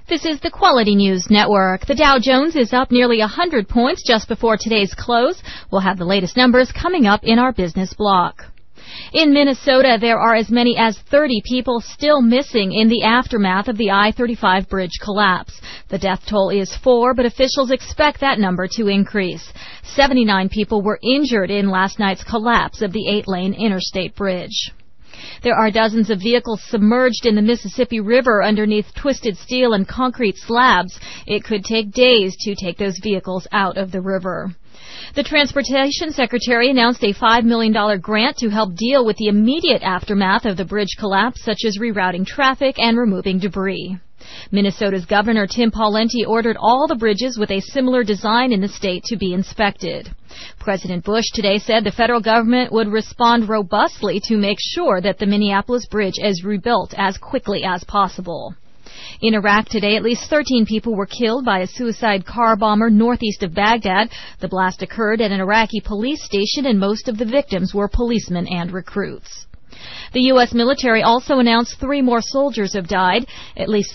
This is the Quality News Network. The Dow Jones is up nearly 100 points just before today's close. We'll have the latest numbers coming up in our business block. In Minnesota, there are as many as 30 people still missing in the aftermath of the I-35 bridge collapse. The death toll is 4, but officials expect that number to increase. 79 people were injured in last night's collapse of the 8-lane interstate bridge. There are dozens of vehicles submerged in the Mississippi River underneath twisted steel and concrete slabs. It could take days to take those vehicles out of the river. The Transportation Secretary announced a $5 million grant to help deal with the immediate aftermath of the bridge collapse, such as rerouting traffic and removing debris. Minnesota's Governor Tim Pawlenty ordered all the bridges with a similar design in the state to be inspected. President Bush today said the federal government would respond robustly to make sure that the Minneapolis bridge is rebuilt as quickly as possible. In Iraq today, at least 13 people were killed by a suicide car bomber northeast of Baghdad. The blast occurred at an Iraqi police station, and most of the victims were policemen and recruits. The U.S. military also announced 3 more soldiers have died. At least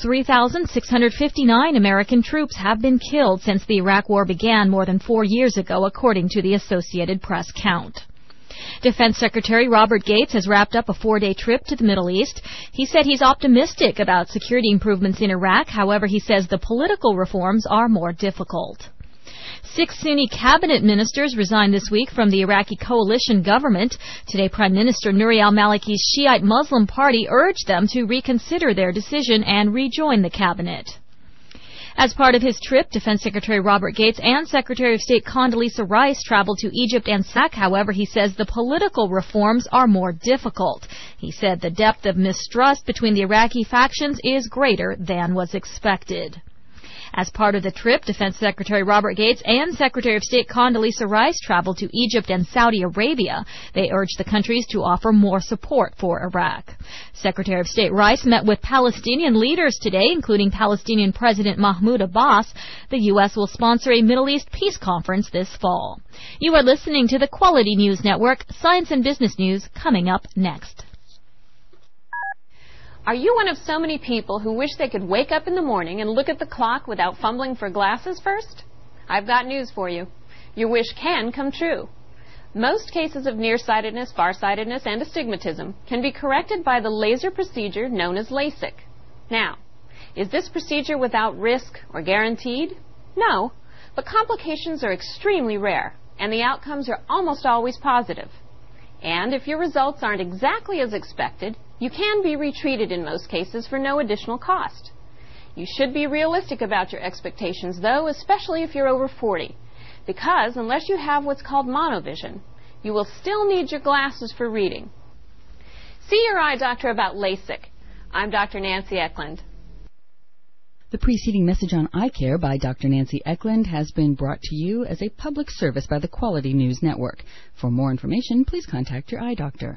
3,659 American troops have been killed since the Iraq War began more than 4 years ago, according to the Associated Press count. Defense Secretary Robert Gates has wrapped up a 4-day trip to the Middle East. He said he's optimistic about security improvements in Iraq. However, he says the political reforms are more difficult. 6 Sunni cabinet ministers resigned this week from the Iraqi coalition government. Today, Prime Minister Nouri al-Maliki's Shiite Muslim party urged them to reconsider their decision and rejoin the cabinet. As part of his trip, Defense Secretary Robert Gates and Secretary of State Condoleezza Rice traveled to Egypt and Sac. However, he says the political reforms are more difficult. He said the depth of mistrust between the Iraqi factions is greater than was expected. As part of the trip, Defense Secretary Robert Gates and Secretary of State Condoleezza Rice traveled to Egypt and Saudi Arabia. They urged the countries to offer more support for Iraq. Secretary of State Rice met with Palestinian leaders today, including Palestinian President Mahmoud Abbas. The U.S. will sponsor a Middle East peace conference this fall. You are listening to the Quality News Network. Science and business news coming up next. Are you one of so many people who wish they could wake up in the morning and look at the clock without fumbling for glasses first? I've got news for you. Your wish can come true. Most cases of nearsightedness, farsightedness, and astigmatism can be corrected by the laser procedure known as LASIK. Now, is this procedure without risk or guaranteed? No, but complications are extremely rare, and the outcomes are almost always positive. And if your results aren't exactly as expected, you can be retreated in most cases for no additional cost. You should be realistic about your expectations, though, especially if you're over 40, because unless you have what's called monovision, you will still need your glasses for reading. See your eye doctor about LASIK. I'm Dr. Nancy Eklund. The preceding message on eye care by Dr. Nancy Eklund has been brought to you as a public service by the Quality News Network. For more information, please contact your eye doctor.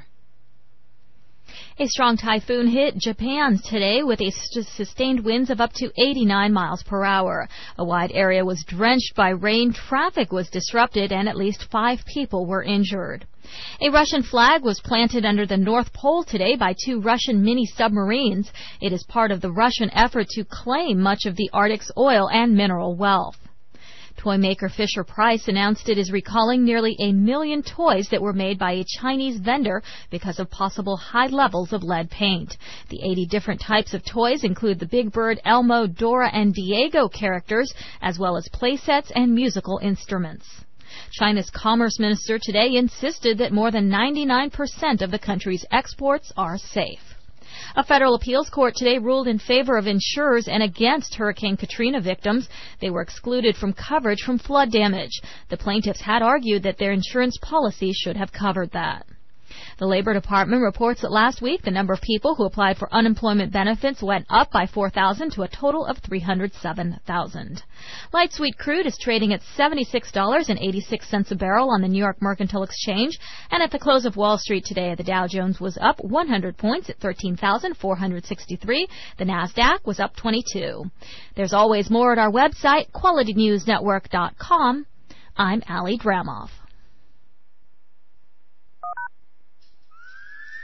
A strong typhoon hit Japan today with sustained winds of up to 89 miles per hour. A wide area was drenched by rain, traffic was disrupted, and at least 5 people were injured. A Russian flag was planted under the North Pole today by 2 Russian mini-submarines. It is part of the Russian effort to claim much of the Arctic's oil and mineral wealth. Toy maker Fisher-Price announced it is recalling nearly 1 million toys that were made by a Chinese vendor because of possible high levels of lead paint. The 80 different types of toys include the Big Bird, Elmo, Dora, and Diego characters, as well as playsets and musical instruments. China's Commerce Minister today insisted that more than 99% of the country's exports are safe. A federal appeals court today ruled in favor of insurers and against Hurricane Katrina victims. They were excluded from coverage from flood damage. The plaintiffs had argued that their insurance policy should have covered that. The Labor Department reports that last week the number of people who applied for unemployment benefits went up by 4,000 to a total of 307,000. Light sweet crude is trading at $76.86 a barrel on the New York Mercantile Exchange, and at the close of Wall Street today, the Dow Jones was up 100 points at 13,463. The Nasdaq was up 22. There's always more at our website, QualityNewsNetwork.com. I'm Allie Dramoff.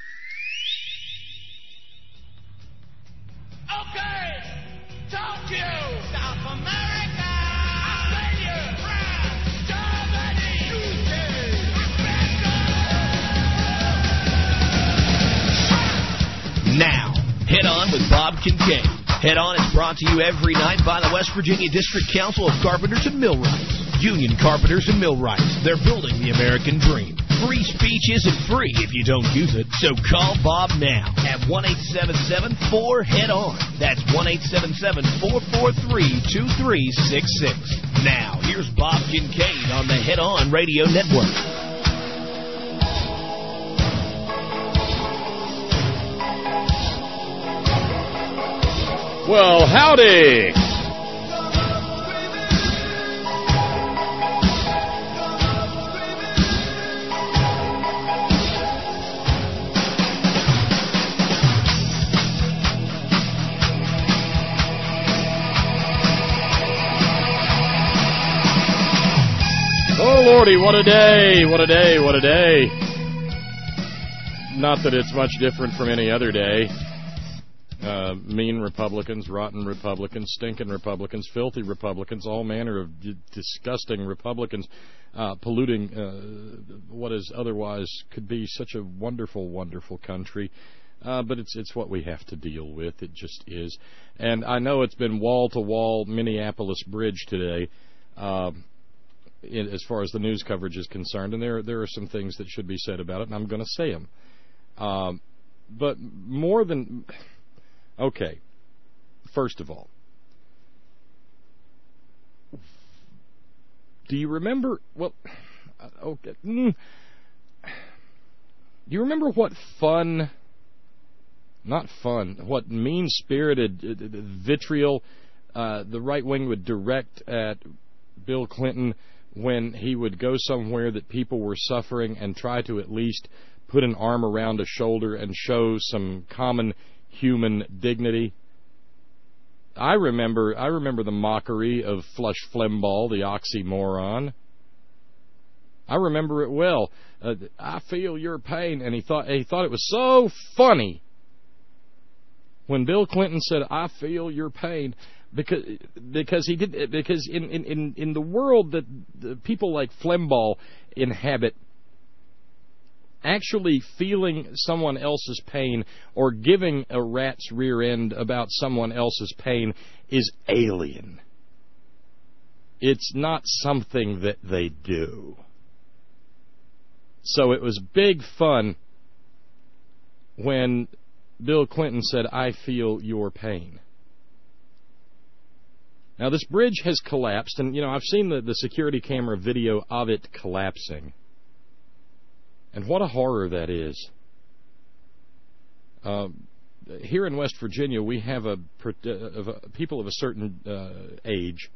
Okay, talk here. with Bob Kincaid. Head On is brought to you every night by the West Virginia District Council of Carpenters and Millwrights. Union Carpenters and Millwrights. They're building the American dream. Free speech isn't free if you don't use it, so call Bob now at 1-877-4-HEAD-ON. That's 1-877-443-2366. Now, here's Bob Kincaid on the Head On Radio Network. Well, howdy! Oh, Lordy, what a day, what a day, what a day. Not that it's much different from any other day. Mean Republicans, rotten Republicans, stinking Republicans, filthy Republicans, all manner of disgusting Republicans polluting what is otherwise could be such a wonderful, wonderful country. But it's what we have to deal with. It just is. And I know it's been wall-to-wall Minneapolis Bridge today as far as the news coverage is concerned. And there are some things that should be said about it, and I'm going to say them. But more than... Okay, first of all, do you remember, do you remember what what mean-spirited vitriol the right wing would direct at Bill Clinton when he would go somewhere that people were suffering and try to at least put an arm around a shoulder and show some common human dignity? I remember the mockery of Flush Flemmball, the oxymoron. I remember it well. I feel your pain, and he thought it was so funny when Bill Clinton said, "I feel your pain," because in the world that the people like Flemmball inhabit, actually feeling someone else's pain or giving a rat's rear end about someone else's pain is alien. It's not something that they do. So it was big fun when Bill Clinton said, "I feel your pain." Now, this bridge has collapsed, and, I've seen the security camera video of it collapsing. And what a horror that is. Here in West Virginia, we have people of a certain age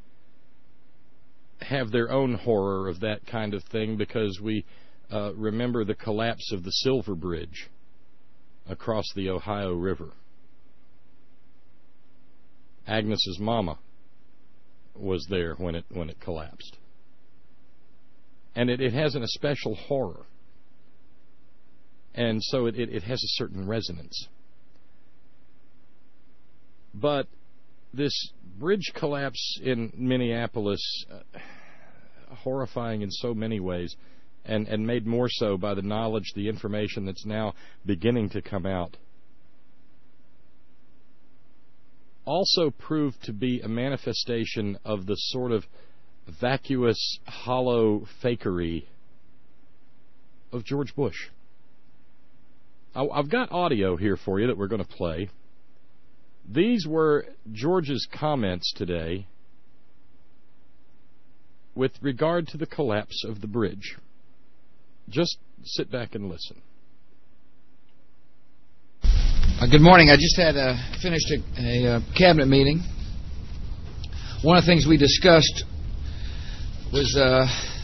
have their own horror of that kind of thing because we remember the collapse of the Silver Bridge across the Ohio River. Agnes's mama was there when it collapsed. And it has an especial horror. And so it has a certain resonance. But this bridge collapse in Minneapolis, horrifying in so many ways, and made more so by the knowledge, the information that's now beginning to come out, also proved to be a manifestation of the sort of vacuous, hollow fakery of George Bush. I've got audio here for you that we're going to play. These were George's comments today with regard to the collapse of the bridge. Just sit back and listen. Good morning. I just had finished a cabinet meeting. One of the things we discussed was the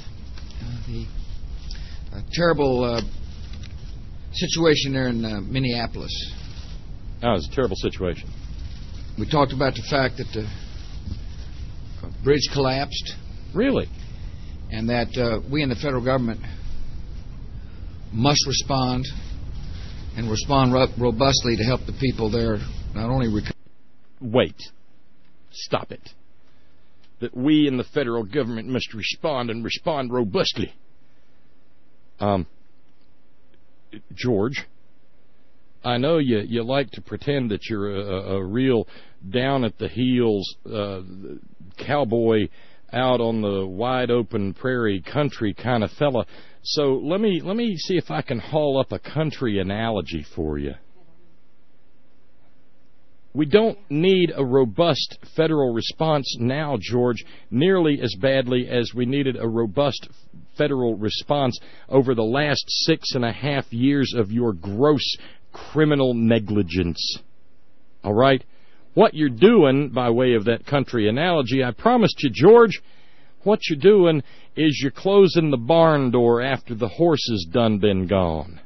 terrible situation there in Minneapolis. Oh, it was a terrible situation. We talked about the fact that the bridge collapsed. Really? And that we in the federal government must respond, and respond robustly to help the people there not only recover. Wait. Stop it. That we in the federal government must respond and respond robustly. George, I know you like to pretend that you're a real down-at-the-heels cowboy out on the wide-open prairie country kind of fella. So let me see if I can haul up a country analogy for you. We don't need a robust federal response now, George, nearly as badly as we needed a robust federal response over the last 6.5 years of your gross criminal negligence. All right? What you're doing, by way of that country analogy, I promised you, George, what you're doing is you're closing the barn door after the horse has done been gone.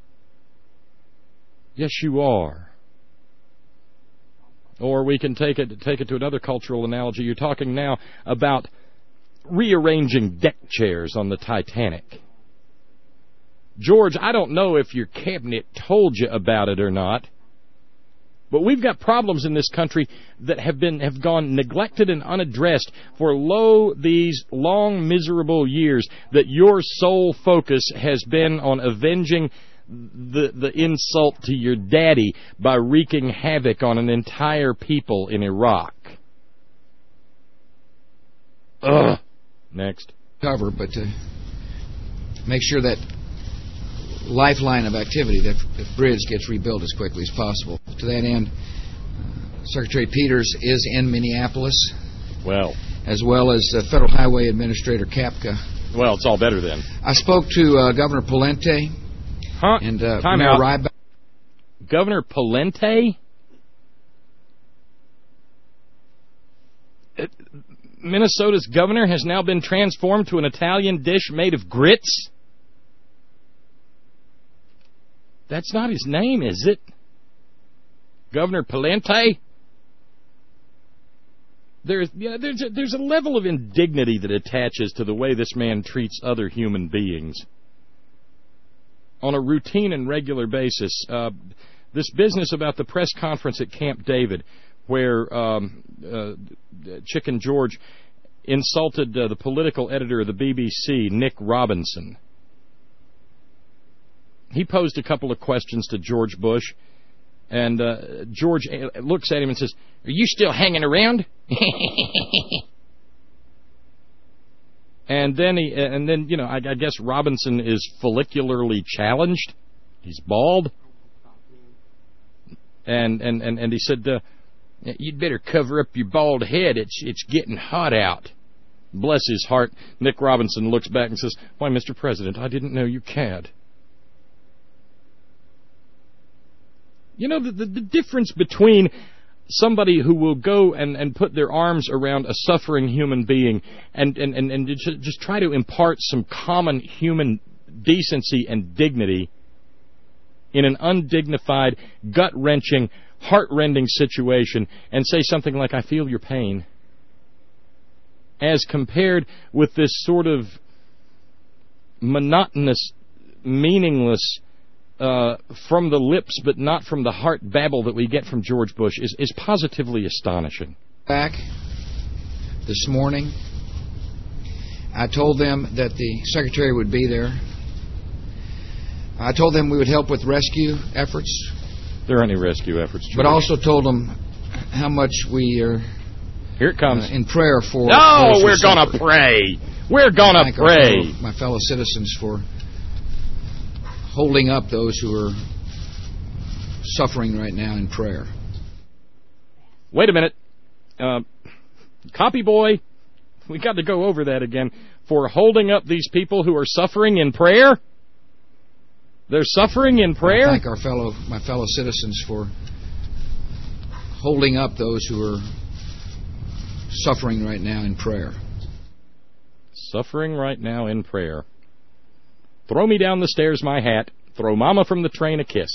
Yes, you are. Or we can take it to another cultural analogy. You're talking now about rearranging deck chairs on the Titanic. George, I don't know if your cabinet told you about it or not, but we've got problems in this country that have gone neglected and unaddressed for these long, miserable years, that your sole focus has been on avenging the insult to your daddy by wreaking havoc on an entire people in Iraq. Ugh. Next. Cover, but to make sure that lifeline of activity, that bridge gets rebuilt as quickly as possible. To that end, Secretary Peters is in Minneapolis. Well. As well as Federal Highway Administrator Kapka. Well, it's all better then. I spoke to Governor Pawlenty. Huh? And Time Mayor out. Ryback. Governor Pawlenty? Minnesota's governor has now been transformed to an Italian dish made of grits? That's not his name, is it? Governor Pawlenty? There's a level of indignity that attaches to the way this man treats other human beings on a routine and regular basis. This business about the press conference at Camp David, where Chicken George insulted the political editor of the BBC, Nick Robinson. He posed a couple of questions to George Bush, and George looks at him and says, "Are you still hanging around?" And then I guess Robinson is follicularly challenged. He's bald. And he said, "You'd better cover up your bald head. It's getting hot out." Bless his heart, Nick Robinson looks back and says, "Why, Mr. President, I didn't know you cared." You know, the difference between somebody who will go and put their arms around a suffering human being and just try to impart some common human decency and dignity in an undignified, gut-wrenching, heart-rending situation and say something like, "I feel your pain," as compared with this sort of monotonous, meaningless, from the lips but not from the heart babble that we get from George Bush is positively astonishing. Back this morning, I told them that the Secretary would be there. I told them we would help with rescue efforts. There aren't any rescue efforts, George. But also told them how much we are here it comes. In prayer for... No, we're going to pray. We're going to pray. My fellow citizens for holding up those who are suffering right now in prayer. Wait a minute. Copy boy, we got to go over that again. For holding up these people who are suffering in prayer? They're suffering in prayer? I thank my fellow citizens for holding up those who are suffering right now in prayer. Suffering right now in prayer. Throw me down the stairs my hat. Throw Mama from the train a kiss.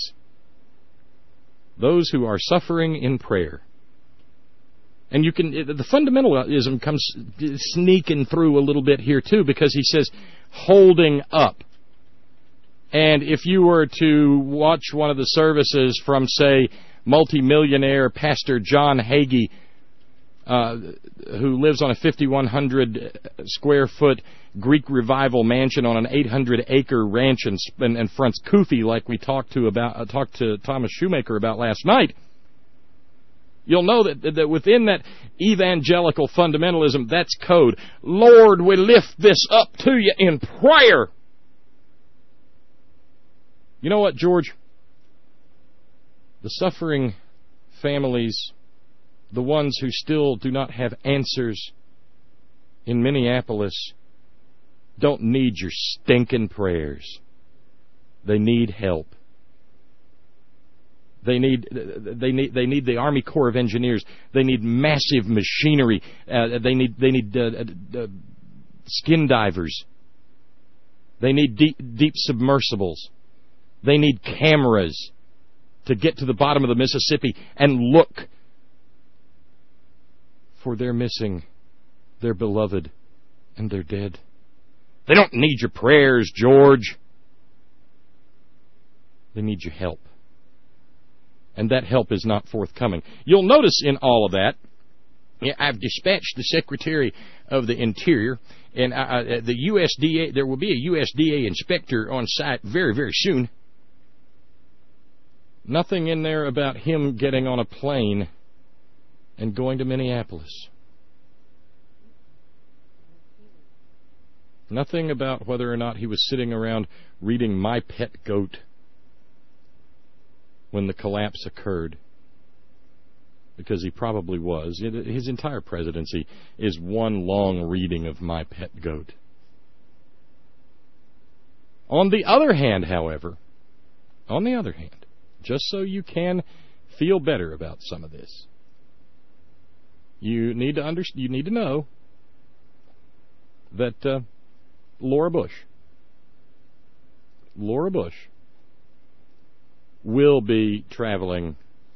Those who are suffering in prayer. And the fundamentalism comes sneaking through a little bit here too, because he says holding up. And if you were to watch one of the services from, say, multimillionaire Pastor John Hagee who lives on a 5,100 square foot Greek Revival mansion on an 800-acre ranch and fronts Kufi, like we talked to Thomas Shoemaker about last night, you'll know that within that evangelical fundamentalism, that's code. Lord, we lift this up to you in prayer. You know what, George? The suffering families, the ones who still do not have answers in Minneapolis, don't need your stinking prayers. They need help. They need the Army Corps of Engineers. They need massive machinery. They need skin divers. They need deep submersibles. They need cameras to get to the bottom of the Mississippi and look for their missing, their beloved, and their dead. They don't need your prayers, George. They need your help. And that help is not forthcoming. You'll notice in all of that, I've dispatched the Secretary of the Interior, and the USDA, there will be a USDA inspector on site very, very soon. Nothing in there about him getting on a plane and going to Minneapolis. Nothing about whether or not he was sitting around reading My Pet Goat when the collapse occurred, because he probably was. His entire presidency is one long reading of My Pet Goat. On the other hand, however, just so you can feel better about some of this, you need to know that Laura Bush will be traveling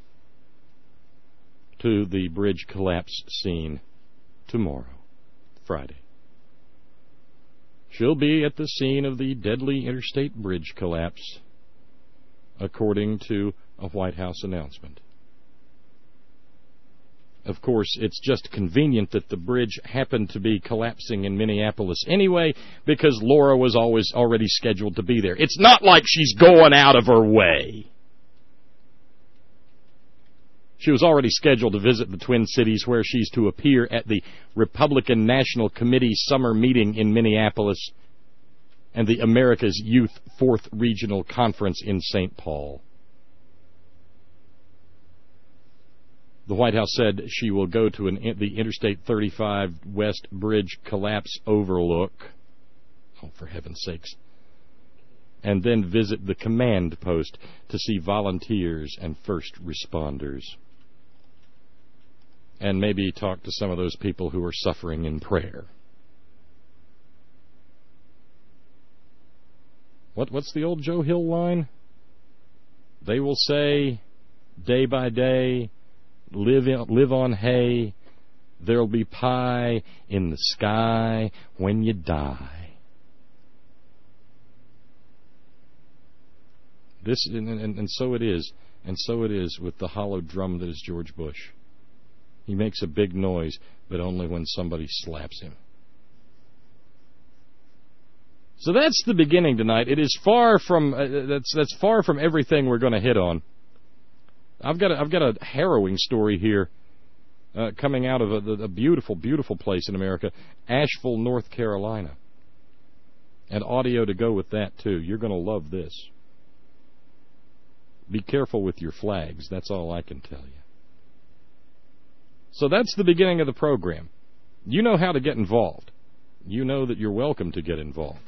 to the bridge collapse scene tomorrow, Friday. She'll be at the scene of the deadly interstate bridge collapse, according to a White House announcement. Of course, it's just convenient that the bridge happened to be collapsing in Minneapolis anyway, because Laura was already scheduled to be there. It's not like she's going out of her way. She was already scheduled to visit the Twin Cities, where she's to appear at the Republican National Committee summer meeting in Minneapolis and the America's Youth 4th Regional Conference in St. Paul. The White House said she will go to the Interstate 35 West Bridge collapse overlook. Oh, for heaven's sakes. And then visit the command post to see volunteers and first responders. And maybe talk to some of those people who are suffering in prayer. What's the old Joe Hill line? They will say, day by day, live on hay, there'll be pie in the sky when you die. This and so it is, with the hollow drum that is George Bush. He makes a big noise, but only when somebody slaps him. So that's the beginning tonight. It is far from that's far from everything we're going to hit on. I've got a harrowing story here coming out of a beautiful, beautiful place in America, Asheville, North Carolina. And audio to go with that, too. You're going to love this. Be careful with your flags. That's all I can tell you. So that's the beginning of the program. You know how to get involved. You know that you're welcome to get involved.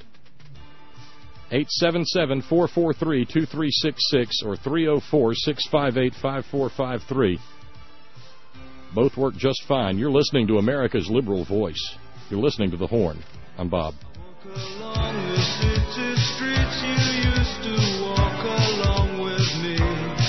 877-443-2366 or 304-658-5453. Both work just fine. You're listening to America's Liberal Voice. You're listening to The Horn. I'm Bob. Along the city streets you used to walk along with me,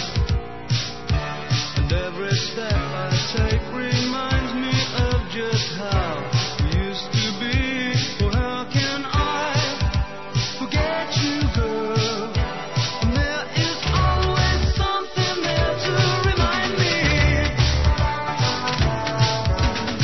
and every step I take reminds me of just how we used to be. Oh, how can I forget you, girl? And there is always something there to remind me.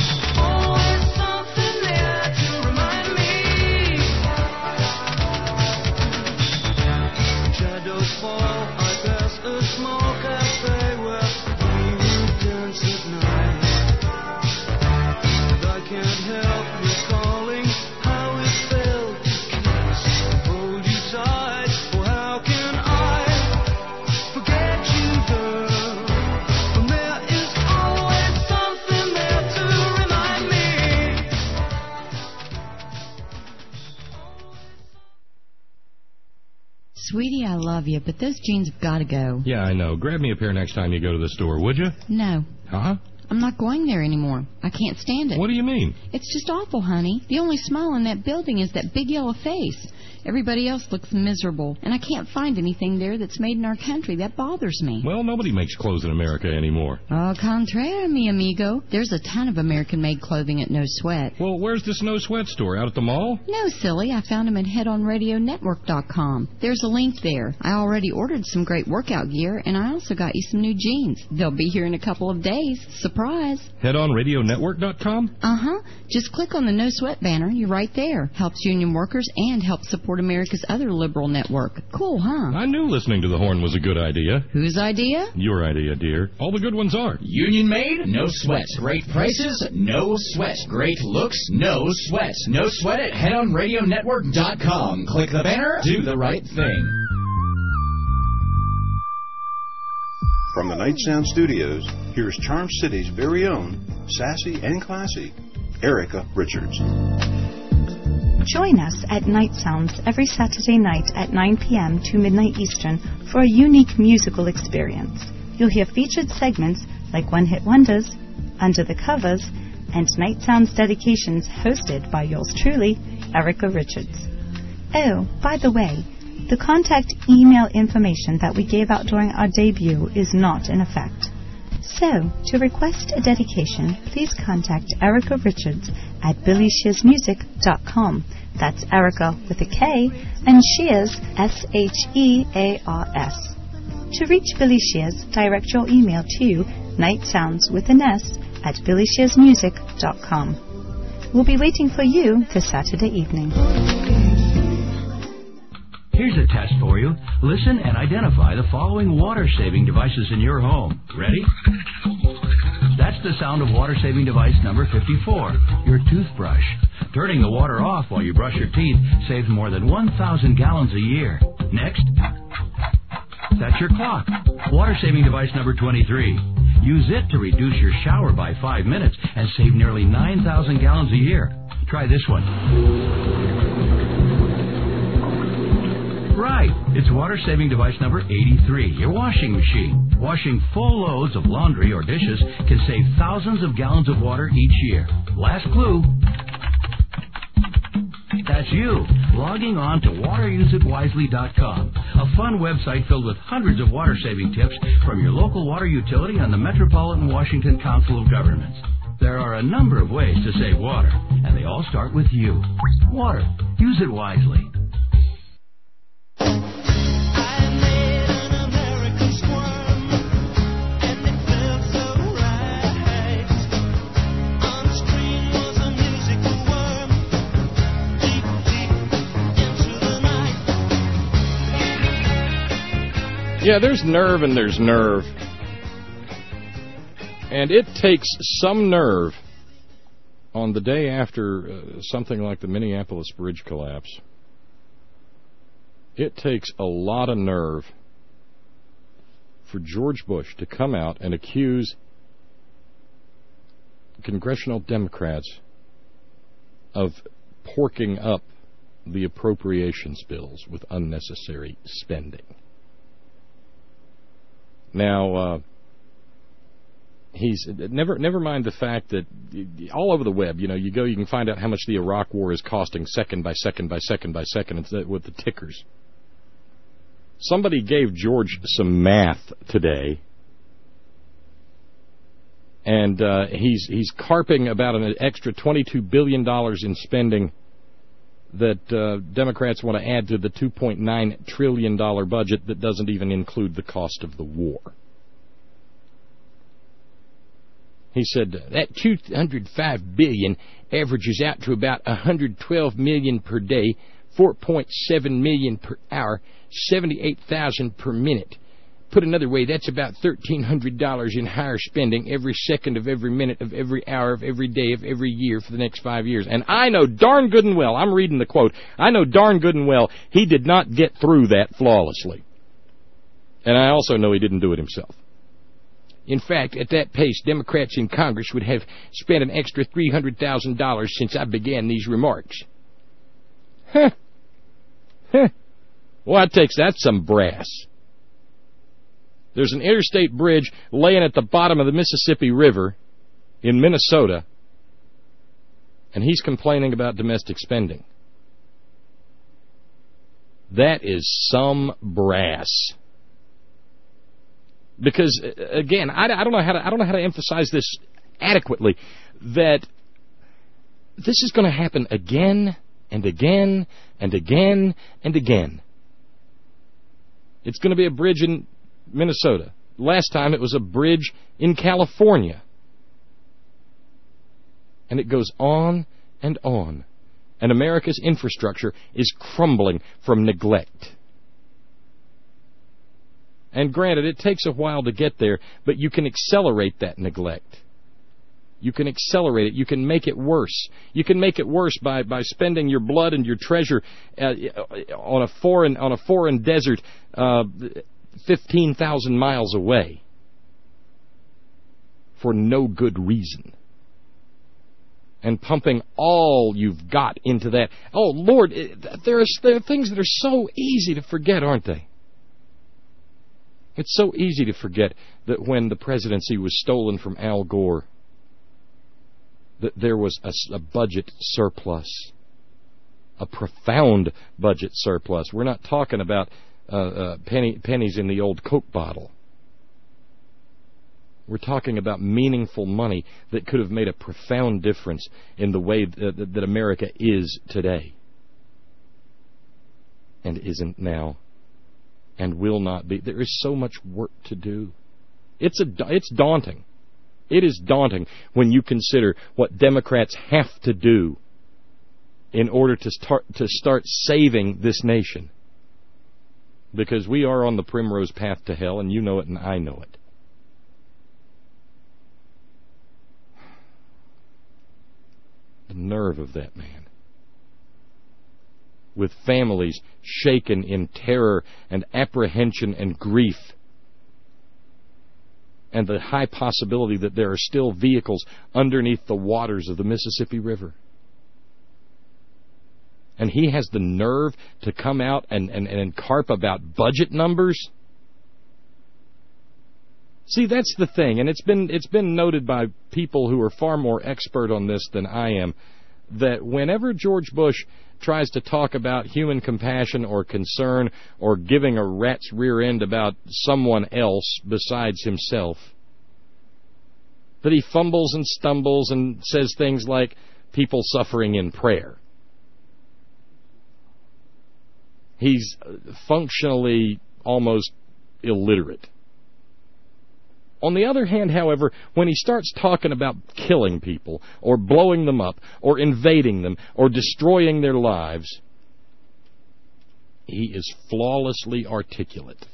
Sweetie, I love you, but those jeans have got to go. Yeah, I know. Grab me a pair next time you go to the store, would you? No. Huh? I'm not going there anymore. I can't stand it. What do you mean? It's just awful, honey. The only smile in that building is that big yellow face. Everybody else looks miserable, and I can't find anything there that's made in our country. That bothers me. Well, nobody makes clothes in America anymore. Au contraire, mi amigo. There's a ton of American-made clothing at No Sweat. Well, where's this No Sweat store? Out at the mall? No, silly. I found them at headonradionetwork.com. There's a link there. I already ordered some great workout gear, and I also got you some new jeans. They'll be here in a couple of days. Surprise. Headonradionetwork.com? Uh-huh. Just click on the No Sweat banner. You're right there. Helps union workers and helps support America's other liberal network. Cool, huh? I knew listening to the horn was a good idea. Whose idea? Your idea, dear. All the good ones are. Union made, no sweat. Great prices, no sweat. Great looks, no sweat. No sweat at headonradionetwork.com. Click the banner, do the right thing. From the Night Sound Studios, here's Charm City's very own, sassy and classy, Erica Richards. Join us at Night Sounds every Saturday night at 9 p.m. to midnight Eastern for a unique musical experience. You'll hear featured segments like One Hit Wonders, Under the Covers, and Night Sounds dedications hosted by yours truly, Erica Richards. Oh, by the way, the contact email information that we gave out during our debut is not in effect. So, to request a dedication, please contact Erica Richards at BillyShearsMusic.com. That's Erica with a K and Shears, S-H-E-A-R-S. To reach Billy Shears, direct your email to nightsounds with an S at BillyShearsMusic.com. We'll be waiting for you this Saturday evening. Here's a test for you. Listen and identify the following water-saving devices in your home. Ready? That's the sound of water-saving device number 54, your toothbrush. Turning the water off while you brush your teeth saves more than 1,000 gallons a year. Next, that's your clock. Water-saving device number 23. Use it to reduce your shower by 5 minutes and save nearly 9,000 gallons a year. Try this one. Right, it's water-saving device number 83, your washing machine. Washing full loads of laundry or dishes can save thousands of gallons of water each year. Last clue. That's you, logging on to waterusitwisely.com, a fun website filled with hundreds of water-saving tips from your local water utility and the Metropolitan Washington Council of Governments. There are a number of ways to save water, and they all start with you. Water. Use it wisely. Yeah, there's nerve and there's nerve. And it takes some nerve on the day after something like the Minneapolis bridge collapse. It takes a lot of nerve for George Bush to come out and accuse congressional Democrats of porking up the appropriations bills with unnecessary spending. Now, he's never mind the fact that all over the web, you can find out how much the Iraq War is costing second by second by second by second. It's with the tickers. Somebody gave George some math today, and he's carping about an extra $22 billion in spending that Democrats want to add to the $2.9 trillion budget that doesn't even include the cost of the war. He said that $205 billion averages out to about $112 million per day, $4.7 million per hour, $78,000 per minute. Put another way, that's about $1,300 in higher spending every second of every minute of every hour of every day of every year for the next 5 years. And I know darn good and well, I'm reading the quote, I know darn good and well he did not get through that flawlessly. And I also know he didn't do it himself. In fact, at that pace, Democrats in Congress would have spent an extra $300,000 since I began these remarks. Well, that's some brass. There's an interstate bridge laying at the bottom of the Mississippi River in Minnesota, and he's complaining about domestic spending. That is some brass. Because again, I don't know how to emphasize this adequately, that this is going to happen again and again and again and again. It's going to be a bridge in Minnesota. Last time it was a bridge in California. And it goes on and on. And America's infrastructure is crumbling from neglect. And granted, it takes a while to get there, but you can accelerate that neglect. You can accelerate it. You can make it worse. You can make it worse by spending your blood and your treasure on a foreign desert 15,000 miles away for no good reason. And pumping all you've got into that. Oh, Lord, there are things that are so easy to forget, aren't they? It's so easy to forget that when the presidency was stolen from Al Gore, that there was a budget surplus, a profound budget surplus. We're not talking about pennies in the old Coke bottle. We're talking about meaningful money that could have made a profound difference in the way that America is today. And isn't now. And will not be. There is so much work to do. It's daunting. It is daunting when you consider what Democrats have to do in order to start saving this nation. Because we are on the primrose path to hell, and you know it and I know it. The nerve of that man. With families shaken in terror and apprehension and grief. And the high possibility that there are still vehicles underneath the waters of the Mississippi River. And he has the nerve to come out and carp about budget numbers. See, that's the thing, and it's been noted by people who are far more expert on this than I am, that whenever George Bush tries to talk about human compassion or concern or giving a rat's rear end about someone else besides himself, that he fumbles and stumbles and says things like people suffering in prayer. He's functionally almost illiterate. On the other hand, however, when he starts talking about killing people, or blowing them up, or invading them, or destroying their lives, he is flawlessly articulate.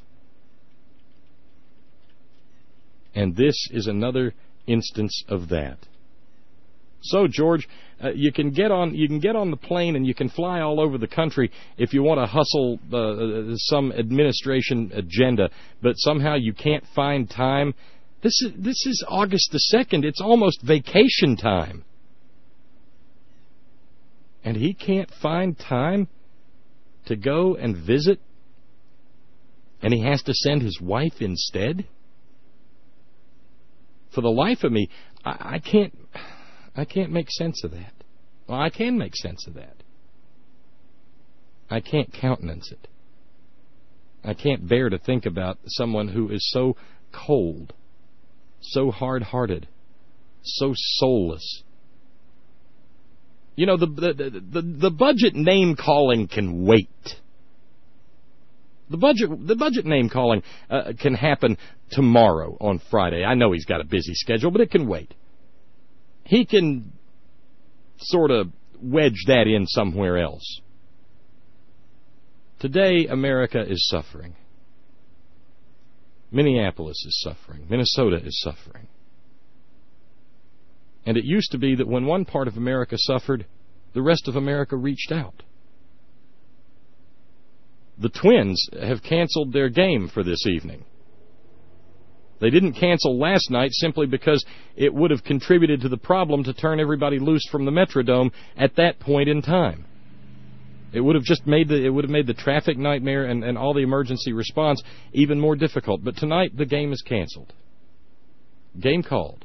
And this is another instance of that. So, George, you can get on the plane and you can fly all over the country if you want to hustle some administration agenda, but somehow you can't find time. This is August the 2nd. It's almost vacation time. And he can't find time to go and visit? And he has to send his wife instead? For the life of me, I can't make sense of that. Well, I can make sense of that. I can't countenance it. I can't bear to think about someone who is so cold, so hard-hearted, so soulless. You know, the budget name-calling can wait. The budget name-calling can happen tomorrow on Friday. I know he's got a busy schedule, but it can wait. He can sort of wedge that in somewhere else. Today, America is suffering. Minneapolis is suffering. Minnesota is suffering. And it used to be that when one part of America suffered, the rest of America reached out. The Twins have canceled their game for this evening. They didn't cancel last night simply because it would have contributed to the problem to turn everybody loose from the Metrodome at that point in time. It would have just made the traffic nightmare and all the emergency response even more difficult. But tonight the game is canceled. Game called.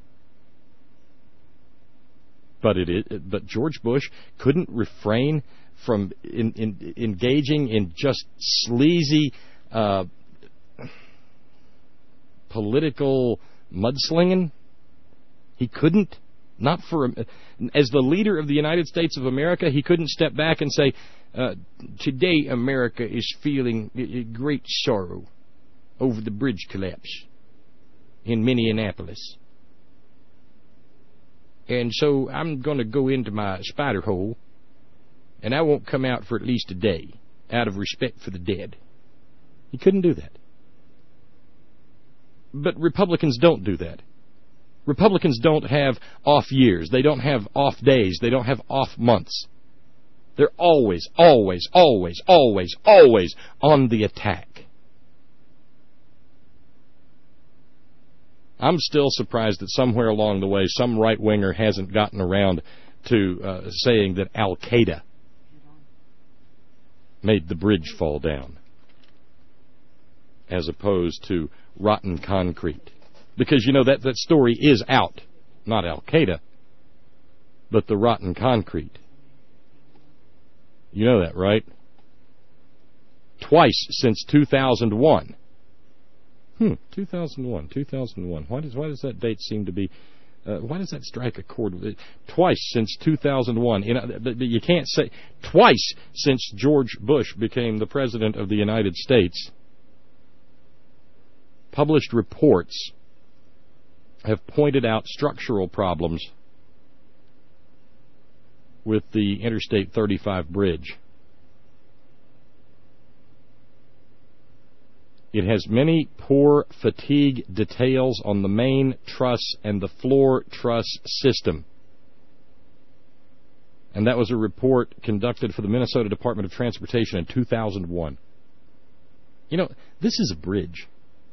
But George Bush couldn't refrain from engaging in just sleazy political mudslinging. He couldn't. Not for as the leader of the United States of America, he couldn't step back and say, today America is feeling great sorrow over the bridge collapse in Minneapolis. And so I'm going to go into my spider hole, and I won't come out for at least a day, out of respect for the dead. He couldn't do that. But Republicans don't do that. Republicans don't have off years. They don't have off days. They don't have off months. They're always, always, always, always, always on the attack. I'm still surprised that somewhere along the way some right-winger hasn't gotten around to saying that Al-Qaeda made the bridge fall down as opposed to rotten concrete. Because, you know, that story is out. Not Al-Qaeda, but the rotten concrete. You know that, right? Twice since 2001. 2001. Why does that date seem to be... why does that strike a chord with it? Twice since 2001. But you can't say... Twice since George Bush became the President of the United States, published reports have pointed out structural problems with the Interstate 35 bridge. It has many poor fatigue details on the main truss and the floor truss system. And that was a report conducted for the Minnesota Department of Transportation in 2001. You know, this is a bridge.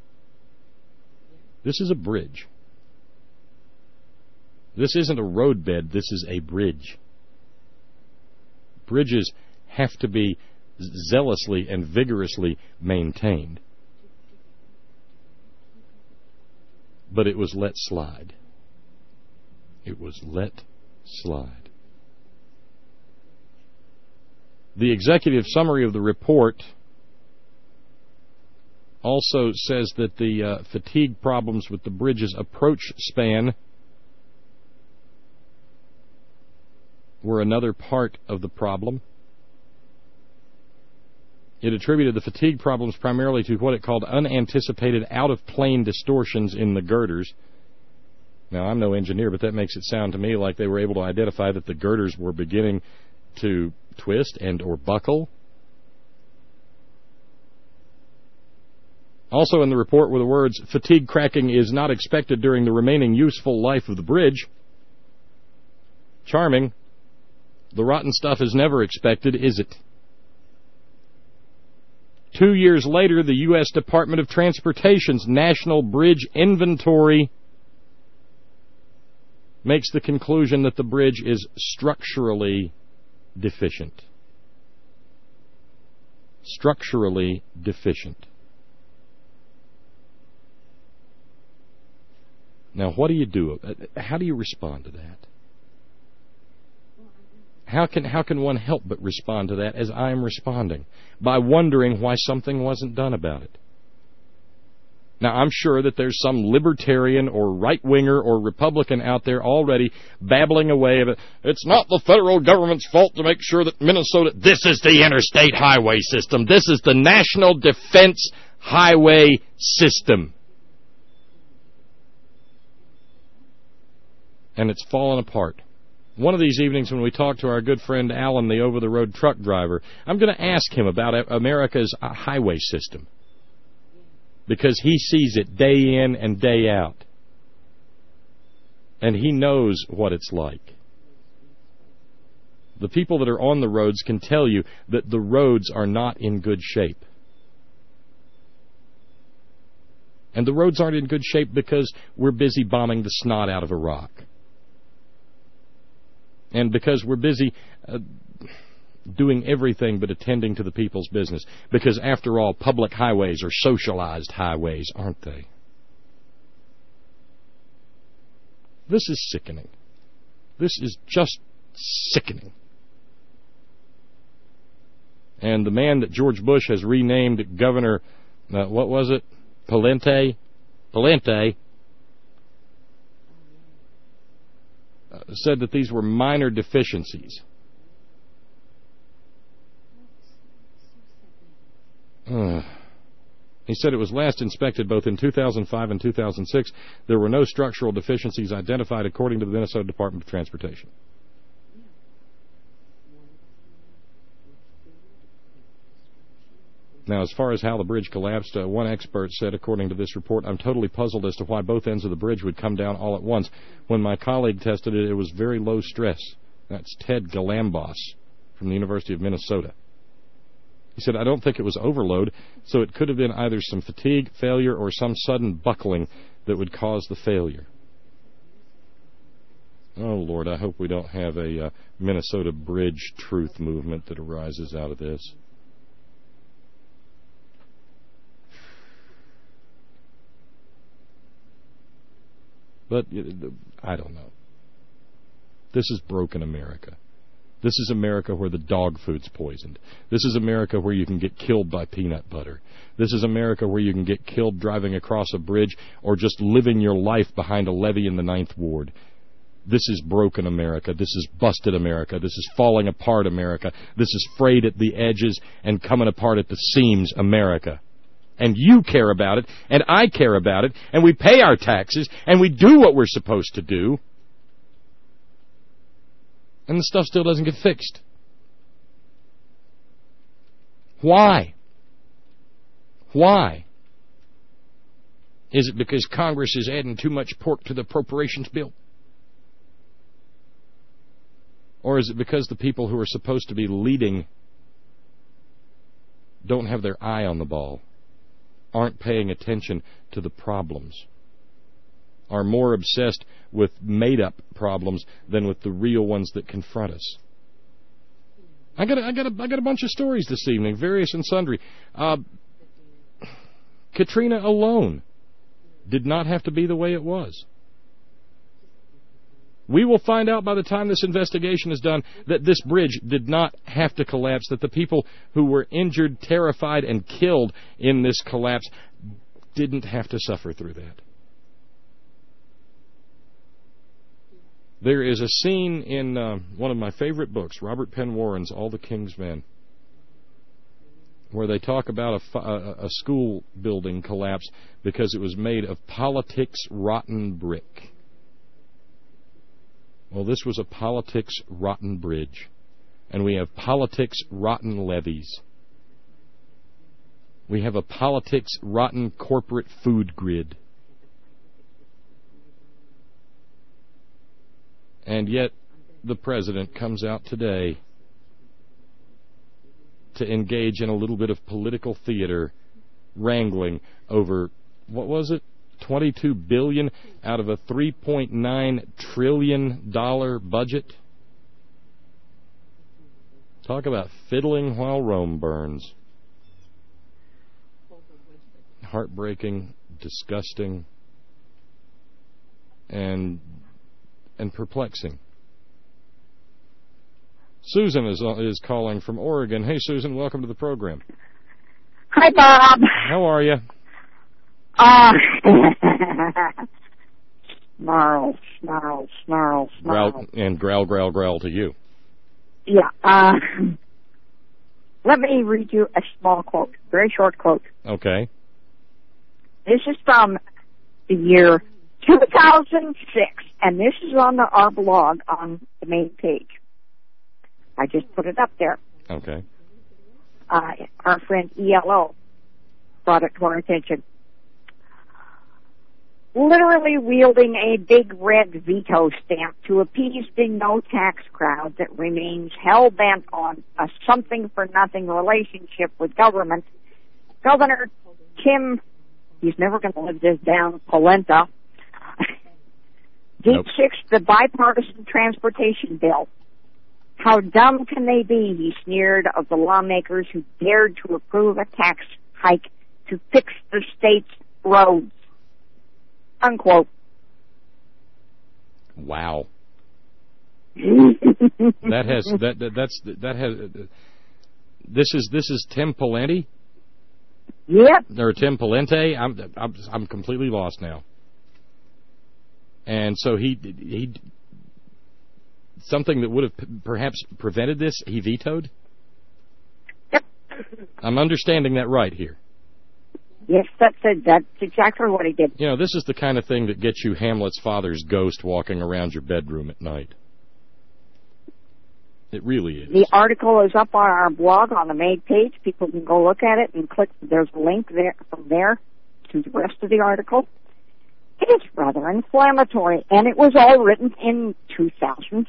This is a bridge. This isn't a roadbed, this is a bridge. Bridges have to be zealously and vigorously maintained. But it was let slide. It was let slide. The executive summary of the report also says that the fatigue problems with the bridge's approach span were another part of the problem. It attributed the fatigue problems primarily to what it called unanticipated out-of-plane distortions in the girders. Now, I'm no engineer, but that makes it sound to me like they were able to identify that the girders were beginning to twist and or buckle. Also in the report were the words, fatigue cracking is not expected during the remaining useful life of the bridge. Charming. The rotten stuff is never expected, is it? 2 years later, the U.S. Department of Transportation's National Bridge Inventory makes the conclusion that the bridge is structurally deficient. Structurally deficient. Now, what do you do? How do you respond to that? How can one help but respond to that as I am responding? By wondering why something wasn't done about it. Now, I'm sure that there's some libertarian or right-winger or Republican out there already babbling away of it. It's not the federal government's fault to make sure that Minnesota... This is the interstate highway system. This is the National Defense Highway System. And it's fallen apart. One of these evenings when we talk to our good friend Alan, the over-the-road truck driver, I'm going to ask him about America's highway system. Because he sees it day in and day out. And he knows what it's like. The people that are on the roads can tell you that the roads are not in good shape. And the roads aren't in good shape because we're busy bombing the snot out of Iraq. And because we're busy doing everything but attending to the people's business. Because, after all, public highways are socialized highways, aren't they? This is sickening. This is just sickening. And the man that George Bush has renamed Governor, what was it? Pawlenty, said that these were minor deficiencies. He said it was last inspected both in 2005 and 2006. There were no structural deficiencies identified according to the Minnesota Department of Transportation. Now, as far as how the bridge collapsed, one expert said, according to this report, I'm totally puzzled as to why both ends of the bridge would come down all at once. When my colleague tested it, it was very low stress. That's Ted Galambos from the University of Minnesota. He said, I don't think it was overload, so it could have been either some fatigue, failure, or some sudden buckling that would cause the failure. Oh, Lord, I hope we don't have a Minnesota bridge truth movement that arises out of this. But I don't know. This is broken America. This is America where the dog food's poisoned. This is America where you can get killed by peanut butter. This is America where you can get killed driving across a bridge or just living your life behind a levee in the 9th Ward. This is broken America. This is busted America. This is falling apart America. This is frayed at the edges and coming apart at the seams America. And you care about it, and I care about it, and we pay our taxes, and we do what we're supposed to do. And the stuff still doesn't get fixed. Why? Why? Is it because Congress is adding too much pork to the appropriations bill? Or is it because the people who are supposed to be leading don't have their eye on the ball, aren't paying attention to the problems, are more obsessed with made-up problems than with the real ones that confront us? I got a bunch of stories this evening, various and sundry. Katrina alone did not have to be the way it was. We will find out by the time this investigation is done that this bridge did not have to collapse, that the people who were injured, terrified, and killed in this collapse didn't have to suffer through that. There is a scene in one of my favorite books, Robert Penn Warren's All the King's Men, where they talk about a school building collapse because it was made of politics rotten brick. Well, this was a politics rotten bridge, and we have politics rotten levees. We have a politics rotten corporate food grid. And yet, the president comes out today to engage in a little bit of political theater, wrangling over, what was it, $22 billion out of a $3.9 trillion budget? Talk about fiddling while Rome burns. Heartbreaking, disgusting, and perplexing. Susan is calling from Oregon. Hey, Susan, welcome to the program. Hi, Bob. How are you? Snarl. Growl, and growl to you. Yeah. Let me read you a small quote, very short quote. Okay. This is from the year 2006, and this is on our blog on the main page. I just put it up there. Okay. Our friend ELO brought it to our attention. Literally wielding a big red veto stamp to appease the no-tax crowd that remains hell-bent on a something-for-nothing relationship with government, Governor Tim, he's never going to live this down, Pawlenty, deep-sixed the bipartisan transportation bill. How dumb can they be, he sneered of the lawmakers who dared to approve a tax hike to fix the state's roads. Unquote. Wow. This is Tim Pawlenty? Yep. Or Tim Pawlenty? I'm completely lost now. And so he something that would have perhaps prevented this, he vetoed? Yep. I'm understanding that right here. Yes, that's exactly what he did. You know, this is the kind of thing that gets you Hamlet's father's ghost walking around your bedroom at night. It really is. The article is up on our blog on the main page. People can go look at it and click. There's a link there from there to the rest of the article. It is rather inflammatory, and it was all written in 2006.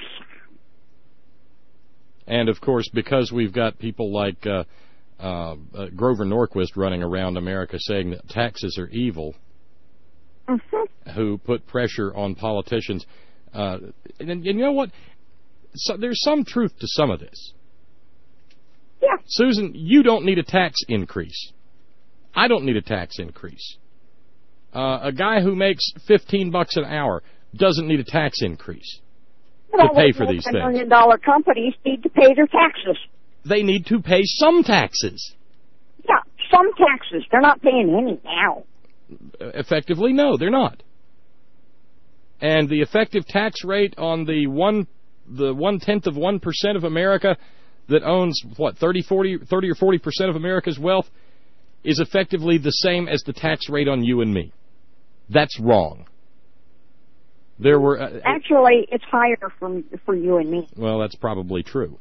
And, of course, because we've got people like Grover Norquist running around America saying that taxes are evil, who put pressure on politicians. And you know what? So there's some truth to some of this. Yeah. Susan, you don't need a tax increase. I don't need a tax increase. A guy who makes $15 an hour doesn't need a tax increase to pay for these things. $1 million companies need to pay their taxes. They need to pay some taxes. Yeah, some taxes. They're not paying any now. Effectively, no, they're not. And the effective tax rate on the 1/10 of 1% of America that owns, 30 or 40% of America's wealth is effectively the same as the tax rate on you and me. That's wrong. There were actually, it's higher for you and me. Well, that's probably true.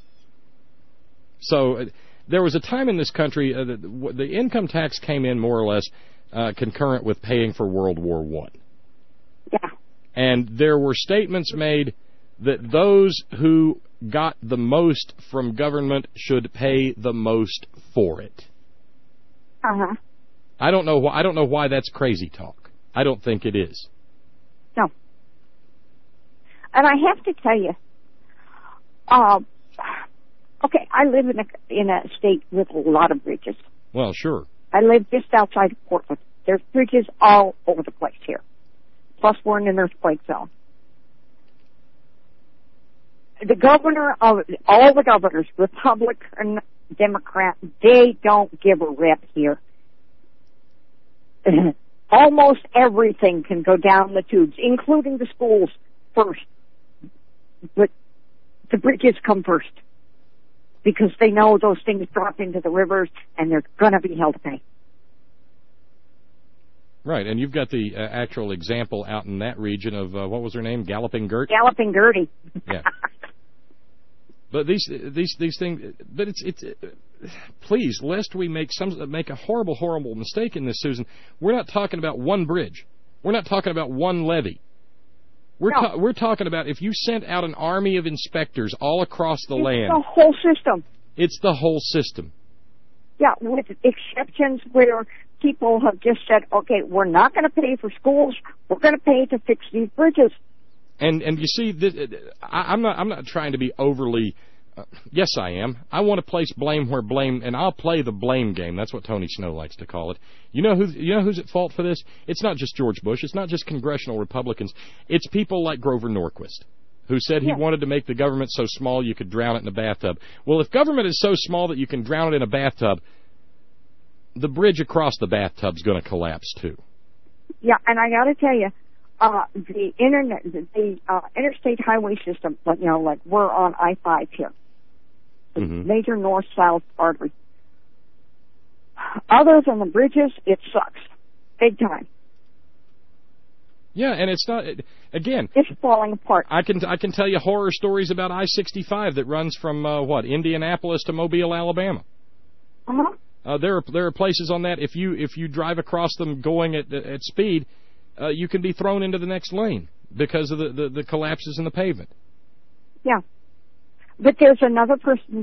So there was a time in this country the income tax came in more or less concurrent with paying for World War I. Yeah. And there were statements made that those who got the most from government should pay the most for it. Uh-huh. I don't know why that's crazy talk. I don't think it is. No. And I have to tell you, okay, I live in a state with a lot of bridges. Well, sure. I live just outside of Portland. There's bridges all over the place here. Plus, we're in an earthquake zone. The governor of all the governors, Republican, Democrat, they don't give a rip here. Almost everything can go down the tubes, including the schools first. But the bridges come first because they know those things drop into the rivers and they're going to be held to pay. Right, and you've got the actual example out in that region of, what was her name, Galloping Gert? Galloping Gertie. Yeah. But these things, but it's please, lest we make a horrible mistake in this, Susan. We're not talking about one bridge. We're not talking about one levee. We're talking about if you sent out an army of inspectors all across the land. It's the whole system. It's the whole system. Yeah, with exceptions where people have just said, okay, we're not going to pay for schools. We're going to pay to fix these bridges. And you see, I'm not trying to be overly. Yes, I am. I want to place blame where blame, and I'll play the blame game. That's what Tony Snow likes to call it. You know who's at fault for this? It's not just George Bush. It's not just congressional Republicans. It's people like Grover Norquist, who said he wanted to make the government so small you could drown it in a bathtub. Well, if government is so small that you can drown it in a bathtub, the bridge across the bathtub's going to collapse too. Yeah, and I got to tell you. The interstate highway system, like we're on I-5 here, the major north-south artery. Other than the bridges, it sucks, big time. Yeah, and it's not. Again, it's falling apart. I can tell you horror stories about I-65 that runs from Indianapolis to Mobile, Alabama. Uh-huh. There are places on that if you drive across them going at speed. You can be thrown into the next lane because of the collapses in the pavement. Yeah. But there's another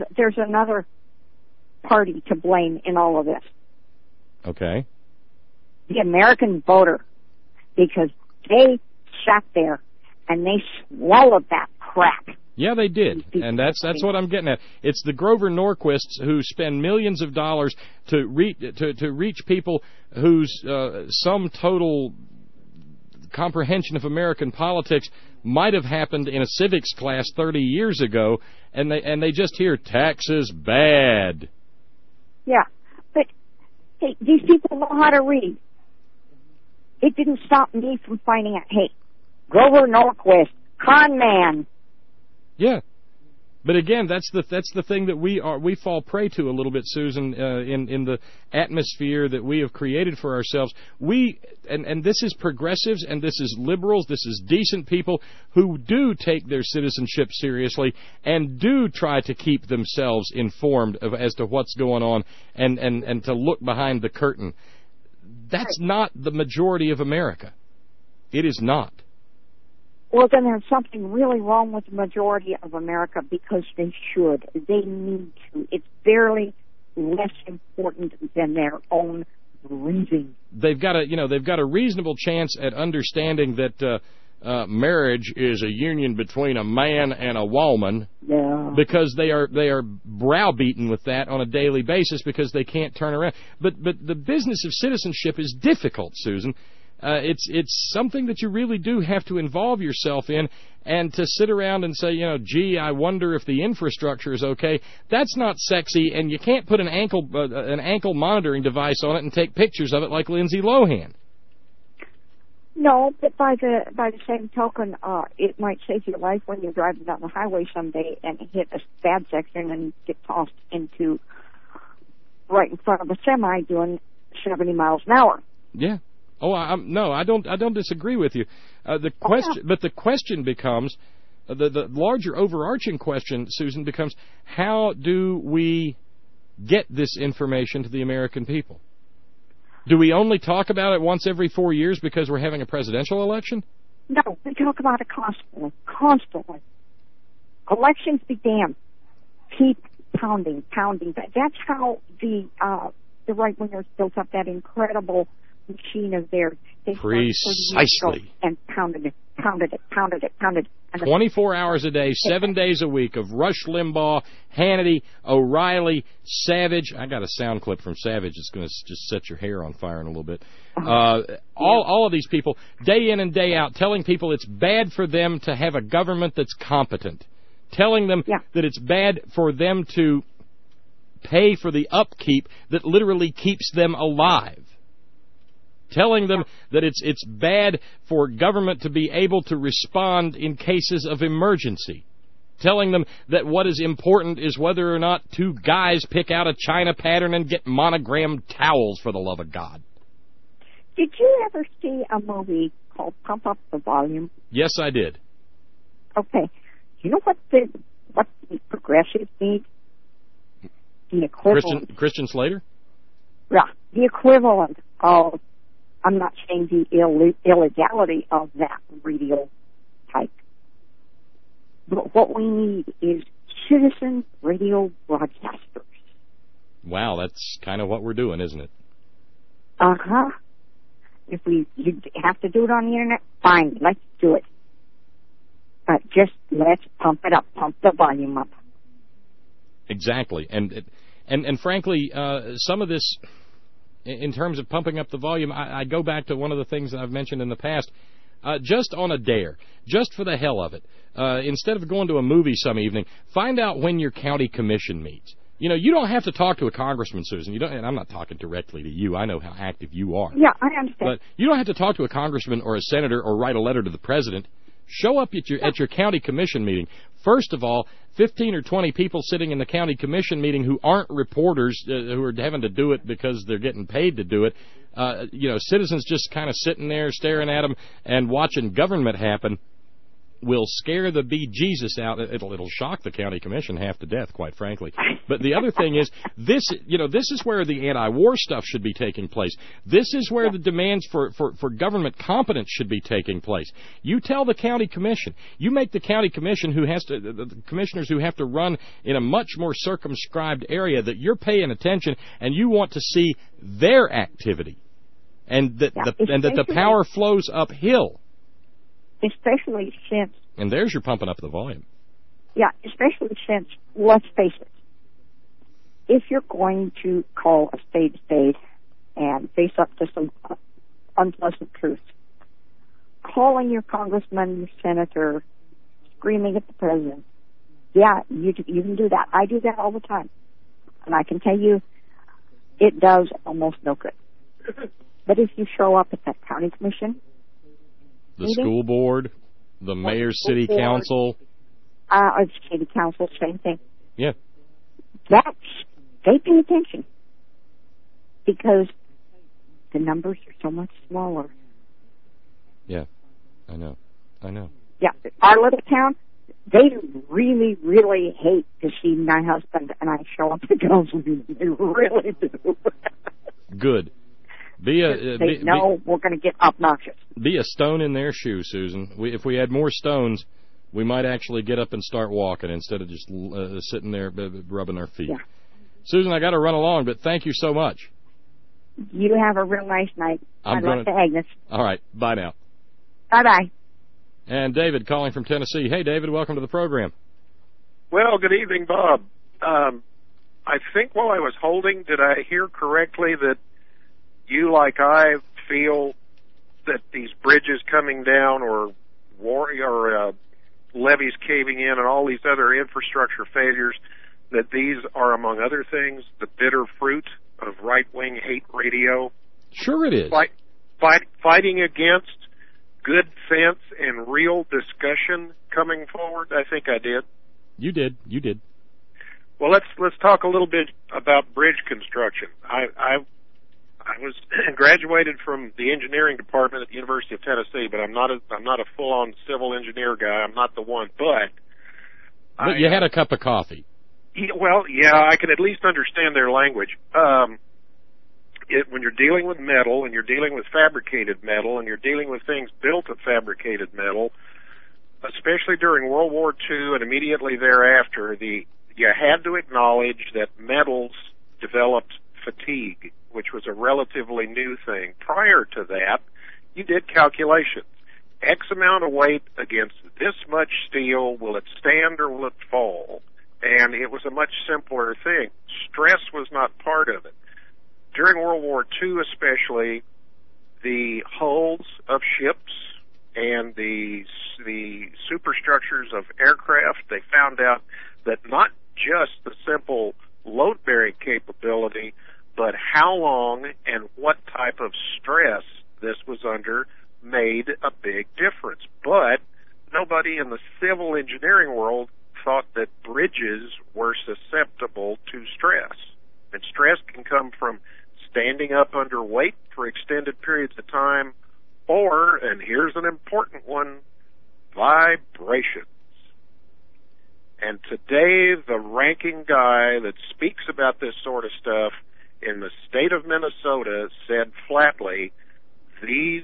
party to blame in all of this. Okay. The American voter. Because they sat there and they swallowed that crap. Yeah, they did, and that's what I'm getting at. It's the Grover Norquists who spend millions of dollars to reach people whose sum total comprehension of American politics might have happened in a civics class 30 years ago, and they just hear taxes bad. Yeah, but hey, these people know how to read. It didn't stop me from finding out. Hey, Grover Norquist, con man. Yeah, but again, that's the thing that we fall prey to a little bit, Susan, in the atmosphere that we have created for ourselves. And this is progressives, and this is liberals, this is decent people who do take their citizenship seriously and do try to keep themselves informed as to what's going on and to look behind the curtain. That's not the majority of America. It is not. Well, then there's something really wrong with the majority of America, because they should. They need to. It's barely less important than their own breathing. They've got a reasonable chance at understanding that marriage is a union between a man and a woman. Yeah. Because they are browbeaten with that on a daily basis because they can't turn around. But the business of citizenship is difficult, Susan. It's something that you really do have to involve yourself in, and to sit around and say, gee, I wonder if the infrastructure is okay. That's not sexy, and you can't put an ankle monitoring device on it and take pictures of it like Lindsay Lohan. No, but by the same token, it might save your life when you're driving down the highway someday and hit a bad section and get tossed into right in front of a semi doing 70 miles an hour. Yeah. Oh, I don't disagree with you. The question becomes, the larger overarching question, Susan, becomes, how do we get this information to the American people? Do we only talk about it once every 4 years because we're having a presidential election? No, we talk about it constantly. Elections be damned. Keep pounding. That's how the right wingers built up that incredible machine of theirs. Precisely. And pounded it. 24 hours a day, 7 days a week of Rush Limbaugh, Hannity, O'Reilly, Savage. I got a sound clip from Savage that's going to just set your hair on fire in a little bit. All of these people, day in and day out, telling people it's bad for them to have a government that's competent. Telling them that it's bad for them to pay for the upkeep that literally keeps them alive. Telling them that it's bad for government to be able to respond in cases of emergency. Telling them that what is important is whether or not two guys pick out a China pattern and get monogrammed towels, for the love of God. Did you ever see a movie called Pump Up the Volume? Yes, I did. Okay. You know what the progressives need? The equivalent. Christian Slater? Yeah, the equivalent of, I'm not saying the illegality of that radio type, but what we need is citizen radio broadcasters. Wow, that's kind of what we're doing, isn't it? Uh-huh. If you have to do it on the internet, fine, let's do it. But just let's pump it up, pump the volume up. Exactly, and frankly, some of this, in terms of pumping up the volume, I go back to one of the things that I've mentioned in the past. Just on a dare, just for the hell of it, instead of going to a movie some evening, find out when your county commission meets. You don't have to talk to a congressman, Susan. And I'm not talking directly to you. I know how active you are. Yeah, I understand. But you don't have to talk to a congressman or a senator or write a letter to the president. Show up at your county commission meeting. First of all, 15 or 20 people sitting in the county commission meeting who aren't reporters, who are having to do it because they're getting paid to do it. Citizens just kind of sitting there staring at them and watching government happen will scare the bejesus out. It'll shock the county commission half to death, quite frankly. But the other thing is, this is where the anti-war stuff should be taking place. This is where the demands for government competence should be taking place. You tell the county commission, you make the county commission the commissioners who have to run in a much more circumscribed area, that you're paying attention and you want to see their activity, and that the power flows uphill. Especially since... And there's your pumping up the volume. Yeah, especially since, let's face it, if you're going to call a spade and face up to some unpleasant truths, calling your congressman, your senator, screaming at the president, yeah, you can do that. I do that all the time. And I can tell you, it does almost no good. But if you show up at that county commission, the school board, the mayor's city council, or the city council, same thing. Yeah. They pay attention because the numbers are so much smaller. Yeah, I know. Yeah, our little town, they really, really hate to see my husband and I show up at council meetings. They really do. Good. We're going to get obnoxious. Be a stone in their shoe, Susan. If we had more stones, we might actually get up and start walking instead of just sitting there rubbing our feet. Yeah. Susan, I got to run along, but thank you so much. You have a real nice night. I'd like to Agnes. All right. Bye now. Bye-bye. And David calling from Tennessee. Hey, David, welcome to the program. Well, good evening, Bob. I think while I was holding, did I hear correctly that you, like I, feel that these bridges coming down or levees caving in and all these other infrastructure failures, that these are, among other things, the bitter fruit of right-wing hate radio? Sure it is. Fighting against good sense and real discussion coming forward? I think I did. You did. Well, let's talk a little bit about bridge construction. I was graduated from the engineering department at the University of Tennessee, but I'm not a full-on civil engineer guy. I'm not the one, but you had a cup of coffee. Well, yeah, I can at least understand their language. When you're dealing with metal and you're dealing with fabricated metal and you're dealing with things built of fabricated metal, especially during World War II and immediately thereafter, you had to acknowledge that metals developed fatigue, which was a relatively new thing. Prior to that, you did calculations. X amount of weight against this much steel, will it stand or will it fall? And it was a much simpler thing. Stress was not part of it. During World War II especially, the hulls of ships and the superstructures of aircraft, they found out that not just the simple load-bearing capability, but how long and what type of stress this was under made a big difference. But nobody in the civil engineering world thought that bridges were susceptible to stress. And stress can come from standing up under weight for extended periods of time, or, and here's an important one, vibrations. And today, the ranking guy that speaks about this sort of stuff in the state of Minnesota said flatly, these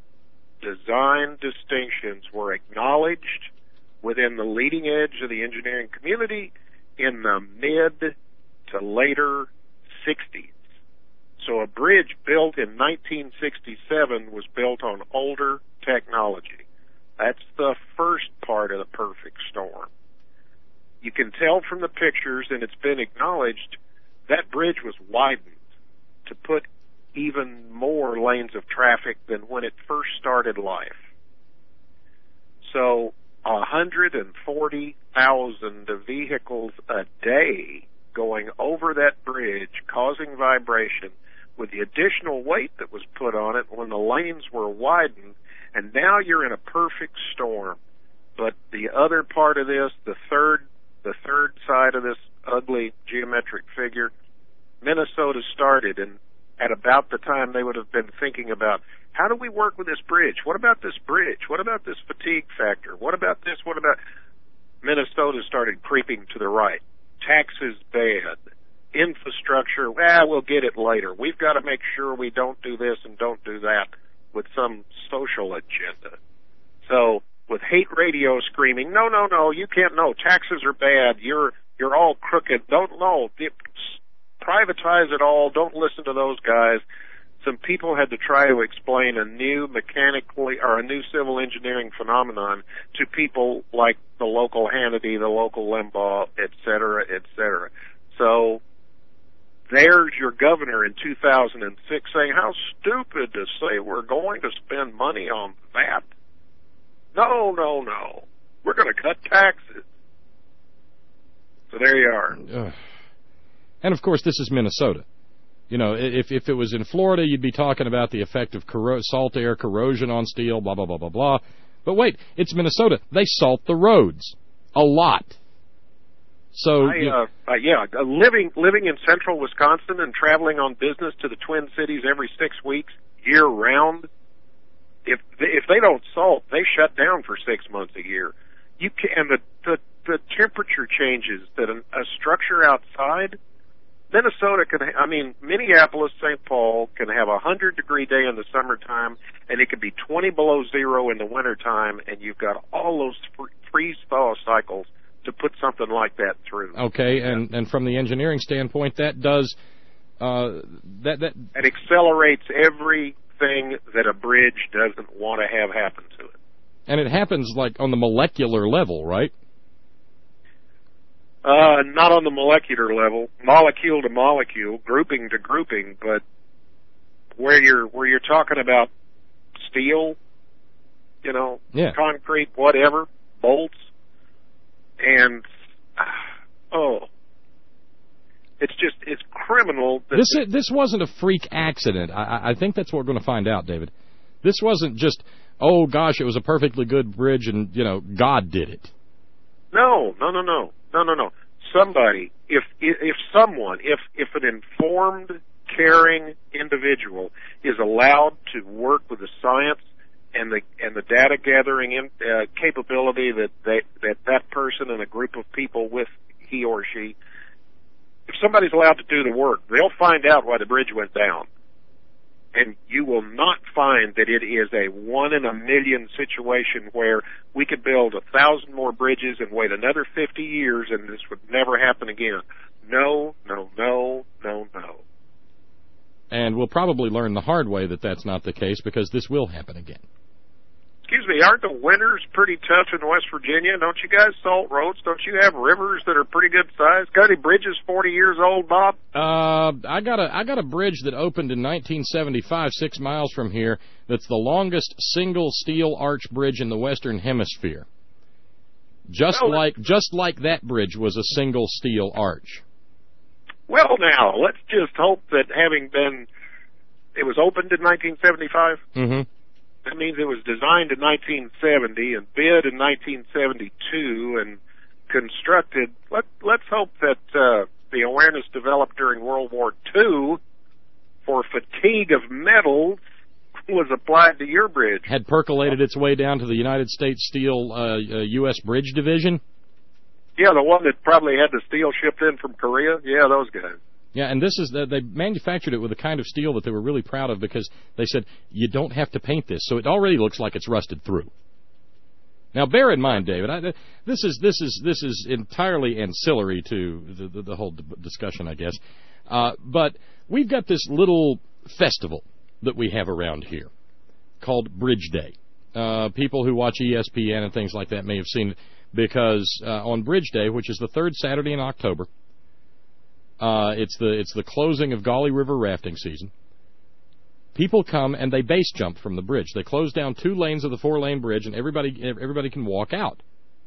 design distinctions were acknowledged within the leading edge of the engineering community in the mid to later 60s. So a bridge built in 1967 was built on older technology. That's the first part of the perfect storm. You can tell from the pictures, and it's been acknowledged, that bridge was widened to put even more lanes of traffic than when it first started life. So 140,000 vehicles a day going over that bridge, causing vibration, with the additional weight that was put on it when the lanes were widened, and now you're in a perfect storm. But the other part of this, the third side of this ugly geometric figure, Minnesota started, and at about the time they would have been thinking about, how do we work with this bridge? What about this bridge? What about this fatigue factor? What about this? What about... Minnesota started creeping to the right. Taxes bad. Infrastructure, we'll get it later. We've got to make sure we don't do this and don't do that with some social agenda. So, with hate radio screaming, no, you can't, no, taxes are bad, you're all crooked, don't know, privatize it all, don't listen to those guys. some people had to try to explain a new civil engineering phenomenon to people like the local Hannity, the local Limbaugh, et cetera, et cetera. So there's your governor in 2006 saying, how stupid to say we're going to spend money on that. No. We're going to cut taxes. So there you are. And, of course, this is Minnesota. You know, if it was in Florida, you'd be talking about the effect of salt air corrosion on steel, blah, blah, blah, blah, blah. But wait, it's Minnesota. They salt the roads a lot. So living in central Wisconsin and traveling on business to the Twin Cities every 6 weeks, year round, if they don't salt, they shut down for 6 months a year. And the temperature changes that a structure outside, Minnesota Minneapolis, St. Paul can have a 100-degree day in the summertime, and it can be 20 below zero in the wintertime, and you've got all those freeze-thaw cycles to put something like that through. Okay, and from the engineering standpoint, that does that it accelerates everything that a bridge doesn't want to have happen to it. And it happens like on the molecular level, right? Not on the molecular level, molecule to molecule, grouping to grouping, but where you're talking about steel, concrete, whatever, bolts, and it's criminal. This wasn't a freak accident. I think that's what we're going to find out, David. This wasn't just, oh gosh, it was a perfectly good bridge and God did it. No. Somebody, if an informed, caring individual is allowed to work with the science and the data gathering capability that person and a group of people with he or she, if somebody's allowed to do the work, they'll find out why the bridge went down. And you will not find that it is a 1 in a million situation where we could build 1,000 more bridges and wait another 50 years and this would never happen again. No. And we'll probably learn the hard way that that's not the case, because this will happen again. Excuse me, aren't the winters pretty tough in West Virginia? Don't you guys salt roads? Don't you have rivers that are pretty good size? Got any bridges 40 years old, Bob? I got a bridge that opened in 1975, 6 miles from here. That's the longest single steel arch bridge in the Western Hemisphere. Just like that bridge was a single steel arch. Well, now let's just hope that it was opened in 1975. Mm-hmm. That means it was designed in 1970 and bid in 1972 and constructed. Let's hope that the awareness developed during World War II for fatigue of metals was applied to your bridge. Had percolated its way down to the United States Steel U.S. Bridge Division? Yeah, the one that probably had the steel shipped in from Korea. Yeah, those guys. Yeah, and they manufactured it with a kind of steel that they were really proud of, because they said, you don't have to paint this, so it already looks like it's rusted through. Now, bear in mind, David, this is entirely ancillary to the whole discussion, I guess. But we've got this little festival that we have around here called Bridge Day. People who watch ESPN and things like that may have seen it, because on Bridge Day, which is the third Saturday in October, it's the closing of Gauley River rafting season. People come and they base jump from the bridge. They close down 2 lanes of the 4-lane bridge, and everybody can walk out.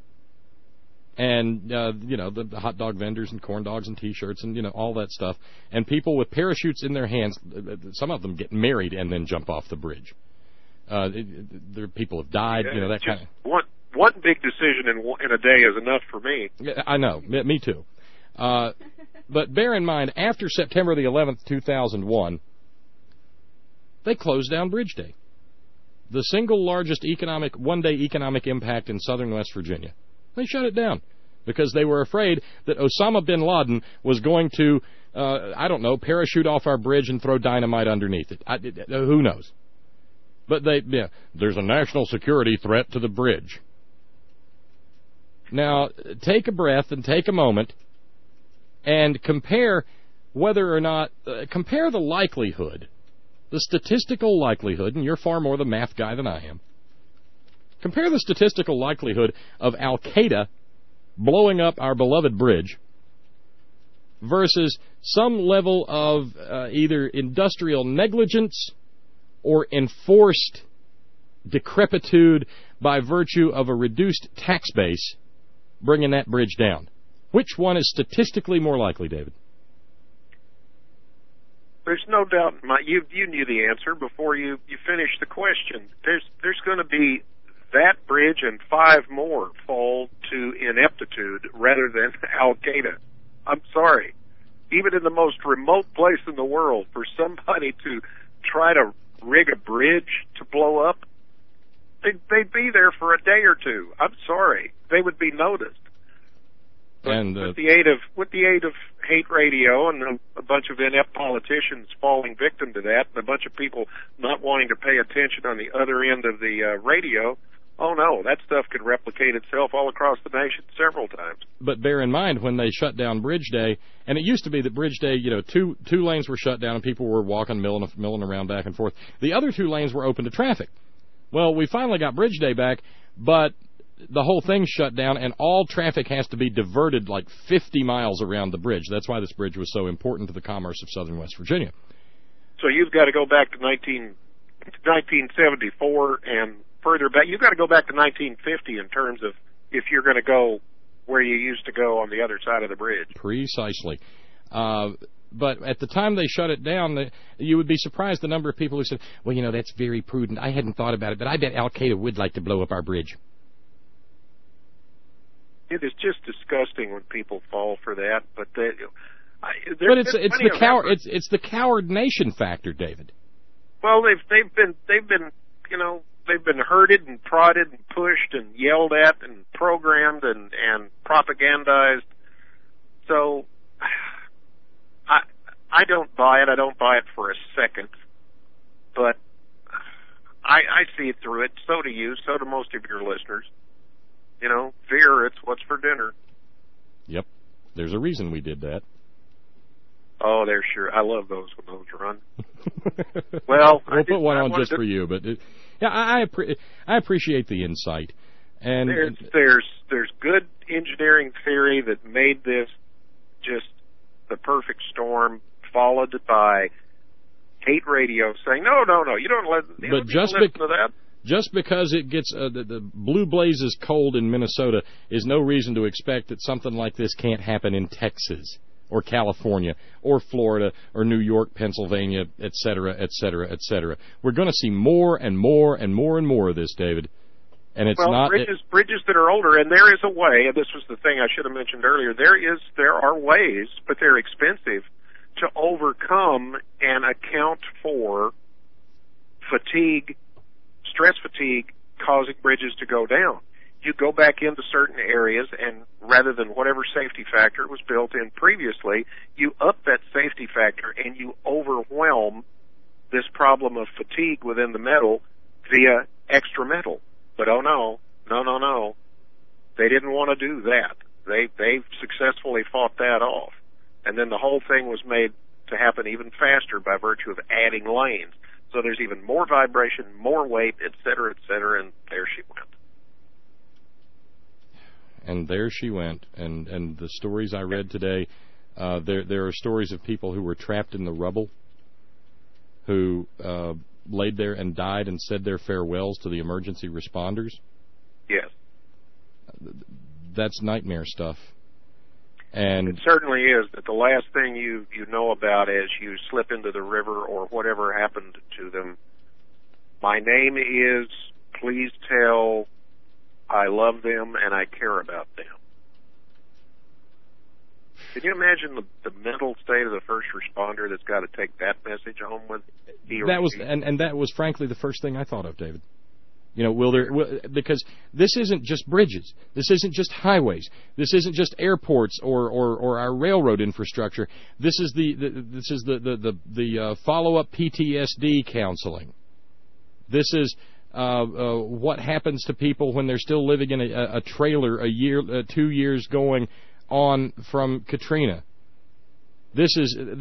And the hot dog vendors and corn dogs and T-shirts and all that stuff. And people with parachutes in their hands. Some of them get married and then jump off the bridge. There people have died. That kind of one big decision in a day is enough for me. I know, me too. But bear in mind, after September the 11th, 2001, they closed down Bridge Day, the single largest one-day economic impact in southern West Virginia. They shut it down because they were afraid that Osama bin Laden was going to, parachute off our bridge and throw dynamite underneath it. Who knows? But there's a national security threat to the bridge. Now, take a breath and take a moment and compare whether or not, compare the the statistical likelihood, and you're far more the math guy than I am, compare the statistical likelihood of Al-Qaeda blowing up our beloved bridge versus some level of either industrial negligence or enforced decrepitude by virtue of a reduced tax base bringing that bridge down. Which one is statistically more likely, David? There's no doubt. You knew the answer before you finished the question. There's going to be that bridge and 5 more fall to ineptitude rather than Al-Qaeda. I'm sorry. Even in the most remote place in the world, for somebody to try to rig a bridge to blow up, they'd be there for a day or two. I'm sorry. They would be noticed. And with the aid of hate radio and a bunch of inept politicians falling victim to that, and a bunch of people not wanting to pay attention on the other end of the radio, oh no, that stuff could replicate itself all across the nation several times. But bear in mind, when they shut down Bridge Day, and it used to be that Bridge Day, two lanes were shut down and people were walking, milling around back and forth. The other 2 lanes were open to traffic. Well, we finally got Bridge Day back, but the whole thing's shut down, and all traffic has to be diverted like 50 miles around the bridge. That's why this bridge was so important to the commerce of southern West Virginia. So you've got to go back to 1974 and further back. You've got to go back to 1950 in terms of if you're going to go where you used to go on the other side of the bridge. Precisely. But at the time they shut it down, you would be surprised the number of people who said, well, that's very prudent. I hadn't thought about it, but I bet Al-Qaeda would like to blow up our bridge. It is just disgusting when people fall for that, but it's the coward nation factor, David. Well, they've been herded and prodded and pushed and yelled at and programmed and propagandized. So I don't buy it. I don't buy it for a second, but I see it through it. So do you. So do most of your listeners. Fear, it's what's for dinner. Yep. There's a reason we did that. Oh, they're sure. I love those when those run. Well, we'll put one on just for you, but I appreciate the insight. And there's good engineering theory that made this just the perfect storm, followed by hate radio saying, no, you don't listen to that. Just because it gets the blue blazes cold in Minnesota is no reason to expect that something like this can't happen in Texas or California or Florida or New York, Pennsylvania, et cetera, et cetera, et cetera. We're going to see more and more and more and more of this, David. And it's not bridges that are older, and there is a way. And this was the thing I should have mentioned earlier. There are ways, but they're expensive, to overcome and account for stress fatigue causing bridges to go down. You go back into certain areas, and rather than whatever safety factor was built in previously, you up that safety factor and you overwhelm this problem of fatigue within the metal via extra metal. But oh no. They didn't want to do that. They successfully fought that off. And then the whole thing was made to happen even faster by virtue of adding lanes. So there's even more vibration, more weight, et cetera, and there she went. And there she went. And the stories I read today, there are stories of people who were trapped in the rubble, who laid there and died and said their farewells to the emergency responders. Yes. That's nightmare stuff. And it certainly is that the last thing you know about as you slip into the river or whatever happened to them, my name is, please tell, I love them and I care about them. Can you imagine the mental state of the first responder that's got to take that message home with he or she? And that was frankly the first thing I thought of, David. Because this isn't just bridges. This isn't just highways. This isn't just airports or our railroad infrastructure. This is the follow-up PTSD counseling. This is what happens to people when they're still living in a trailer 2 years going on from Katrina. This isn't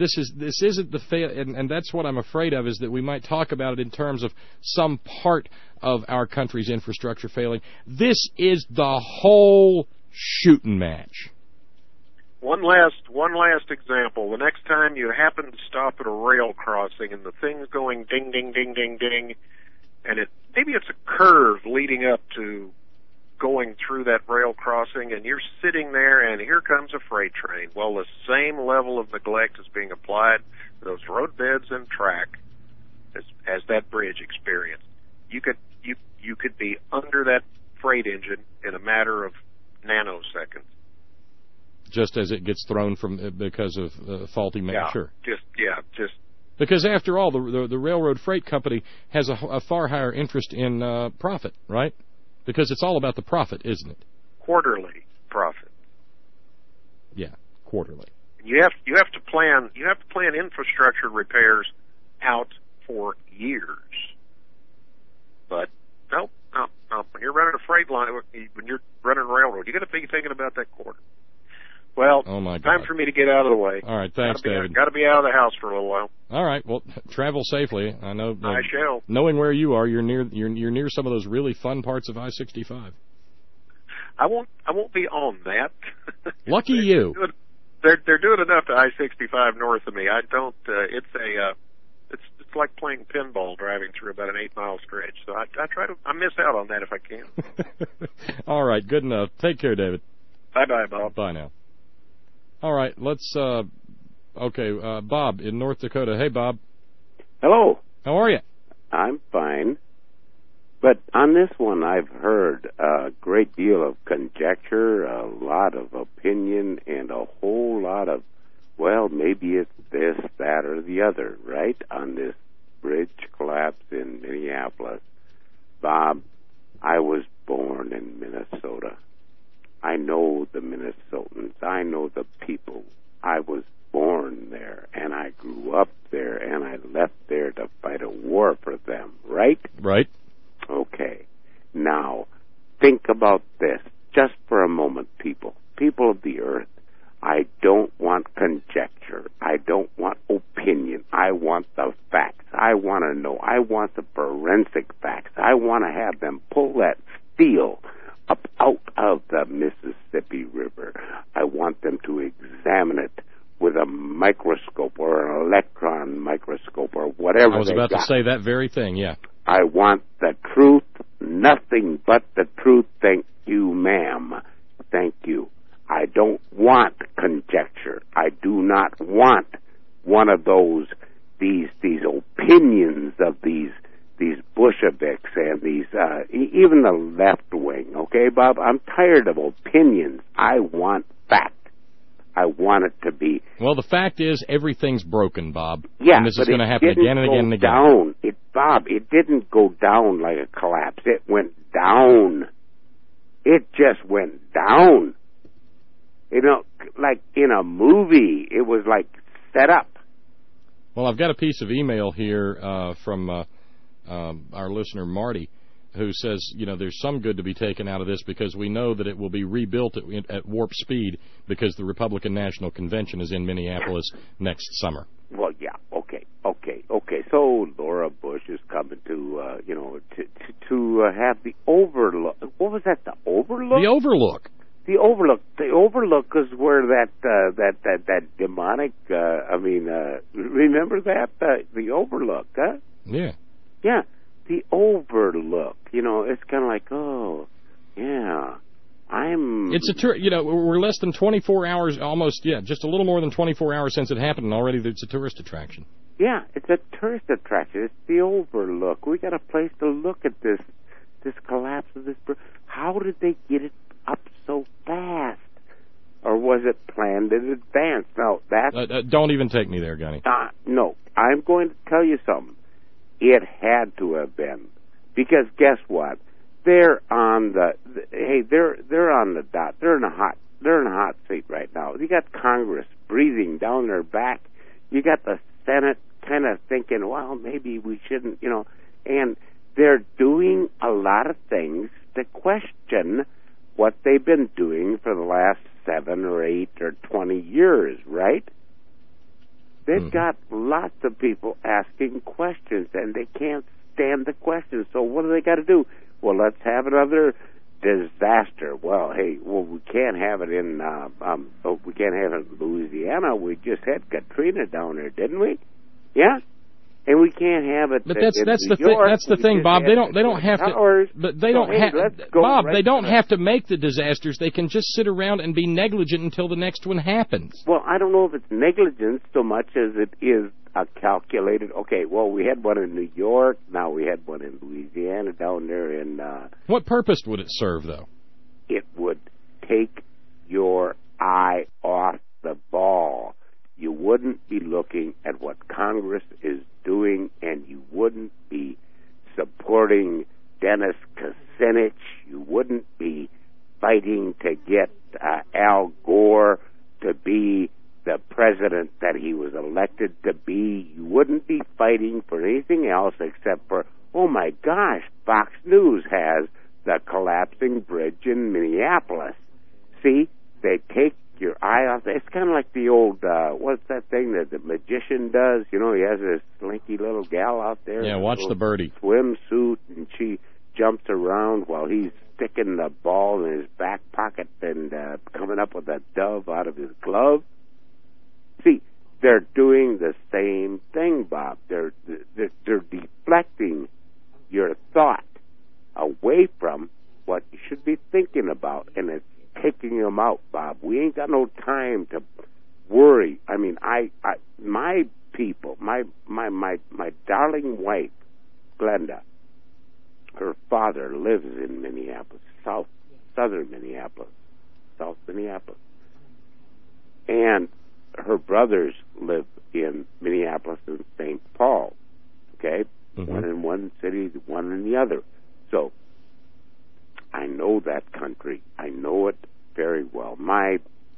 the and that's what I'm afraid of, is that we might talk about it in terms of some part of our country's infrastructure failing. This is the whole shooting match. One last example. The next time you happen to stop at a rail crossing and the thing's going ding, ding, ding, ding, ding, and maybe it's a curve leading up to going through that rail crossing, and you're sitting there, and here comes a freight train. Well, the same level of neglect is being applied to those road beds and track as that bridge experienced. You could be under that freight engine in a matter of nanoseconds. Just as it gets thrown from because of faulty measure. Just because after all, the railroad freight company has a far higher interest in profit, right? Because it's all about the profit, isn't it? Quarterly profit. Yeah, quarterly. You have to plan infrastructure repairs out for years. But no. When you're running a freight line, when you're running a railroad, you got to be thinking about that quarter. Well, oh my God. Time for me to get out of the way. All right, thanks, David. Got to be out of the house for a little while. All right, well, travel safely. I know. I shall. Knowing where you are, you're near some of those really fun parts of I-65. I won't be on that. Lucky you. They're doing enough to I-65 north of me. I don't. It's like playing pinball driving through about an 8-mile stretch. So I miss out on that if I can. All right, good enough. Take care, David. Bye, Bob. Bye now. All right, let's, Bob in North Dakota. Hey, Bob. Hello. How are you? I'm fine. But on this one, I've heard a great deal of conjecture, a lot of opinion, and a whole lot of, well, maybe it's this, that, or the other, right, on this bridge collapse in Minneapolis. Bob, I was born in Minnesota. I know the Minnesotans. I know the people. I was born there, and I grew up there, and I left there to fight a war for them, right? Right. Okay. Now, think about this just for a moment, people. People of the earth, I don't want conjecture. I don't want opinion. I want the facts. I want to know. I want the forensic facts. I want to have them pull that steel up out of the Mississippi River. I want them to examine it with a microscope or an electron microscope or whatever. I was about to say that very thing, yeah. I want the truth, nothing but the truth. Thank you, ma'am. Thank you. I don't want conjecture. I do not want one of these opinions of these Bolsheviks and these, even the left wing, okay, Bob? I'm tired of opinions. I want fact. I want it to be. Well, the fact is everything's broken, Bob. Yeah, and this is going to happen again and again and again. Bob, it didn't go down like a collapse. It went down. It just went down. You know, like in a movie, it was like set up. Well, I've got a piece of email here from our listener Marty, who says, there's some good to be taken out of this because we know that it will be rebuilt at warp speed because the Republican National Convention is in Minneapolis next summer. Well, yeah, okay. So Laura Bush is coming to have the overlook. What was that? The overlook? The overlook. The overlook is where that demonic. Remember that the overlook, huh? Yeah. Yeah, the overlook. It's kind of like, oh, yeah, It's a tour. We're less than 24 hours, almost. Yeah, just a little more than 24 hours since it happened, and already it's a tourist attraction. Yeah, it's a tourist attraction. It's the overlook. We got a place to look at this collapse of this. How did they get it up so fast? Or was it planned in advance? No, that's... don't even take me there, Gunny. No, I'm going to tell you something. It had to have been. Because guess what? They're on the dot. They're in a hot seat right now. You got Congress breathing down their back. You got the Senate kind of thinking, well, maybe we shouldn't, and they're doing a lot of things to question what they've been doing for the last 7 or 8 or 20 years, right? They've got lots of people asking questions, and they can't stand the questions. So what do they got to do? Well, let's have another disaster. Well, hey, we can't have it in we can't have it in Louisiana. We just had Katrina down there, didn't we? Yeah. And we can't have it. But that's the thing, Bob. They don't have to. But they don't have. Bob, they don't have to make the disasters. They can just sit around and be negligent until the next one happens. Well, I don't know if it's negligence so much as it is a calculated. Okay, well, we had one in New York. Now we had one in Louisiana down there in. What purpose would it serve, though? It would take your eye off the ball. You wouldn't be looking at what Congress is doing, and you wouldn't be supporting Dennis Kucinich. You wouldn't be fighting to get Al Gore to be the president that he was elected to be. You wouldn't be fighting for anything else except for, oh my gosh, Fox News has the collapsing bridge in Minneapolis. See, they take your eye off. It's kind of like the old, what's that thing that the magician does? You know, he has this slinky little gal out there. Yeah, watch the birdie. Swimsuit, and she jumps around while he's sticking the ball in his back pocket and coming up with a dove out of his glove. See, they're doing the same thing, Bob. They're deflecting your thought away from what you should be thinking about, and it's taking them out, Bob. We ain't got no time to worry. I mean, my people, my darling wife, Glenda, her father lives in Minneapolis, southern Minneapolis, South Minneapolis, and her brothers live in Minneapolis and St. Paul. Okay, one in one city, one in the other. So I know that country. I know it very well. My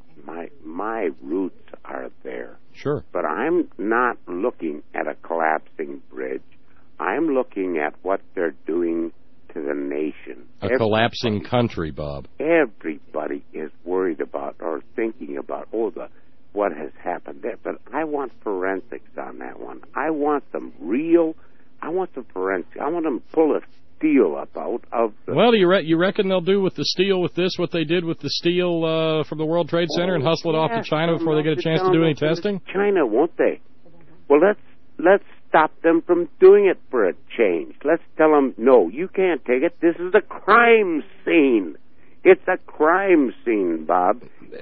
roots are there. Sure. But I'm not looking at a collapsing bridge. I'm looking at what they're doing to the nation. A collapsing country, Bob. Everybody is worried about or thinking about, what has happened there. But I want forensics on that one. I want them real. I want the forensics. I want them to pull a steel up out of the... Well, you reckon they'll do with the steel with this what they did with the steel from the World Trade Center and hustle it off to China before they get a chance to do any testing? China, won't they? Well, let's stop them from doing it for a change. Let's tell them, no, you can't take it. This is a crime scene. It's a crime scene, Bob.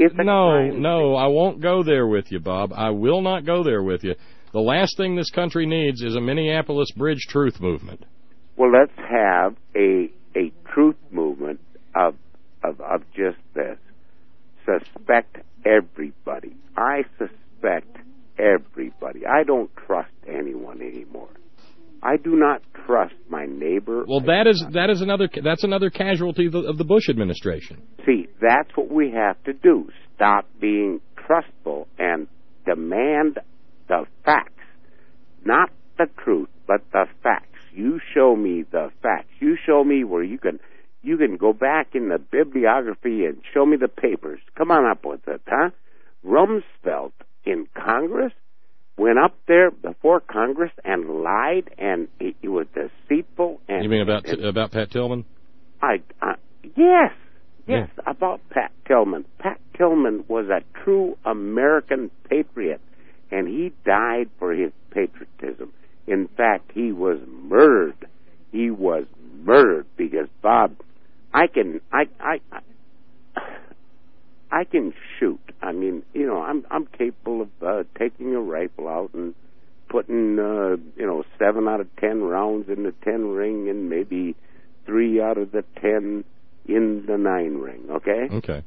No, I won't go there with you, Bob. I will not go there with you. The last thing this country needs is a Minneapolis Bridge truth movement. Well, let's have a truth movement of just this. Suspect everybody. I suspect everybody. I don't trust anyone anymore. I do not trust my neighbor. Well, that's another casualty of the Bush administration. See, that's what we have to do. Stop being trustful and demand the facts. Not the truth, but the facts. You show me the facts. You show me where you can go back in the bibliography and show me the papers. Come on up with it, huh? Rumsfeld in Congress went up there before Congress and lied, and he was deceitful. And you mean about Pat Tillman? Yes, about Pat Tillman. Pat Tillman was a true American patriot, and he died for his patriotism. In fact, he was murdered. He was murdered because, Bob, I can shoot. I mean, I'm capable of taking a rifle out and putting 7 out of 10 rounds in the 10 ring and maybe 3 out of the 10 in the 9 ring. Okay. Okay.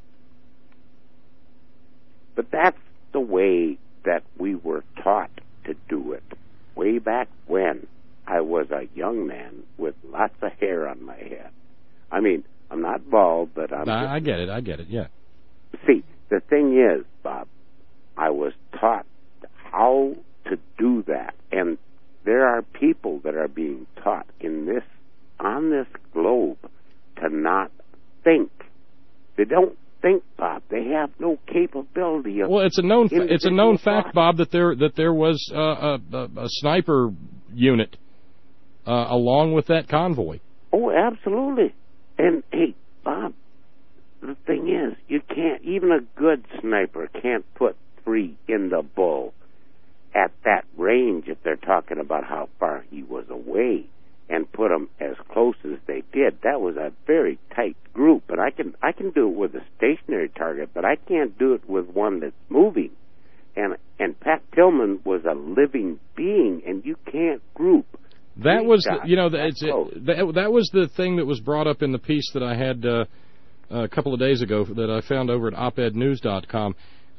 But that's the way that we were taught to do it. Way back when I was a young man with lots of hair on my head. I mean, I'm not bald, but I get it, yeah. See, the thing is, Bob, I was taught how to do that. And there are people that are being taught on this globe to not think. They don't think, Bob. They have no capability of. Well, it's a known fact, Bob, that there was a sniper unit along with that convoy. Oh, absolutely. And hey, Bob, the thing is, you can't. Even a good sniper can't put 3 in the bull at that range if they're talking about how far he was away, and put them as close as they did. That was a very tight group, and I can do it with a stationary target, but I can't do it with one that's moving. And Pat Tillman was a living being, and you can't group. That was that was the thing that was brought up in the piece that I had a couple of days ago that I found over at opednews.com.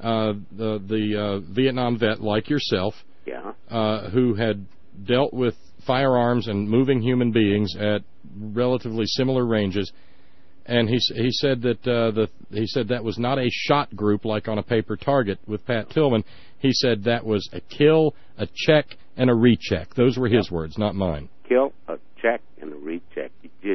The Vietnam vet like yourself, who had dealt with firearms and moving human beings at relatively similar ranges, and he said that he said that was not a shot group like on a paper target with Pat Tillman. He said that was a kill, a check, and a recheck. Those were his words, not mine. Kill, a check, and a recheck.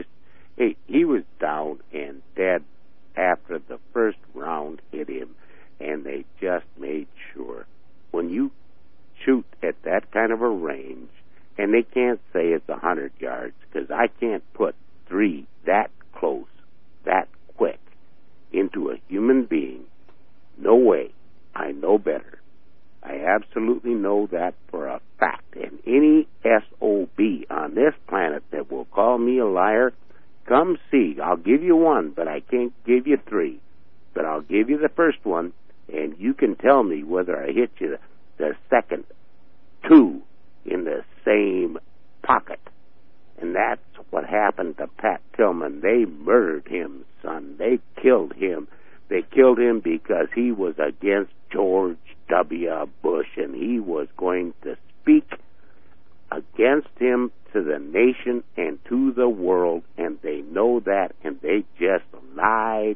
He was down and dead after the first round hit him, and they just made sure. When you shoot at that kind of a range, and they can't say it's 100 yards, because I can't put 3 that close, that quick, into a human being. No way. I know better. I absolutely know that for a fact. And any SOB on this planet that will call me a liar, come see. I'll give you 1, but I can't give you 3. But I'll give you the first one, and you can tell me whether I hit you the second 2 in the same pocket. And that's what happened to Pat Tillman. They murdered him, son. They killed him. They killed him because he was against George W. Bush, and he was going to speak against him to the nation and to the world, and they know that, and they just lie,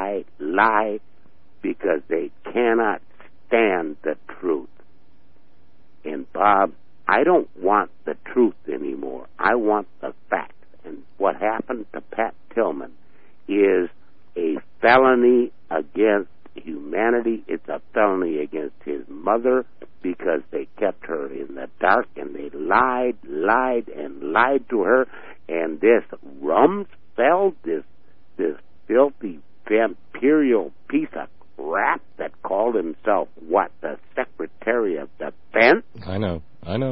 because they cannot stand the truth. And Bob, I don't want the truth anymore. I want the facts. And what happened to Pat Tillman is a felony against humanity. It's a felony against his mother, because they kept her in the dark, and they lied to her. And this Rumsfeld, this filthy imperial piece of crap that called himself the Secretary of Defense. I know.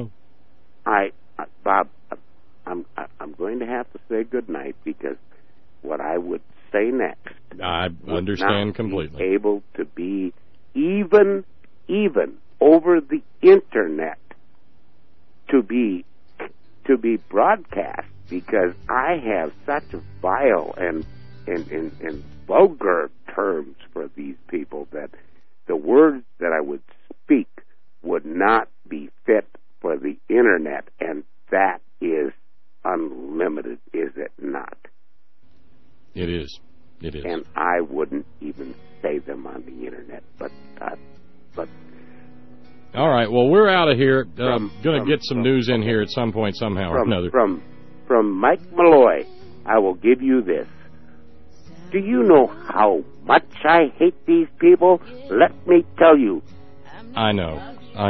Bob, I'm going to have to say goodnight, because what I would say next, I understand completely. Able to be even over the internet to be broadcast, because I have such vile and vulgar terms for these people that the words that I would speak would not be fit for the internet, and that is unlimited, is it not? It is. And I wouldn't even say them on the internet, but all right. Well, we're out of here. Going to get some news in here at some point, somehow or another. From Mike Malloy, I will give you this. Do you know how much I hate these people? Let me tell you. I know.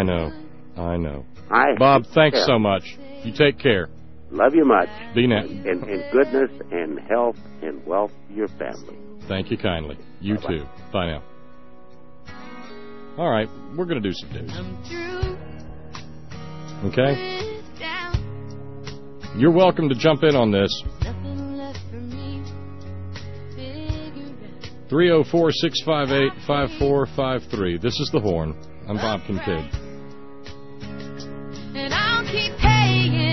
Bob, thanks so much. You take care. Love you much. Be net. And goodness and health and wealth to your family. Thank you kindly. You Bye-bye. Too. Bye now. All right, we're going to do some news. Okay? You're welcome to jump in on this. 304-658-5453. This is The Horn. I'm Bob Kincaid. And I'll keep paying.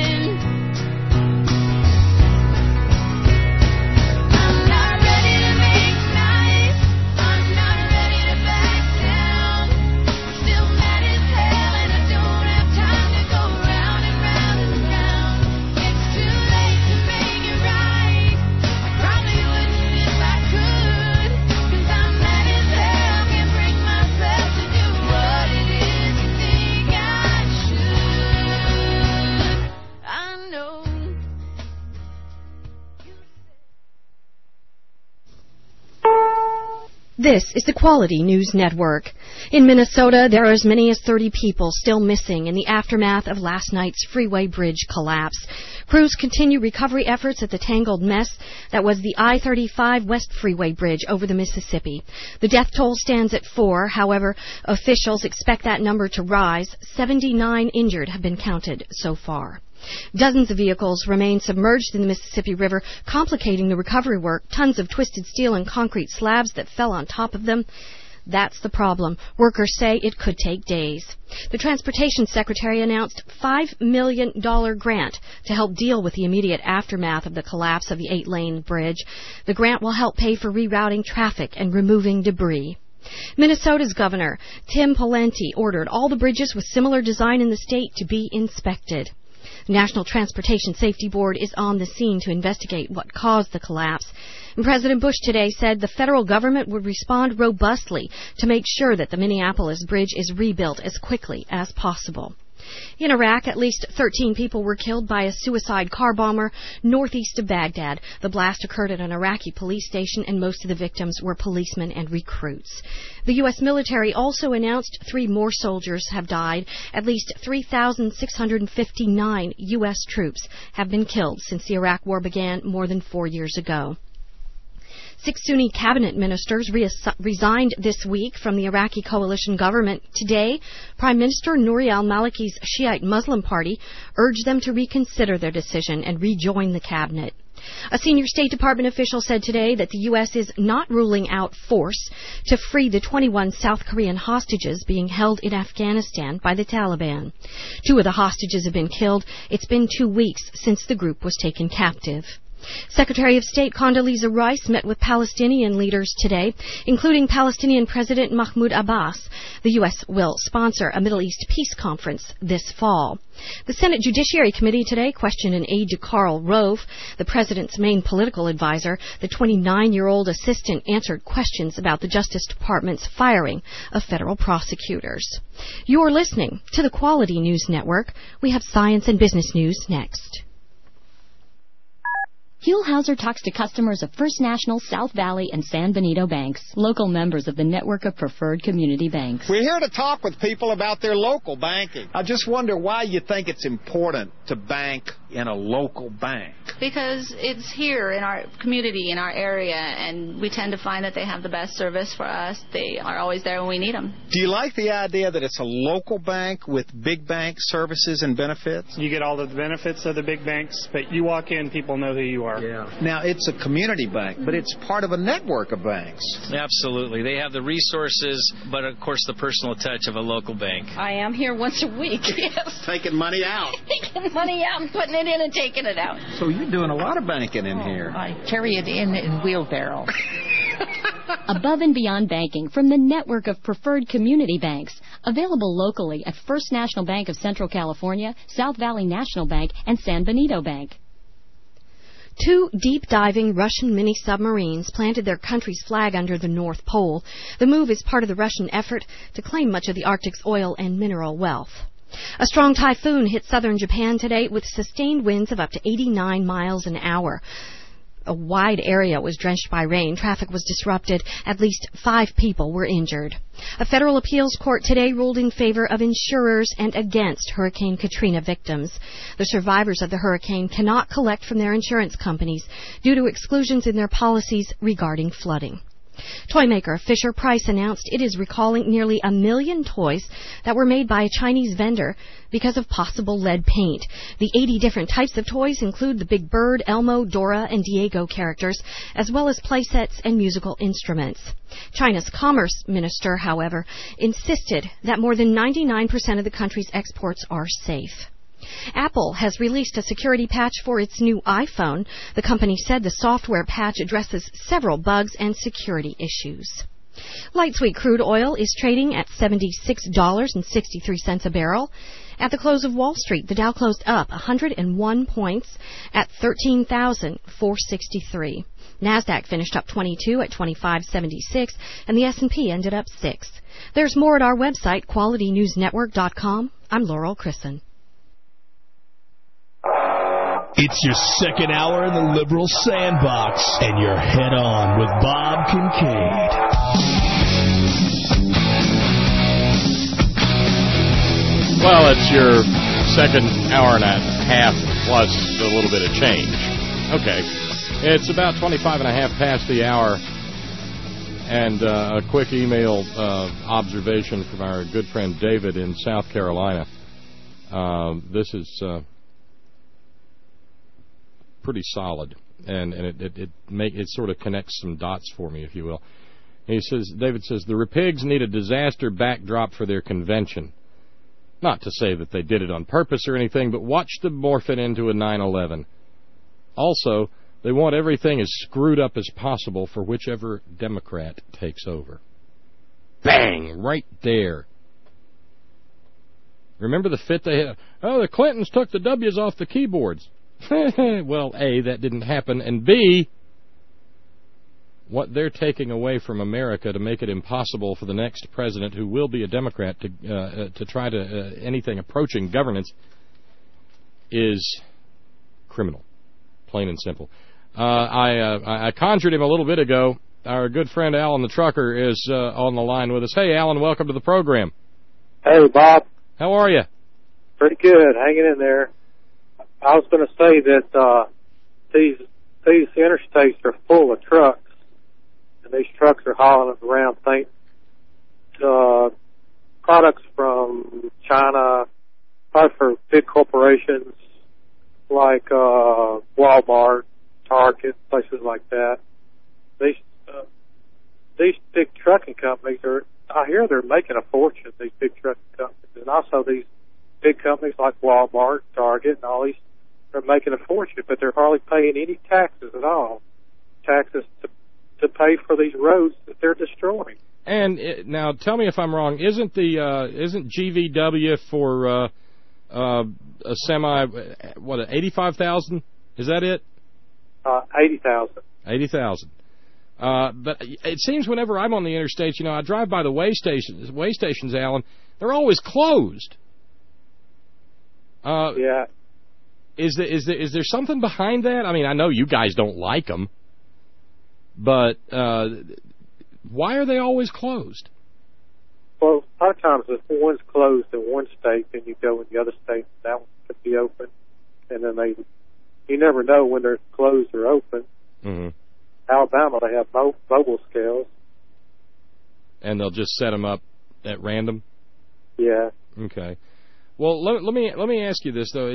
This is the Quality News Network. In Minnesota, there are as many as 30 people still missing in the aftermath of last night's freeway bridge collapse. Crews continue recovery efforts at the tangled mess that was the I-35 West Freeway Bridge over the Mississippi. The death toll stands at 4. However, officials expect that number to rise. 79 injured have been counted so far. Dozens of vehicles remain submerged in the Mississippi River, complicating the recovery work. Tons of twisted steel and concrete slabs that fell on top of them. That's the problem. Workers say it could take days. The Transportation Secretary announced a $5 million grant to help deal with the immediate aftermath of the collapse of the 8-lane bridge. The grant will help pay for rerouting traffic and removing debris. Minnesota's Governor Tim Pawlenty ordered all the bridges with similar design in the state to be inspected. The National Transportation Safety Board is on the scene to investigate what caused the collapse. And President Bush today said the federal government would respond robustly to make sure that the Minneapolis bridge is rebuilt as quickly as possible. In Iraq, at least 13 people were killed by a suicide car bomber northeast of Baghdad. The blast occurred at an Iraqi police station, and most of the victims were policemen and recruits. The U.S. military also announced 3 more soldiers have died. At least 3,659 U.S. troops have been killed since the Iraq War began more than 4 years ago. 6 Sunni cabinet ministers resigned this week from the Iraqi coalition government. Today, Prime Minister Nouri al-Maliki's Shiite Muslim party urged them to reconsider their decision and rejoin the cabinet. A senior State Department official said today that the U.S. is not ruling out force to free the 21 South Korean hostages being held in Afghanistan by the Taliban. 2 of the hostages have been killed. It's been 2 weeks since the group was taken captive. Secretary of State Condoleezza Rice met with Palestinian leaders today, including Palestinian President Mahmoud Abbas. The U.S. will sponsor a Middle East peace conference this fall. The Senate Judiciary Committee today questioned an aide to Karl Rove, the president's main political advisor. The 29-year-old assistant answered questions about the Justice Department's firing of federal prosecutors. You're listening to the Quality News Network. We have science and business news next. Huell-Hauser talks to customers of First National, South Valley, and San Benito banks, local members of the network of preferred community banks. We're here to talk with people about their local banking. I just wonder why you think it's important to bank in a local bank. Because it's here in our community, in our area, and we tend to find that they have the best service for us. They are always there when we need them. Do you like the idea that it's a local bank with big bank services and benefits? You get all the benefits of the big banks, but you walk in, people know who you are. Yeah. Now, it's a community bank, but it's part of a network of banks. Absolutely. They have the resources, but, of course, the personal touch of a local bank. I am here once a week, yes. Taking money out. Taking money out and putting it in and taking it out. So you're doing a lot of banking in here. I carry it in wheelbarrow. Above and beyond banking from the network of preferred community banks, available locally at First National Bank of Central California, South Valley National Bank, and San Benito Bank. 2 deep-diving Russian mini-submarines planted their country's flag under the North Pole. The move is part of the Russian effort to claim much of the Arctic's oil and mineral wealth. A strong typhoon hit southern Japan today with sustained winds of up to 89 miles an hour. A wide area was drenched by rain. Traffic was disrupted. At least 5 people were injured. A federal appeals court today ruled in favor of insurers and against Hurricane Katrina victims. The survivors of the hurricane cannot collect from their insurance companies due to exclusions in their policies regarding flooding. Toy maker Fisher-Price announced it is recalling nearly 1 million toys that were made by a Chinese vendor because of possible lead paint. The 80 different types of toys include the Big Bird, Elmo, Dora, and Diego characters, as well as playsets and musical instruments. China's Commerce Minister, however, insisted that more than 99% of the country's exports are safe. Apple has released a security patch for its new iPhone. The company said the software patch addresses several bugs and security issues. Light sweet crude oil is trading at $76.63 a barrel. At the close of Wall Street, the Dow closed up 101 points at 13,463. NASDAQ finished up 22 at 2576, and the S&P ended up 6. There's more at our website, QualityNewsNetwork.com. I'm Laurel Chrisson. It's your second hour in the Liberal Sandbox, and you're head on with Bob Kincaid. Well, it's your second hour and a half plus a little bit of change. Okay. It's about 25 and a half past the hour. And a quick email observation from our good friend David in South Carolina. This is pretty solid, and it sort of connects some dots for me, if you will. He says, David says, the Repigs need a disaster backdrop for their convention. Not to say that they did it on purpose or anything, but watch them morph it into a 9/11. Also, they want everything as screwed up as possible for whichever Democrat takes over. Bang! Right there. Remember the fit they had? Oh, the Clintons took the W's off the keyboards. Well, A, that didn't happen, and B, what they're taking away from America to make it impossible for the next president, who will be a Democrat, to try to anything approaching governance is criminal, plain and simple. I conjured him a little bit ago. Our good friend Alan the trucker is on the line with us. Hey, Alan, welcome to the program. Hey, Bob. How are you? Pretty good, hanging in there. I was going to say that these interstates are full of trucks, and these trucks are hauling around products from China, probably for big corporations like Walmart, Target, places like that. These big trucking companies I hear they're making a fortune, these big trucking companies. And also these big companies like Walmart, Target, and all these, they're making a fortune, but they're hardly paying any taxes at all. Taxes to pay for these roads that they're destroying. And now tell me if I'm wrong, isn't GVW for a semi, what, 85,000? Is that it? 80,000. 80,000. But it seems whenever I'm on the interstates, I drive by the way stations, Alan, they're always closed. Yeah. Is there something behind that? I mean, I know you guys don't like them, but why are they always closed? Well, a lot of times if one's closed in one state, then you go in the other state, that one could be open, and then you never know when they're closed or open. Mm-hmm. Alabama, they have mobile scales. And they'll just set them up at random? Yeah. Okay. Well, let me ask you this though: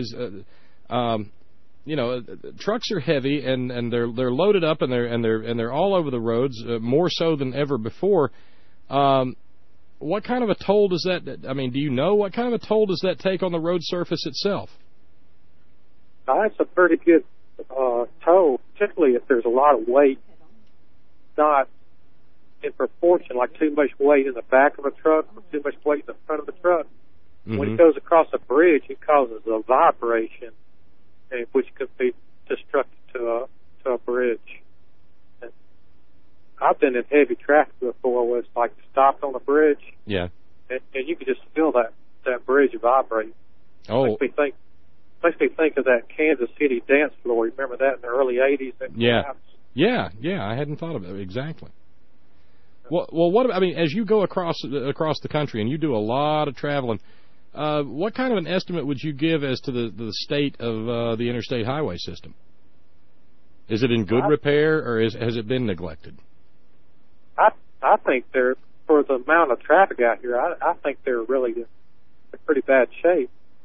trucks are heavy and they're loaded up and they're all over the roads, more so than ever before. What kind of a toll does that? I mean, do you know what kind of a toll does that take on the road surface itself? That's a pretty good toll, particularly if there's a lot of weight, not in proportion, like too much weight in the back of a truck or too much weight in the front of the truck. Mm-hmm. When it goes across a bridge, it causes a vibration, which could be destructive to a bridge. And I've been in heavy traffic before where it's like stopped on a bridge. Yeah. And you could just feel that bridge vibrate. Oh. Makes me think of that Kansas City dance floor. You remember that in the early 80s? Yeah. I hadn't thought of it exactly. Well, what I mean, as you go across the country and you do a lot of traveling, what kind of an estimate would you give as to the state of the interstate highway system? Is it in good repair, or has it been neglected? I think for the amount of traffic out here, I think they're really in pretty bad shape.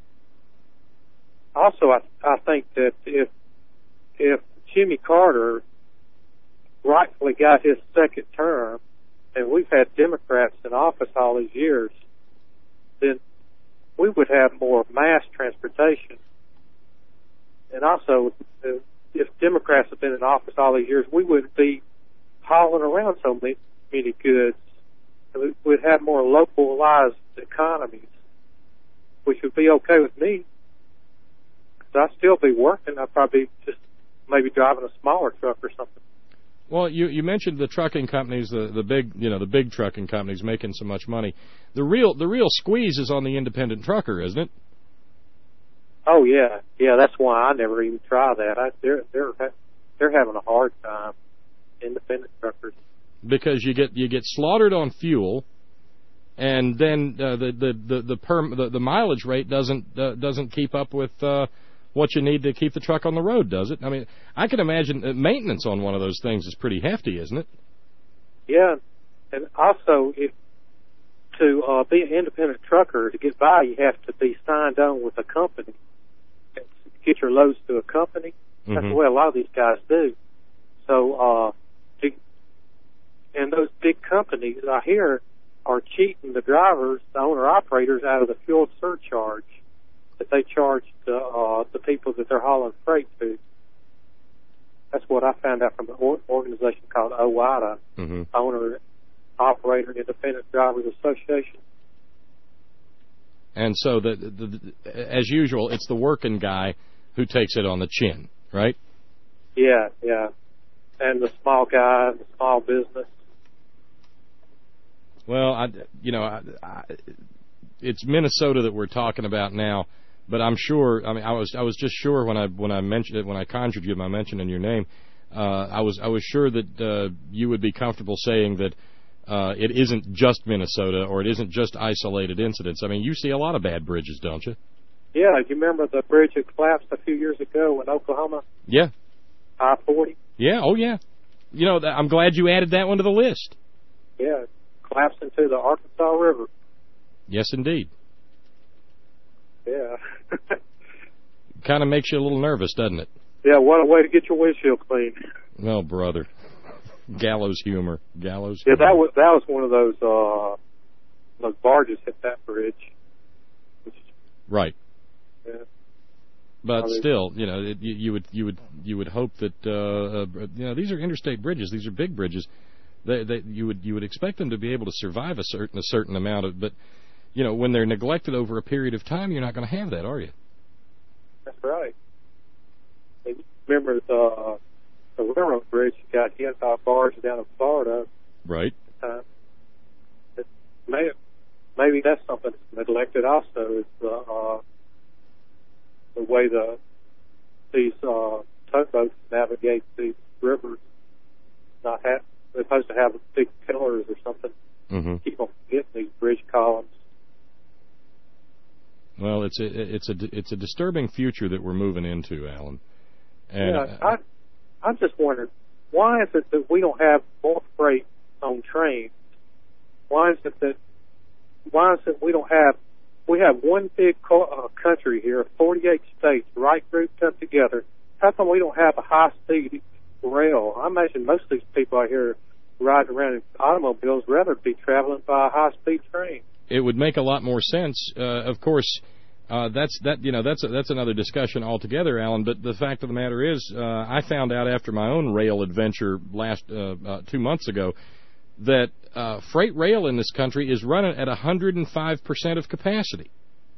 Also, I think that if Jimmy Carter rightfully got his second term, and we've had Democrats in office all these years, then we would have more mass transportation. And also, if Democrats have been in office all these years, we wouldn't be hauling around so many goods. We'd have more localized economies, which would be okay with me. I'd still be working. I'd probably just maybe driving a smaller truck or something. Well, you mentioned the trucking companies, the big trucking companies making so much money. The real squeeze is on the independent trucker, isn't it? Oh yeah. That's why I never even try that. They're having a hard time, independent truckers. Because you get slaughtered on fuel, and then the mileage rate doesn't keep up with what you need to keep the truck on the road, does it? I mean, I can imagine maintenance on one of those things is pretty hefty, isn't it? Yeah, and also to be an independent trucker, to get by, you have to be signed on with a company. Get your loads to a company. That's the way a lot of these guys do. So, and those big companies, I hear, are cheating the drivers, the owner-operators, out of the fuel surcharge that they charge the people that they're hauling freight to. That's what I found out from an organization called OWIDA, Owner-Operator Independent Drivers Association. And so, as usual, it's the working guy who takes it on the chin, right? Yeah. And the small guy, the small business. Well, it's Minnesota that we're talking about now, but I'm sure. I mean, I was just sure when I mentioned it, when I conjured you by mentioning your name, I was sure that you would be comfortable saying that it isn't just Minnesota or it isn't just isolated incidents. I mean, you see a lot of bad bridges, don't you? Yeah, you remember the bridge that collapsed a few years ago in Oklahoma? Yeah. I-40? Yeah, oh yeah. You know, I'm glad you added that one to the list. Yeah, collapsed into the Arkansas River. Yes, indeed. Yeah. Kind of makes you a little nervous, doesn't it? Yeah, what a way to get your windshield clean. Well, brother. Gallows humor. Yeah, that was one of those barges hit that bridge. Right. Yeah. But still, you know, you would hope that you know, these are interstate bridges. These are big bridges. You would expect them to be able to survive a certain amount of, but you know, when they're neglected over a period of time, you're not going to have that, are you? That's right. Remember the railroad bridge got hit by a barge down in Florida. Right. Maybe that's something that's neglected also, is the way these tugboats navigate these rivers. They're supposed to have big pillars or something. Keep on getting these bridge columns. Well, it's a disturbing future that we're moving into, Alan. And yeah, I'm just wondering, why is it that we don't have more freight on trains? Why is it we have one big country here, 48 states, right grouped up together. How come we don't have a high-speed rail? I imagine most of these people out here riding around in automobiles rather be traveling by a high-speed train. It would make a lot more sense. Of course, that's another discussion altogether, Alan. But the fact of the matter is, I found out after my own rail adventure last 2 months ago that freight rail in this country is running at 105% of capacity.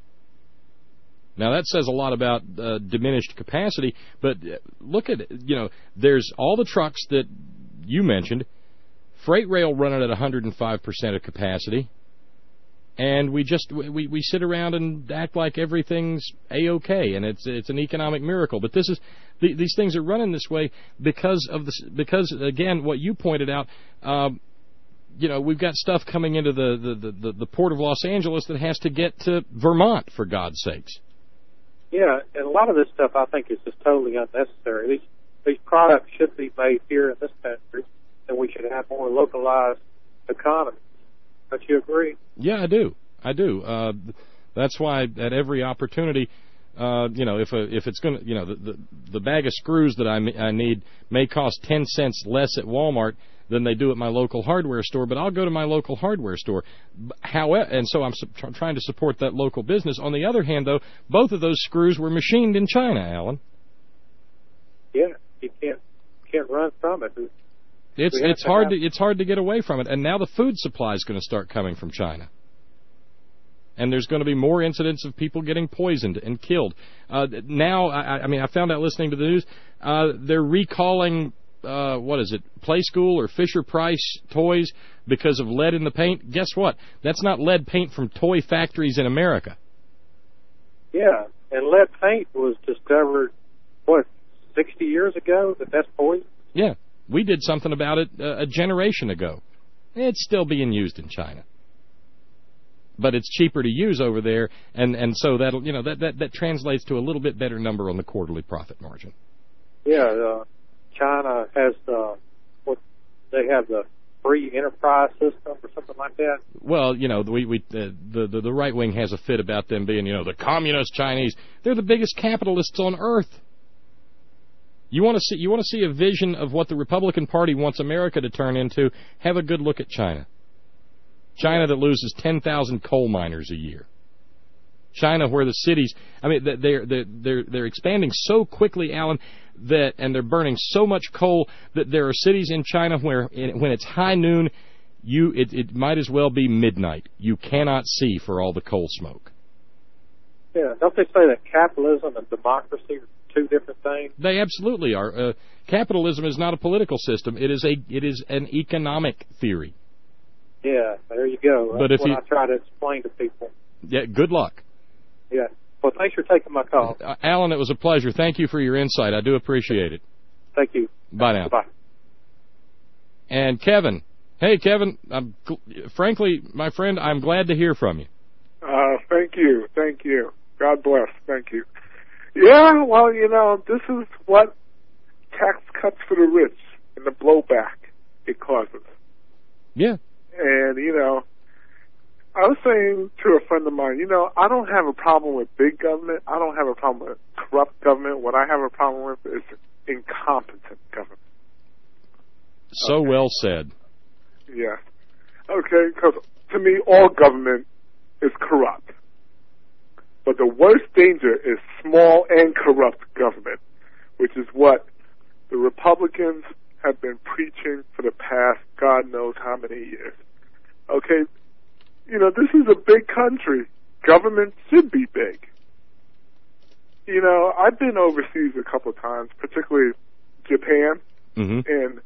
Now, that says a lot about diminished capacity, but look at it. You know, there's all the trucks that you mentioned, freight rail running at 105% of capacity, and we sit around and act like everything's A-OK, and it's an economic miracle. But these things are running this way because again, what you pointed out. You know, we've got stuff coming into the port of Los Angeles that has to get to Vermont, for God's sakes. Yeah, and a lot of this stuff I think is just totally unnecessary. These products should be made here in this country, and we should have more localized economies. Don't you agree? Yeah, I do. That's why at every opportunity, you know, if it's going to, you know, the bag of screws that I need may cost 10 cents less at Walmart than they do at my local hardware store, but I'll go to my local hardware store. However, and so I'm trying to support that local business. On the other hand, though, both of those screws were machined in China, Alan. Yeah, you can't run from it. It's hard to get away from it, and now the food supply is going to start coming from China. And there's going to be more incidents of people getting poisoned and killed. Now, I found out listening to the news, they're recalling, Play School or Fisher-Price toys because of lead in the paint. Guess what? That's not lead paint from toy factories in America. Yeah, and lead paint was discovered, 60 years ago, that's poison? Yeah, we did something about it a generation ago. It's still being used in China. but it's cheaper to use over there, and so that'll that translates to a little bit better number on the quarterly profit margin. Yeah, China has they have the free enterprise system or something like that. Well, the right wing has a fit about them being the communist Chinese. They're the biggest capitalists on earth. You want to see a vision of what the Republican Party wants America to turn into? Have a good look at China. China that loses 10,000 coal miners a year. China where the cities, they're expanding so quickly, Alan, and they're burning so much coal that there are cities in China where when it's high noon, it might as well be midnight. You cannot see for all the coal smoke. Yeah, don't they say that capitalism and democracy are two different things? They absolutely are. Capitalism is not a political system. It is an economic theory. Yeah, there you go. That's what I try to explain to people. Yeah, good luck. Yeah. Well, thanks for taking my call. Alan, it was a pleasure. Thank you for your insight. I do appreciate it. Thank you. Bye now. Bye. And Kevin. Hey, Kevin. Frankly, my friend, I'm glad to hear from you. Thank you. Thank you. God bless. Thank you. Yeah, well, this is what tax cuts for the rich and the blowback it causes. Yeah. And, I was saying to a friend of mine, I don't have a problem with big government. I don't have a problem with corrupt government. What I have a problem with is incompetent government. So well said. Yeah. Okay, because to me, all government is corrupt. But the worst danger is small and corrupt government, which is what the Republicans have been preaching for the past God knows how many years. Okay, this is a big country. Government should be big. I've been overseas a couple of times, particularly Japan. Mm-hmm. And,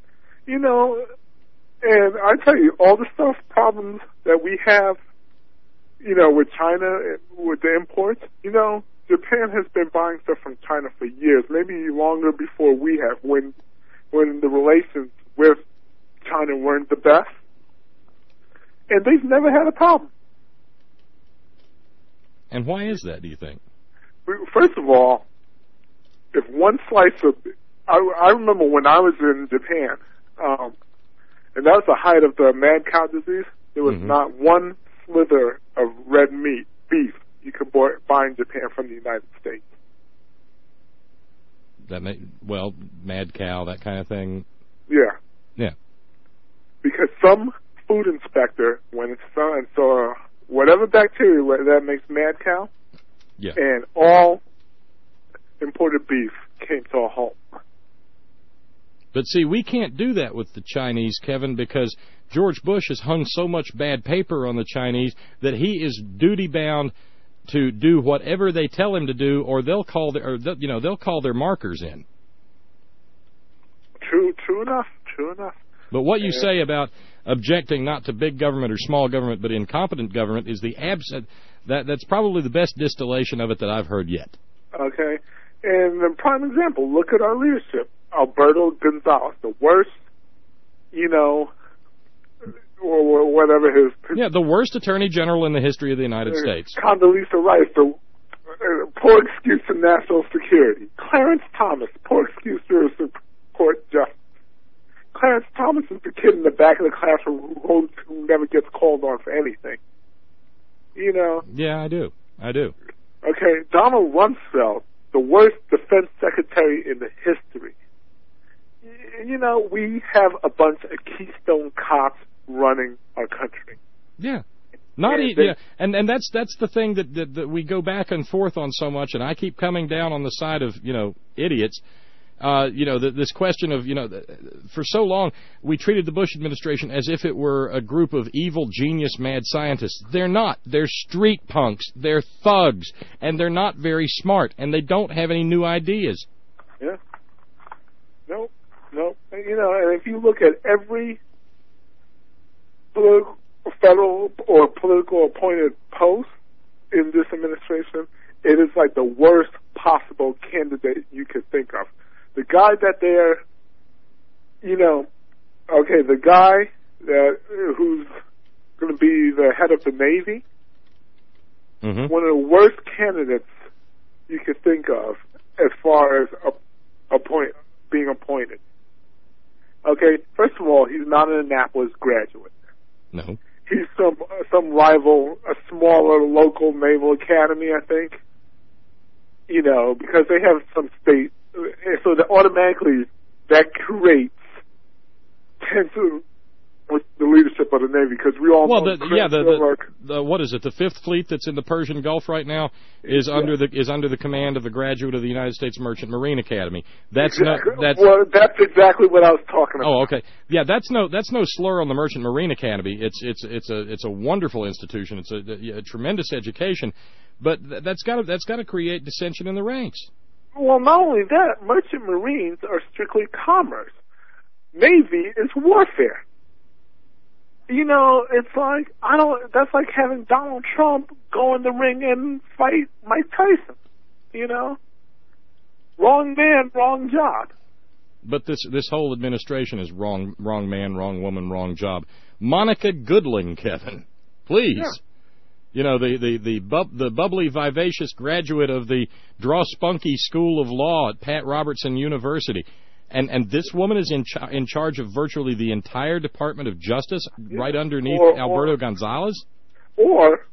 and I tell you, all the problems that we have, with China, with the imports, Japan has been buying stuff from China for years, maybe longer before we have, when the relations with China weren't the best. And they've never had a problem. And why is that, do you think? First of all, if one slice of... I remember when I was in Japan, and that was the height of the mad cow disease, there was not one slither of red meat, beef, you could buy in Japan from the United States. Mad cow, that kind of thing? Yeah. Yeah. Because some food inspector went and saw whatever bacteria that makes mad cow, and all imported beef came to a halt. But see, we can't do that with the Chinese, Kevin, because George Bush has hung so much bad paper on the Chinese that he is duty-bound to do whatever they tell him to do, or they'll call their markers in. True enough. But what you say about objecting not to big government or small government, but incompetent government, is that's probably the best distillation of it that I've heard yet. Okay, and a prime example, look at our leadership. Alberto Gonzalez, the worst, or whatever his... Yeah, the worst attorney general in the history of the United States. Condoleezza Rice, the poor excuse to national security. Clarence Thomas, poor excuse to support justice. Clarence Thomas is the kid in the back of the classroom who never gets called on for anything. Yeah, I do. Okay, Donald Rumsfeld, the worst defense secretary in the history. We have a bunch of Keystone cops running our country. Yeah. And that's the thing that we go back and forth on so much, and I keep coming down on the side of, idiots. This question of, for so long we treated the Bush administration as if it were a group of evil, genius, mad scientists. They're not. They're street punks. They're thugs. And they're not very smart. And they don't have any new ideas. Yeah. No. And if you look at every federal or political appointed post in this administration, it is like the worst possible candidate you could think of. The guy that they're, the guy who's going to be the head of the Navy, one of the worst candidates you could think of as far as being appointed. Okay, first of all, he's not an Annapolis graduate. No. He's some rival, a smaller local naval academy, I think. You know, because they have some state, so that automatically that creates tension with the leadership of the Navy, because we all know. What is it? The Fifth Fleet that's in the Persian Gulf right now is under the command of a graduate of the United States Merchant Marine Academy. That's exactly what I was talking about. Oh, okay. Yeah, that's no slur on the Merchant Marine Academy. It's a wonderful institution. It's a tremendous education, but that's got to create dissension in the ranks. Well, not only that, Merchant Marines are strictly commerce. Navy is warfare. You know, it's like, that's like having Donald Trump go in the ring and fight Mike Tyson, you know? Wrong man, wrong job. But this whole administration is wrong man, wrong woman, wrong job. Monica Goodling, Kevin, please. Yeah. You know, the bubbly, vivacious graduate of the Draw Spunky School of Law at Pat Robertson University. And this woman is in charge of virtually the entire Department of Justice, right underneath Alberto Gonzales? Or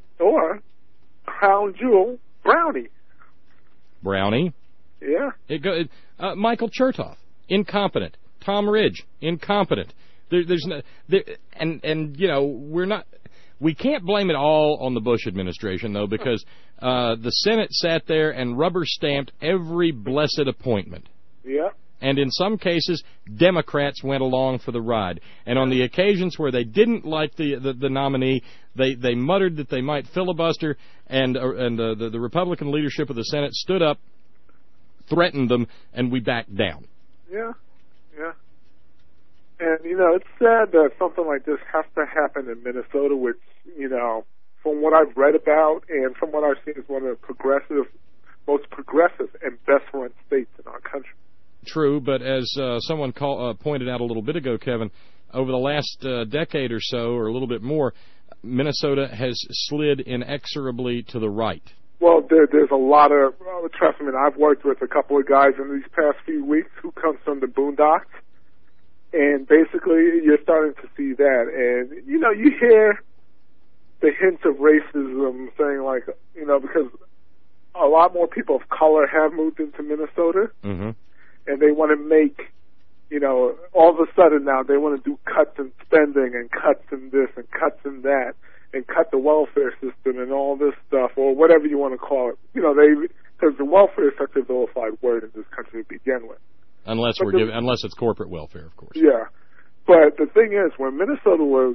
Crown Jewel Brownie. Brownie? Yeah. Michael Chertoff, incompetent. Tom Ridge, incompetent. There's no, and you know, we can't blame it all on the Bush administration, though, because the Senate sat there and rubber-stamped every blessed appointment. Yeah. And in some cases, Democrats went along for the ride. And on the occasions where they didn't like the nominee, they muttered that they might filibuster, and the Republican leadership of the Senate stood up, threatened them, and we backed down. Yeah, yeah. And, you know, it's sad that something like this has to happen in Minnesota, which, you know, from what I've read about and from what I've seen, is one of the most progressive and best-run states in our country. True, but as someone pointed out a little bit ago, Kevin, over the last decade or so, or a little bit more, Minnesota has slid inexorably to the right. Well, there's a lot of, trust me, I've worked with a couple of guys in these past few weeks who come from the boondocks, and basically you're starting to see that. And, you know, you hear the hints of racism saying, like, you know, because a lot more people of color have moved into Minnesota. Mm-hmm. And they want to make, you know, all of a sudden now they want to do cuts in spending and cuts in this and cuts in that and cut the welfare system and all this stuff, or whatever you want to call it. You know, because the welfare is such a vilified word in this country to begin with. Unless it's corporate welfare, of course. Yeah. But the thing is, when Minnesota was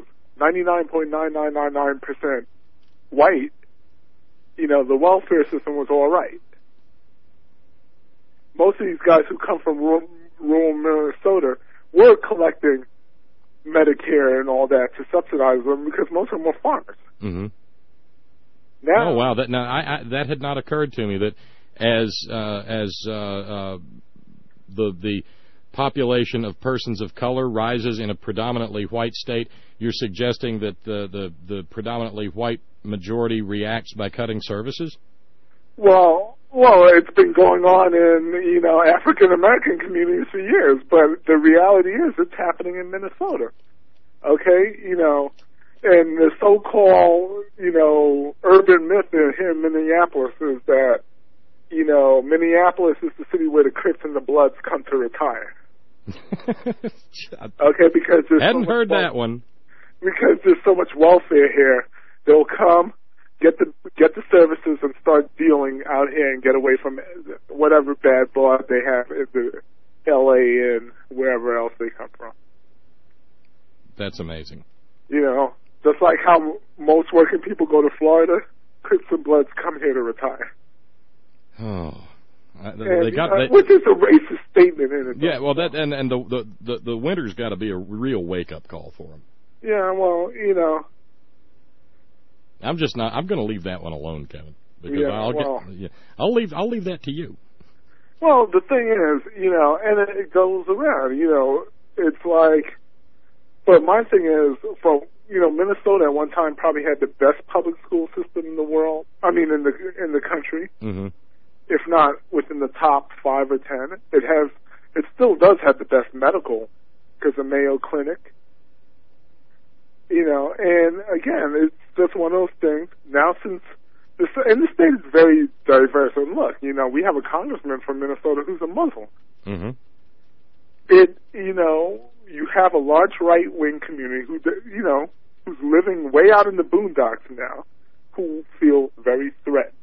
99.9999% white, you know, the welfare system was all right. Most of these guys who come from rural Minnesota were collecting Medicare and all that to subsidize them because most of them were farmers. Mm-hmm. Now, oh wow, that had not occurred to me, that as the population of persons of color rises in a predominantly white state, you're suggesting that the predominantly white majority reacts by cutting services? Well, it's been going on in, you know, African American communities for years, but the reality is it's happening in Minnesota. Okay, you know, and the so-called, you know, urban myth here in Minneapolis is that, you know, Minneapolis is the city where the Crips and the Bloods come to retire. Okay, because there's hadn't heard that one. Because there's so much welfare here, they'll come, get the services, and start dealing out here and get away from whatever bad blood they have in the L.A. and wherever else they come from. That's amazing. You know, just like how most working people go to Florida, Crips and Bloods come here to retire. Oh. Which is a racist statement in it. Yeah, well, that and the winter's got to be a real wake-up call for them. Yeah, well, you know. I'm going to leave that one alone, Kevin, because yeah, I'll leave that to you. Well, the thing is, you know, and it goes around. You know, it's like, but my thing is, from Minnesota at one time probably had the best public school system in the world. I mean, in the country. Mm-hmm. If not within the top 5 or 10. It still does have the best medical because of Mayo Clinic. And again, it's just one of those things. Now, since the state is very diverse, and look, we have a congressman from Minnesota who's a Muslim. Mm-hmm. You have a large right-wing community who's living way out in the boondocks now, who feel very threatened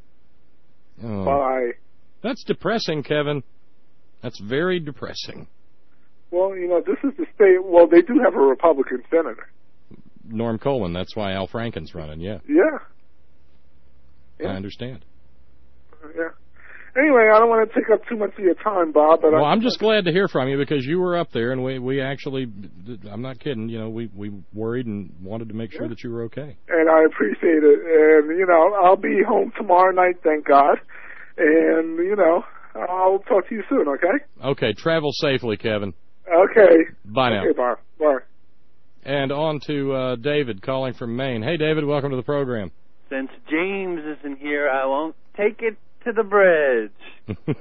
by. That's depressing, Kevin. That's very depressing. Well, this is the state. Well, they do have a Republican senator. Norm Coleman. That's why Al Franken's running. Yeah. Yeah. I understand. Yeah. Anyway, I don't want to take up too much of your time, Bob. But I'm just glad to hear from you because you were up there, and we actually, I'm not kidding, we worried and wanted to make sure that you were okay. And I appreciate it. And, I'll be home tomorrow night, thank God. And, I'll talk to you soon, okay? Okay, travel safely, Kevin. Okay. Bye now. Okay, Bob. Bye. And on to David calling from Maine. Hey, David, welcome to the program. Since James isn't here, I won't take it to the bridge.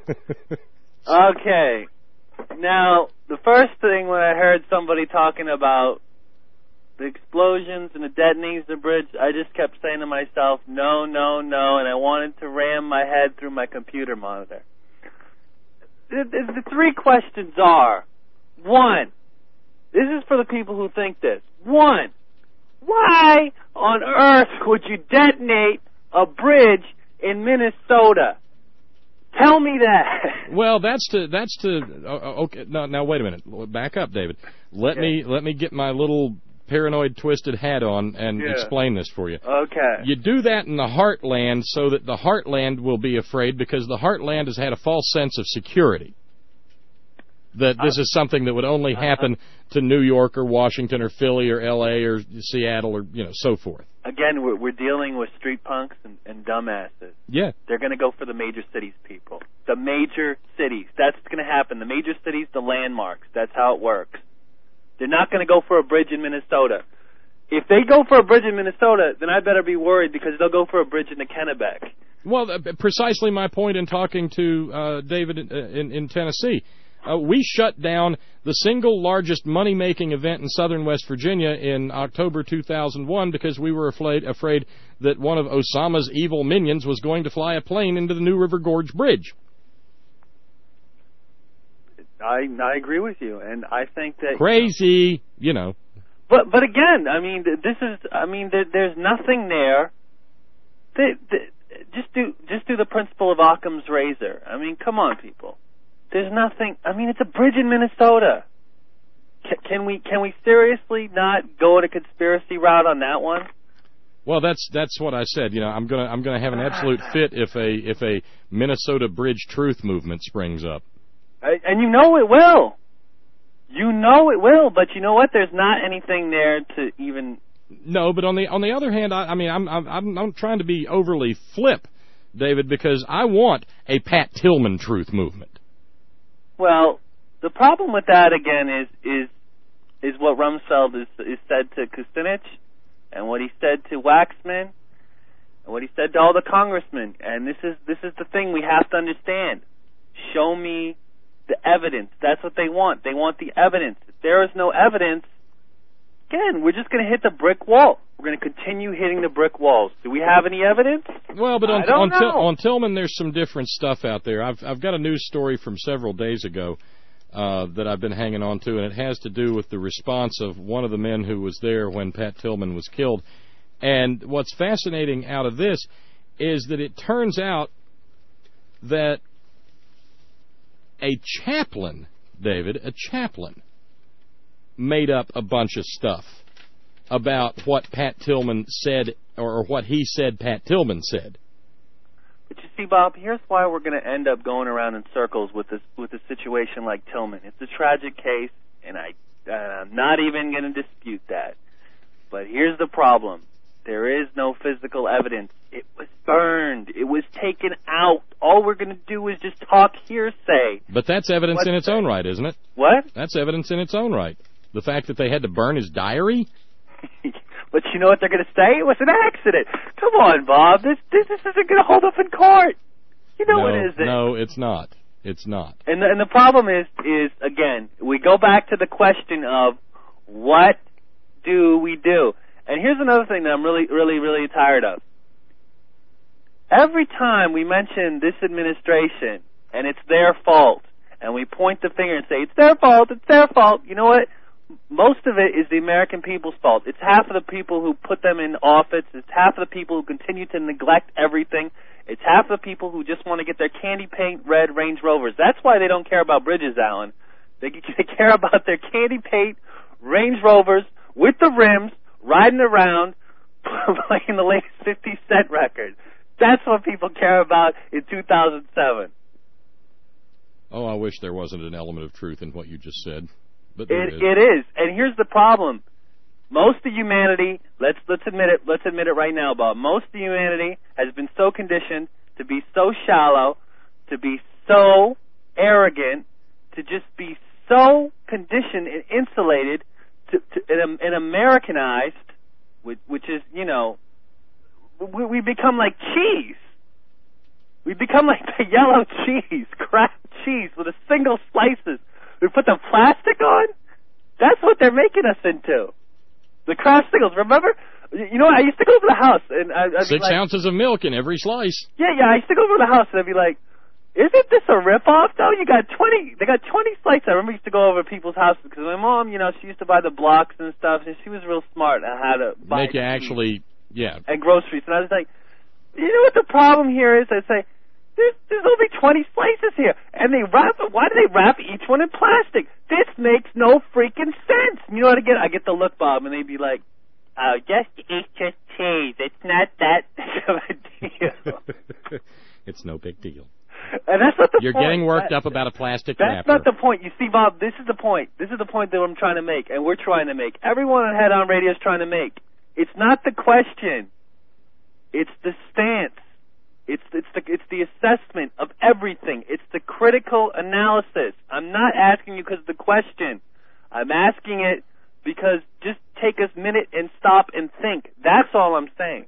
Okay. Now, the first thing when I heard somebody talking about the explosions and the detonating of the bridge, I just kept saying to myself, no, no, no, and I wanted to ram my head through my computer monitor. The 3 questions are, 1, this is for the people who think this. 1, why on earth would you detonate a bridge in Minnesota? Tell me that. Well, that's to okay. Now wait a minute. Back up, David. Let me get my little paranoid twisted hat on and explain this for you. Okay. You do that in the heartland so that the heartland will be afraid because the heartland has had a false sense of security. That this is something that would only happen to New York or Washington or Philly or L.A. or Seattle or, so forth. Again, we're dealing with street punks and dumbasses. Yeah. They're going to go for the major cities, people. The major cities. That's going to happen. The major cities, the landmarks. That's how it works. They're not going to go for a bridge in Minnesota. If they go for a bridge in Minnesota, then I better be worried because they'll go for a bridge in the Kennebec. Well, precisely my point in talking to David in Tennessee. We shut down the single largest money-making event in southern West Virginia in October 2001 because we were afraid that one of Osama's evil minions was going to fly a plane into the New River Gorge Bridge. I agree with you, and I think that... Crazy, But again, there's nothing there. Just do the principle of Occam's razor. Come on, people. There's nothing. It's a bridge in Minnesota. Can we seriously not go a conspiracy route on that one? Well, that's what I said. I'm gonna have an absolute fit if a Minnesota Bridge Truth movement springs up. And it will. It will. But you know what? There's not anything there to even. No, but on the other hand, I'm trying to be overly flip, David, because I want a Pat Tillman Truth movement. Well, the problem with that again is what Rumsfeld is said to Kucinich, and what he said to Waxman, and what he said to all the congressmen. And this is the thing we have to understand. Show me the evidence. That's what they want. They want the evidence. If there is no evidence, again, we're just going to hit the brick wall. We're going to continue hitting the brick walls. Do we have any evidence? Well, but on Tillman, there's some different stuff out there. I've got a news story from several days ago that I've been hanging on to, and it has to do with the response of one of the men who was there when Pat Tillman was killed. And what's fascinating out of this is that it turns out that a chaplain, David, made up a bunch of stuff about what Pat Tillman said, or what he said Pat Tillman said. But you see, Bob, here's why we're going to end up going around in circles with a situation like Tillman. It's a tragic case, and I'm not even going to dispute that. But here's the problem. There is no physical evidence. It was burned. It was taken out. All we're going to do is just talk hearsay. But that's evidence in its own right, isn't it? What? That's evidence in its own right. The fact that they had to burn his diary? But you know what they're going to say? It was an accident. Come on, Bob. This isn't going to hold up in court. You know it isn't. No, it's not. It's not. And the problem is again, we go back to the question of what do we do? And here's another thing that I'm really, really, really tired of. Every time we mention this administration and it's their fault, and we point the finger and say, it's their fault, you know what? Most of it is the American people's fault. It's half of the people who put them in office. It's half of the people who continue to neglect everything. It's half of the people who just want to get their candy paint red Range Rovers. That's why they don't care about bridges, Alan. They care about their candy paint Range Rovers with the rims, riding around, playing the latest 50 Cent record. That's what people care about in 2007. Oh, I wish there wasn't an element of truth in what you just said. But it is. And here's the problem. Most of humanity, let's admit it right now, Bob. Most of humanity has been so conditioned to be so shallow, to be so arrogant, to just be so conditioned and insulated and Americanized, which is, you know, we become like cheese. We become like the yellow cheese, Kraft cheese with a single slices. We put the plastic on. That's what they're making us into. The Kraft singles. Remember? You know what? I used to go to the house and I'd 6 be like, ounces of milk in every slice. Yeah. I used to go to the house and I'd be like, isn't this a ripoff? No, you got 20. They got 20 slices. I remember I used to go over to people's houses because my mom, you know, she used to buy the blocks and stuff, and she was real smart on how to buy. Make you actually, yeah. And groceries. And I was like, you know what the problem here is? I'd say, there's only 20 slices here. And they wrap it. Why do they wrap each one in plastic? This makes no freaking sense. You know what I get? I get the look, Bob, and they'd be like, oh, just eat just cheese. It's not that big of a deal. It's no big deal. And that's not the You're point. You're getting worked up about a plastic That's wrapper. not the point. You see, Bob, this is the point. This is the point that I'm trying to make, and we're trying to make. Everyone on Head On Radio is trying to make. It's not the question. It's the stance. It's the assessment of everything. It's the critical analysis. I'm not asking you because of the question. I'm asking it because just take a minute and stop and think. That's all I'm saying.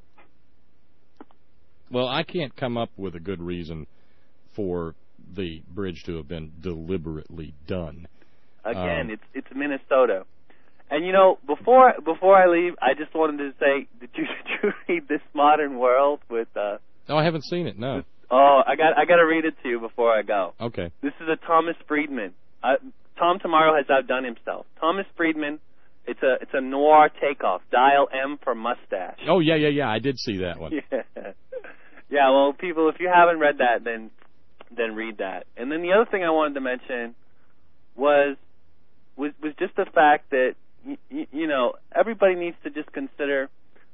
Well, I can't come up with a good reason for the bridge to have been deliberately done. Again, it's Minnesota. And you know, before I leave, I just wanted to say, did you read This Modern World with No, I haven't seen it. No. Oh, I got to read it to you before I go. Okay. This is a Thomas Friedman. Tom Tomorrow has outdone himself. Thomas Friedman. It's a noir takeoff. Dial M for mustache. Oh yeah. I did see that one. Yeah. Well, people, if you haven't read that, then read that. And then the other thing I wanted to mention was just the fact that you know, everybody needs to just consider.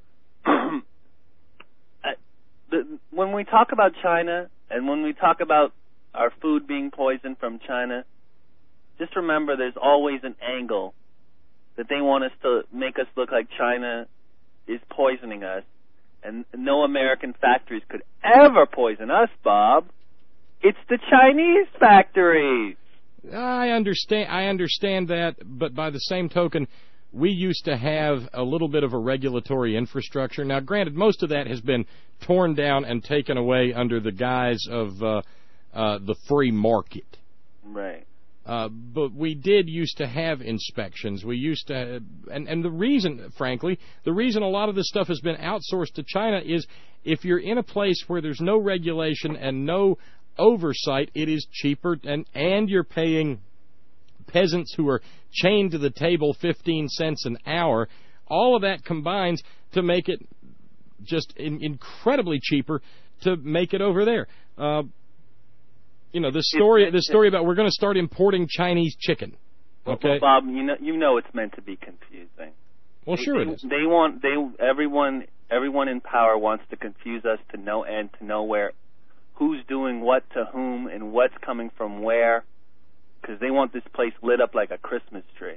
When we talk about China and when we talk about our food being poisoned from China, just remember there's always an angle that they want us to make us look like China is poisoning us, and no American factories could ever poison us, Bob. It's the Chinese factories. I understand that, but by the same token, we used to have a little bit of a regulatory infrastructure. Now, granted, most of that has been torn down and taken away under the guise of the free market. Right. But we did used to have inspections. We used to, and the reason, frankly, a lot of this stuff has been outsourced to China is if you're in a place where there's no regulation and no oversight, it is cheaper, and you're paying peasants who are chained to the table 15 cents an hour. All of that combines to make it just incredibly cheaper to make it over there. You know, the story about we're going to start importing Chinese chicken. Okay, well, Bob, you know it's meant to be confusing. Well, sure it is. Everyone in power wants to confuse us to no end, to nowhere. Who's doing what to whom and what's coming from where, because they want this place lit up like a Christmas tree.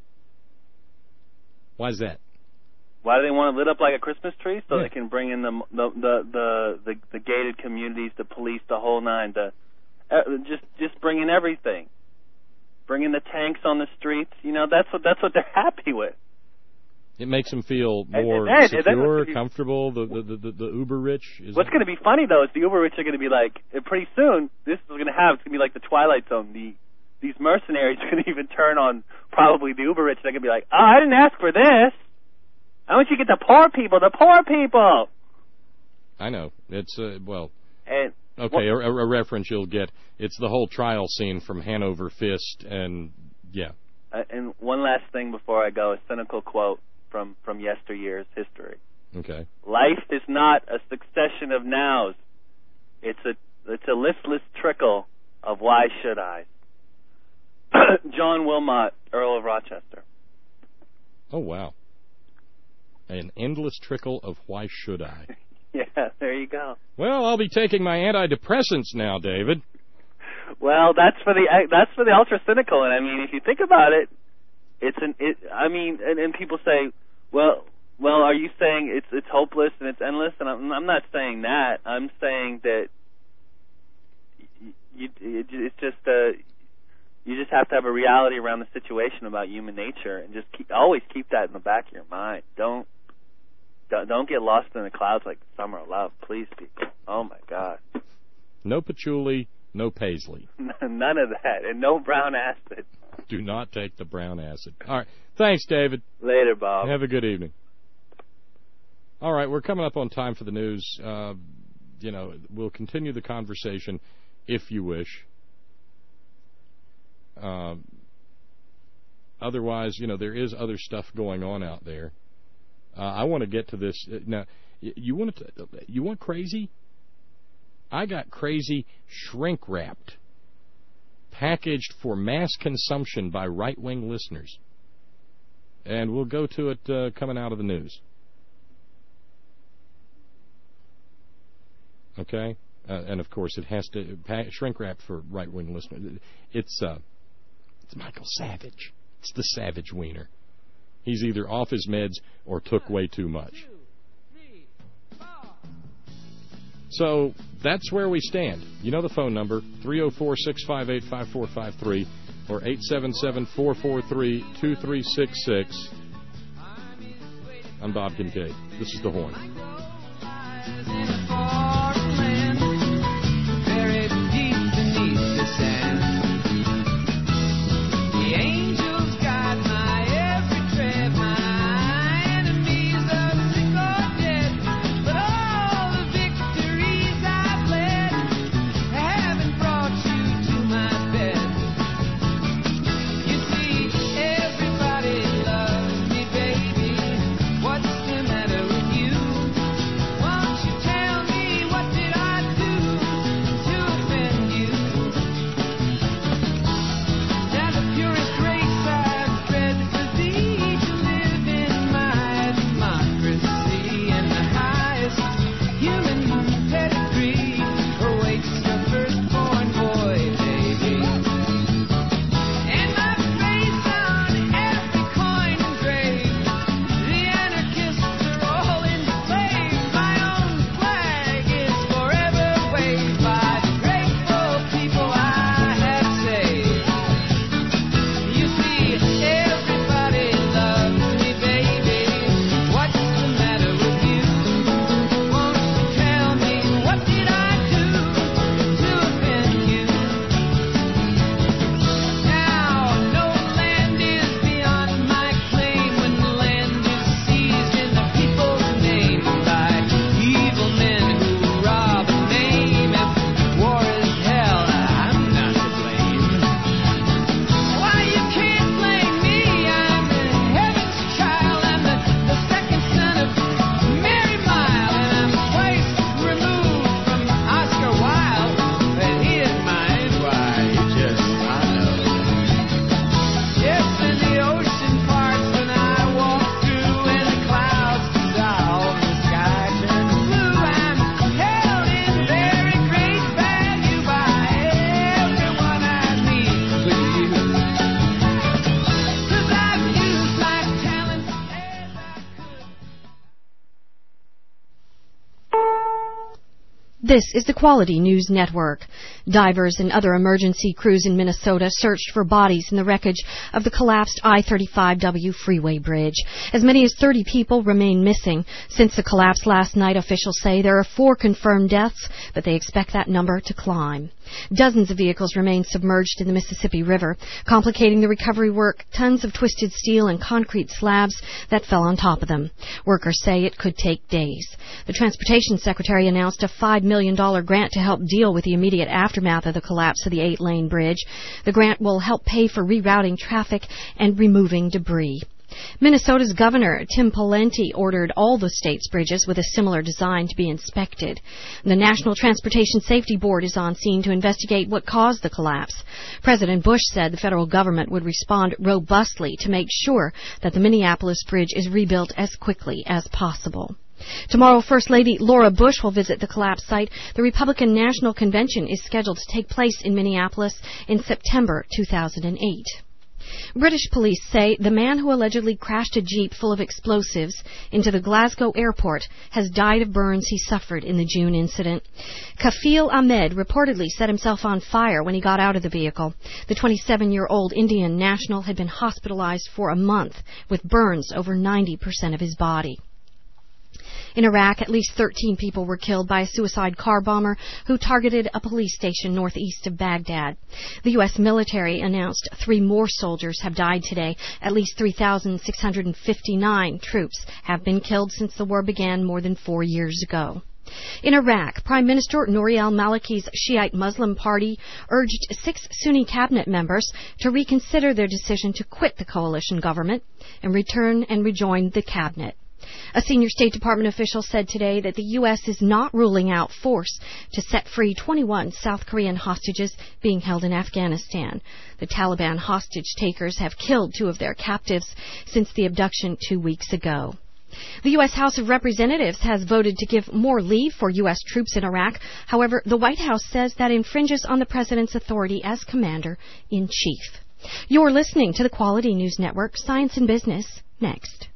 Why is that? Why do they want it lit up like a Christmas tree? So they can bring in the gated communities, the police, the whole nine, just bring in everything, bring in the tanks on the streets. You know, that's what they're happy with. It makes them feel more secure, comfortable. The uber rich. What's going to be funny though is the uber rich are going to be like, pretty soon this is going to have. It's going to be like the Twilight Zone. These mercenaries are going to even turn on probably the uber rich. They're going to be like, oh, I didn't ask for this. I want you to get the poor people. The poor people. I know. It's well. And okay, a reference you'll get. It's the whole trial scene from Hanover Fist, and yeah. And one last thing before I go, a cynical quote from yesteryear's history. Okay. Life is not a succession of nows. It's a listless trickle of why should I. John Wilmot, Earl of Rochester. Oh, wow. An endless trickle of why should I. Yeah, there you go. Well, I'll be taking my antidepressants now, David. Well, that's for the ultra cynical, and I mean, if you think about it, and people say, well, are you saying it's hopeless and it's endless? And I'm not saying that. I'm saying that it's just you just have to have a reality around the situation about human nature, and just always keep that in the back of your mind. Don't get lost in the clouds like the summer of love, please, people. Oh my God. No patchouli, no paisley. None of that, and no brown acid. Do not take the brown acid. All right. Thanks, David. Later, Bob. Have a good evening. All right, we're coming up on time for the news. We'll continue the conversation if you wish. Otherwise, there is other stuff going on out there. I want to get to this. Now, you want crazy? I got crazy shrink-wrapped, packaged for mass consumption by right-wing listeners. And we'll go to it coming out of the news. Okay? And, of course, it has to shrink-wrap for right-wing listeners. It's Michael Savage. It's the Savage Wiener. He's either off his meds or took way too much. So that's where we stand. You know the phone number, 304-658-5453 or 877-443-2366. I'm Bob Kincaid. This is The Horn. Tell This is the Quality News Network. Divers and other emergency crews in Minnesota searched for bodies in the wreckage of the collapsed I-35W freeway bridge. As many as 30 people remain missing. Since the collapse last night, officials say there are 4 confirmed deaths, but they expect that number to climb. Dozens of vehicles remain submerged in the Mississippi River. Complicating the recovery work, tons of twisted steel and concrete slabs that fell on top of them. Workers say it could take days. The Transportation Secretary announced a $5 million grant to help deal with the immediate aftermath of the collapse of the 8-lane bridge. The grant will help pay for rerouting traffic and removing debris. Minnesota's Governor Tim Pawlenty ordered all the state's bridges with a similar design to be inspected. The National Transportation Safety Board is on scene to investigate what caused the collapse. President Bush said the federal government would respond robustly to make sure that the Minneapolis bridge is rebuilt as quickly as possible. Tomorrow, First Lady Laura Bush will visit the collapse site. The Republican National Convention is scheduled to take place in Minneapolis in September 2008. British police say the man who allegedly crashed a jeep full of explosives into the Glasgow airport has died of burns he suffered in the June incident. Kafil Ahmed reportedly set himself on fire when he got out of the vehicle. The 27-year-old Indian national had been hospitalized for a month with burns over 90% of his body. In Iraq, at least 13 people were killed by a suicide car bomber who targeted a police station northeast of Baghdad. The U.S. military announced 3 more soldiers have died today. At least 3,659 troops have been killed since the war began more than 4 years ago. In Iraq, Prime Minister Nouri al-Maliki's Shiite Muslim party urged 6 Sunni cabinet members to reconsider their decision to quit the coalition government and return and rejoin the cabinet. A senior State Department official said today that the U.S. is not ruling out force to set free 21 South Korean hostages being held in Afghanistan. The Taliban hostage takers have killed 2 of their captives since the abduction 2 weeks ago. The U.S. House of Representatives has voted to give more leave for U.S. troops in Iraq. However, the White House says that infringes on the President's authority as Commander-in-Chief. You're listening to the Quality News Network, Science and Business, next.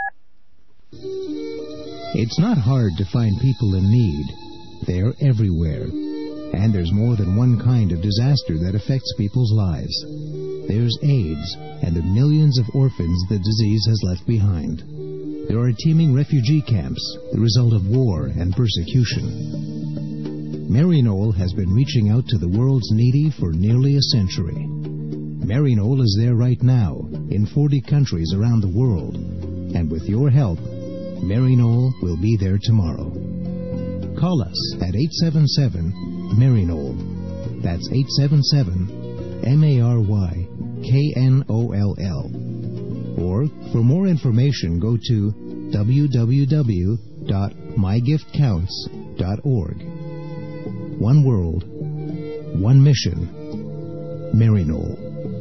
It's not hard to find people in need. They're everywhere. And there's more than one kind of disaster that affects people's lives. There's AIDS and the millions of orphans the disease has left behind. There are teeming refugee camps, the result of war and persecution. Maryknoll has been reaching out to the world's needy for nearly a century. Maryknoll is there right now, in 40 countries around the world. And with your help, Maryknoll will be there tomorrow. Call us at 877-MARYKNOLL. That's 877-MARYKNOLL. Or, for more information, go to www.mygiftcounts.org. One world, one mission, Maryknoll.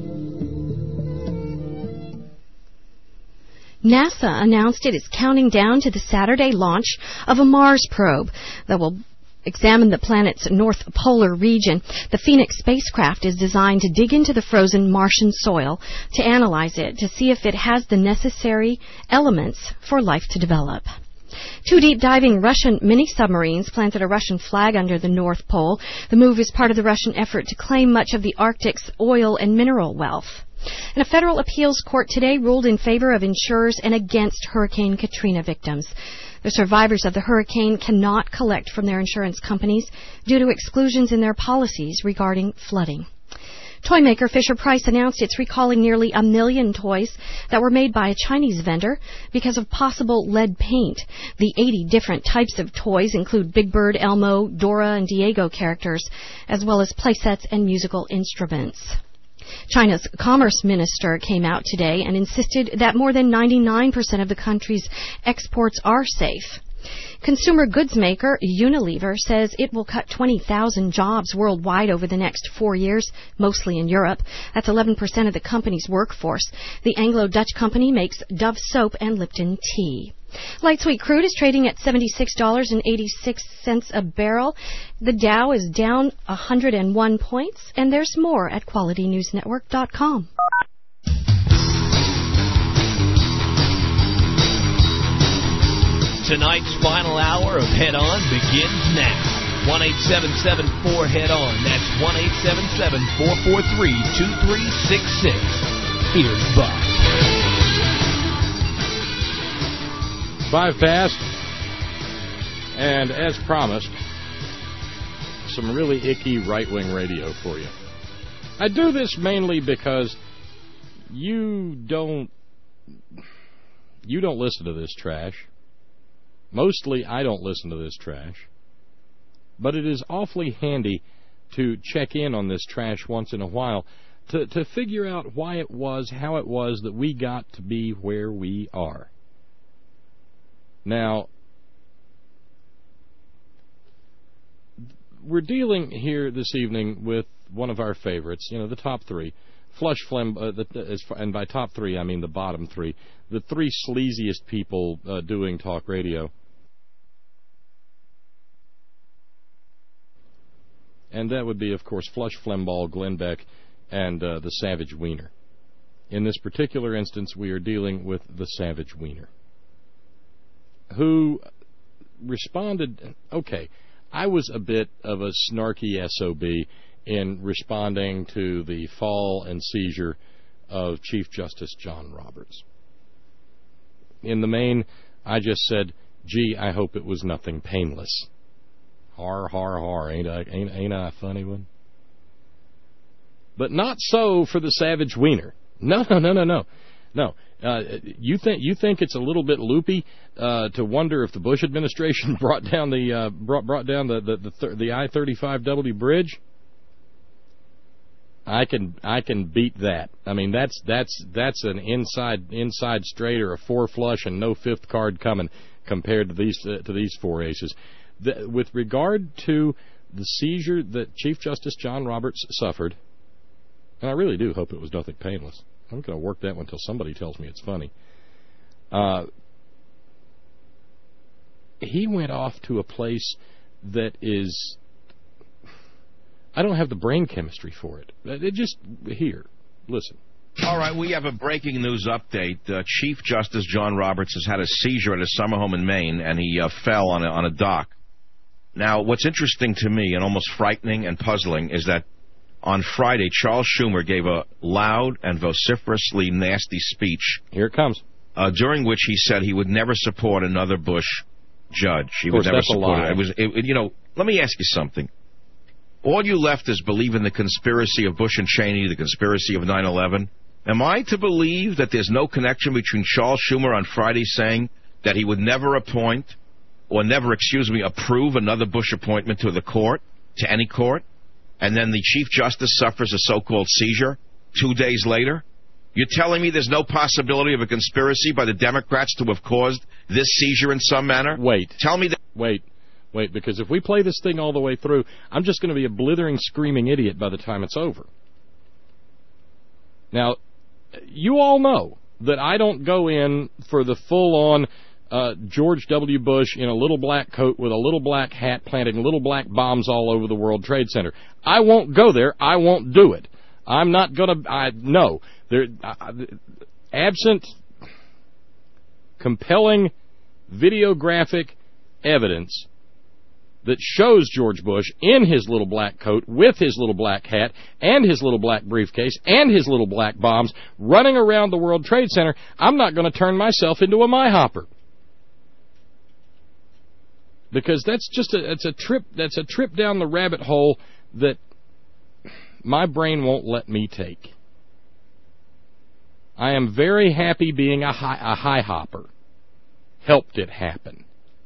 NASA announced it is counting down to the Saturday launch of a Mars probe that will examine the planet's north polar region. The Phoenix spacecraft is designed to dig into the frozen Martian soil to analyze it to see if it has the necessary elements for life to develop. 2 deep-diving Russian mini-submarines planted a Russian flag under the North Pole. The move is part of the Russian effort to claim much of the Arctic's oil and mineral wealth. And a federal appeals court today ruled in favor of insurers and against Hurricane Katrina victims. The survivors of the hurricane cannot collect from their insurance companies due to exclusions in their policies regarding flooding. Toy maker Fisher-Price announced it's recalling nearly 1 million toys that were made by a Chinese vendor because of possible lead paint. The 80 different types of toys include Big Bird, Elmo, Dora, and Diego characters, as well as playsets and musical instruments. China's Commerce Minister came out today and insisted that more than 99% of the country's exports are safe. Consumer goods maker Unilever says it will cut 20,000 jobs worldwide over the next 4 years, mostly in Europe. That's 11% of the company's workforce. The Anglo-Dutch company makes Dove soap and Lipton tea. Light sweet crude is trading at $76.86 a barrel. The Dow is down 101 points, and there's more at QualityNewsNetwork.com. Tonight's final hour of Head On begins now. 1-877-4HEAD-ON. That's 1-877-443-2366. Here's Buck. 5 past, and as promised, some really icky right-wing radio for you. I do this mainly because you don't listen to this trash. Mostly I don't listen to this trash. But it is awfully handy to check in on this trash once in a while to figure out why it was, how it was that we got to be where we are. Now, we're dealing here this evening with one of our favorites, the top 3. Flush Phlegm, and by top 3, I mean the bottom 3. The 3 sleaziest people doing talk radio. And that would be, of course, Flush Flemball, Glenn Beck, and the Savage Wiener. In this particular instance, we are dealing with the Savage Wiener, who responded, okay, I was a bit of a snarky SOB in responding to the fall and seizure of Chief Justice John Roberts. In the main, I just said, gee, I hope it was nothing painless. Har, har, har. Ain't I a funny one? But not so for the Savage Wiener. No. You think it's a little bit loopy to wonder if the Bush administration brought down the I-35W bridge? I can beat that. I mean, that's an inside straight or a 4 flush and no 5th card coming compared to these 4 aces. With regard to the seizure that Chief Justice John Roberts suffered, and I really do hope it was nothing painless. I'm going to work that one until somebody tells me it's funny. He went off to a place that is... I don't have the brain chemistry for it. Here, listen. All right, we have a breaking news update. Chief Justice John Roberts has had a seizure at his summer home in Maine, and he fell on a dock. Now, what's interesting to me and almost frightening and puzzling is that on Friday, Charles Schumer gave a loud and vociferously nasty speech. Here it comes. During which he said he would never support another Bush judge. He would never support it. Let me ask you something. All you leftists believe in the conspiracy of Bush and Cheney, the conspiracy of 9/11. Am I to believe that there's no connection between Charles Schumer on Friday saying that he would never approve another Bush appointment to the court, to any court, and then the Chief Justice suffers a so-called seizure 2 days later? You're telling me there's no possibility of a conspiracy by the Democrats to have caused this seizure in some manner? Wait. Tell me that. Wait, because if we play this thing all the way through, I'm just going to be a blithering, screaming idiot by the time it's over. Now, you all know that I don't go in for the full-on George W. Bush in a little black coat with a little black hat planting little black bombs all over the World Trade Center. I won't go there. I won't do it. I'm not going to... No. Absent compelling videographic evidence that shows George Bush in his little black coat with his little black hat and his little black briefcase and his little black bombs running around the World Trade Center, I'm not going to turn myself into a my-hopper. Because that's a trip down the rabbit hole that my brain won't let me take. I am very happy being a high hopper. Helped it happen.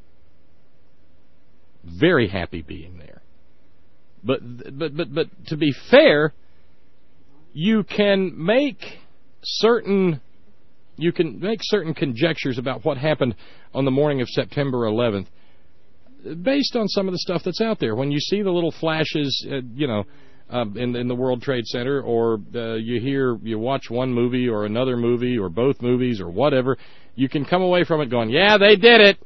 Very happy being there. But to be fair, you can make certain conjectures about what happened on the morning of September 11th based on some of the stuff that's out there. When you see the little flashes, in the World Trade Center, or you watch one movie or another movie or both movies or whatever, you can come away from it going, yeah, they did it.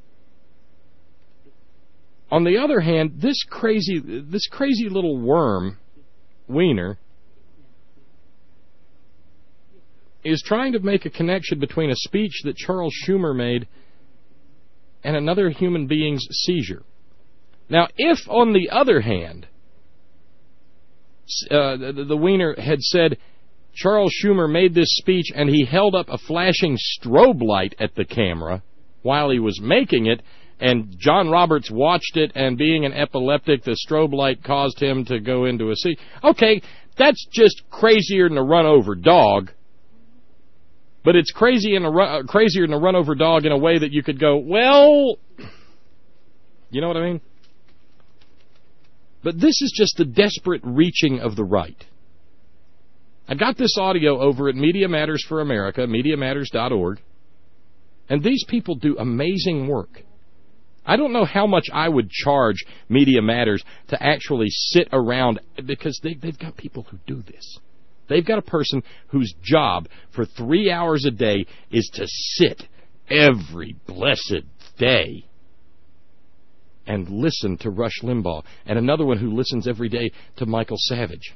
On the other hand, this crazy little worm, Wiener, is trying to make a connection between a speech that Charles Schumer made and another human being's seizure. Now, if, on the other hand, the Wiener had said Charles Schumer made this speech and he held up a flashing strobe light at the camera while he was making it, and John Roberts watched it, and being an epileptic, the strobe light caused him to go into a seat. Okay, that's just crazier than a run-over dog. But it's crazier than a run-over dog in a way that you could go, well, you know what I mean? But this is just the desperate reaching of the right. I got this audio over at Media Matters for America, MediaMatters.org, and these people do amazing work. I don't know how much I would charge Media Matters to actually sit around, because they've got people who do this. They've got a person whose job for 3 hours a day is to sit every blessed day and listen to Rush Limbaugh, and another one who listens every day to Michael Savage.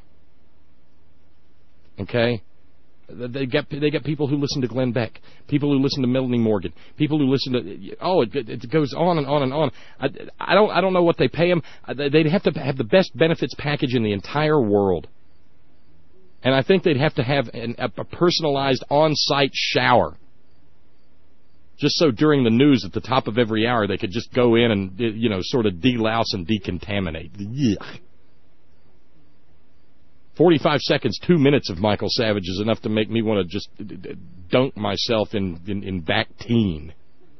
Okay? They got people who listen to Glenn Beck, people who listen to Melanie Morgan, people who listen to it goes on and on and on. I don't know what they pay them. They'd have to have the best benefits package in the entire world, and I think they'd have to have a personalized on-site shower, just so during the news at the top of every hour they could just go in and sort of delouse and decontaminate. Yuck. 45 seconds, 2 minutes of Michael Savage is enough to make me want to just dunk myself in Bactine.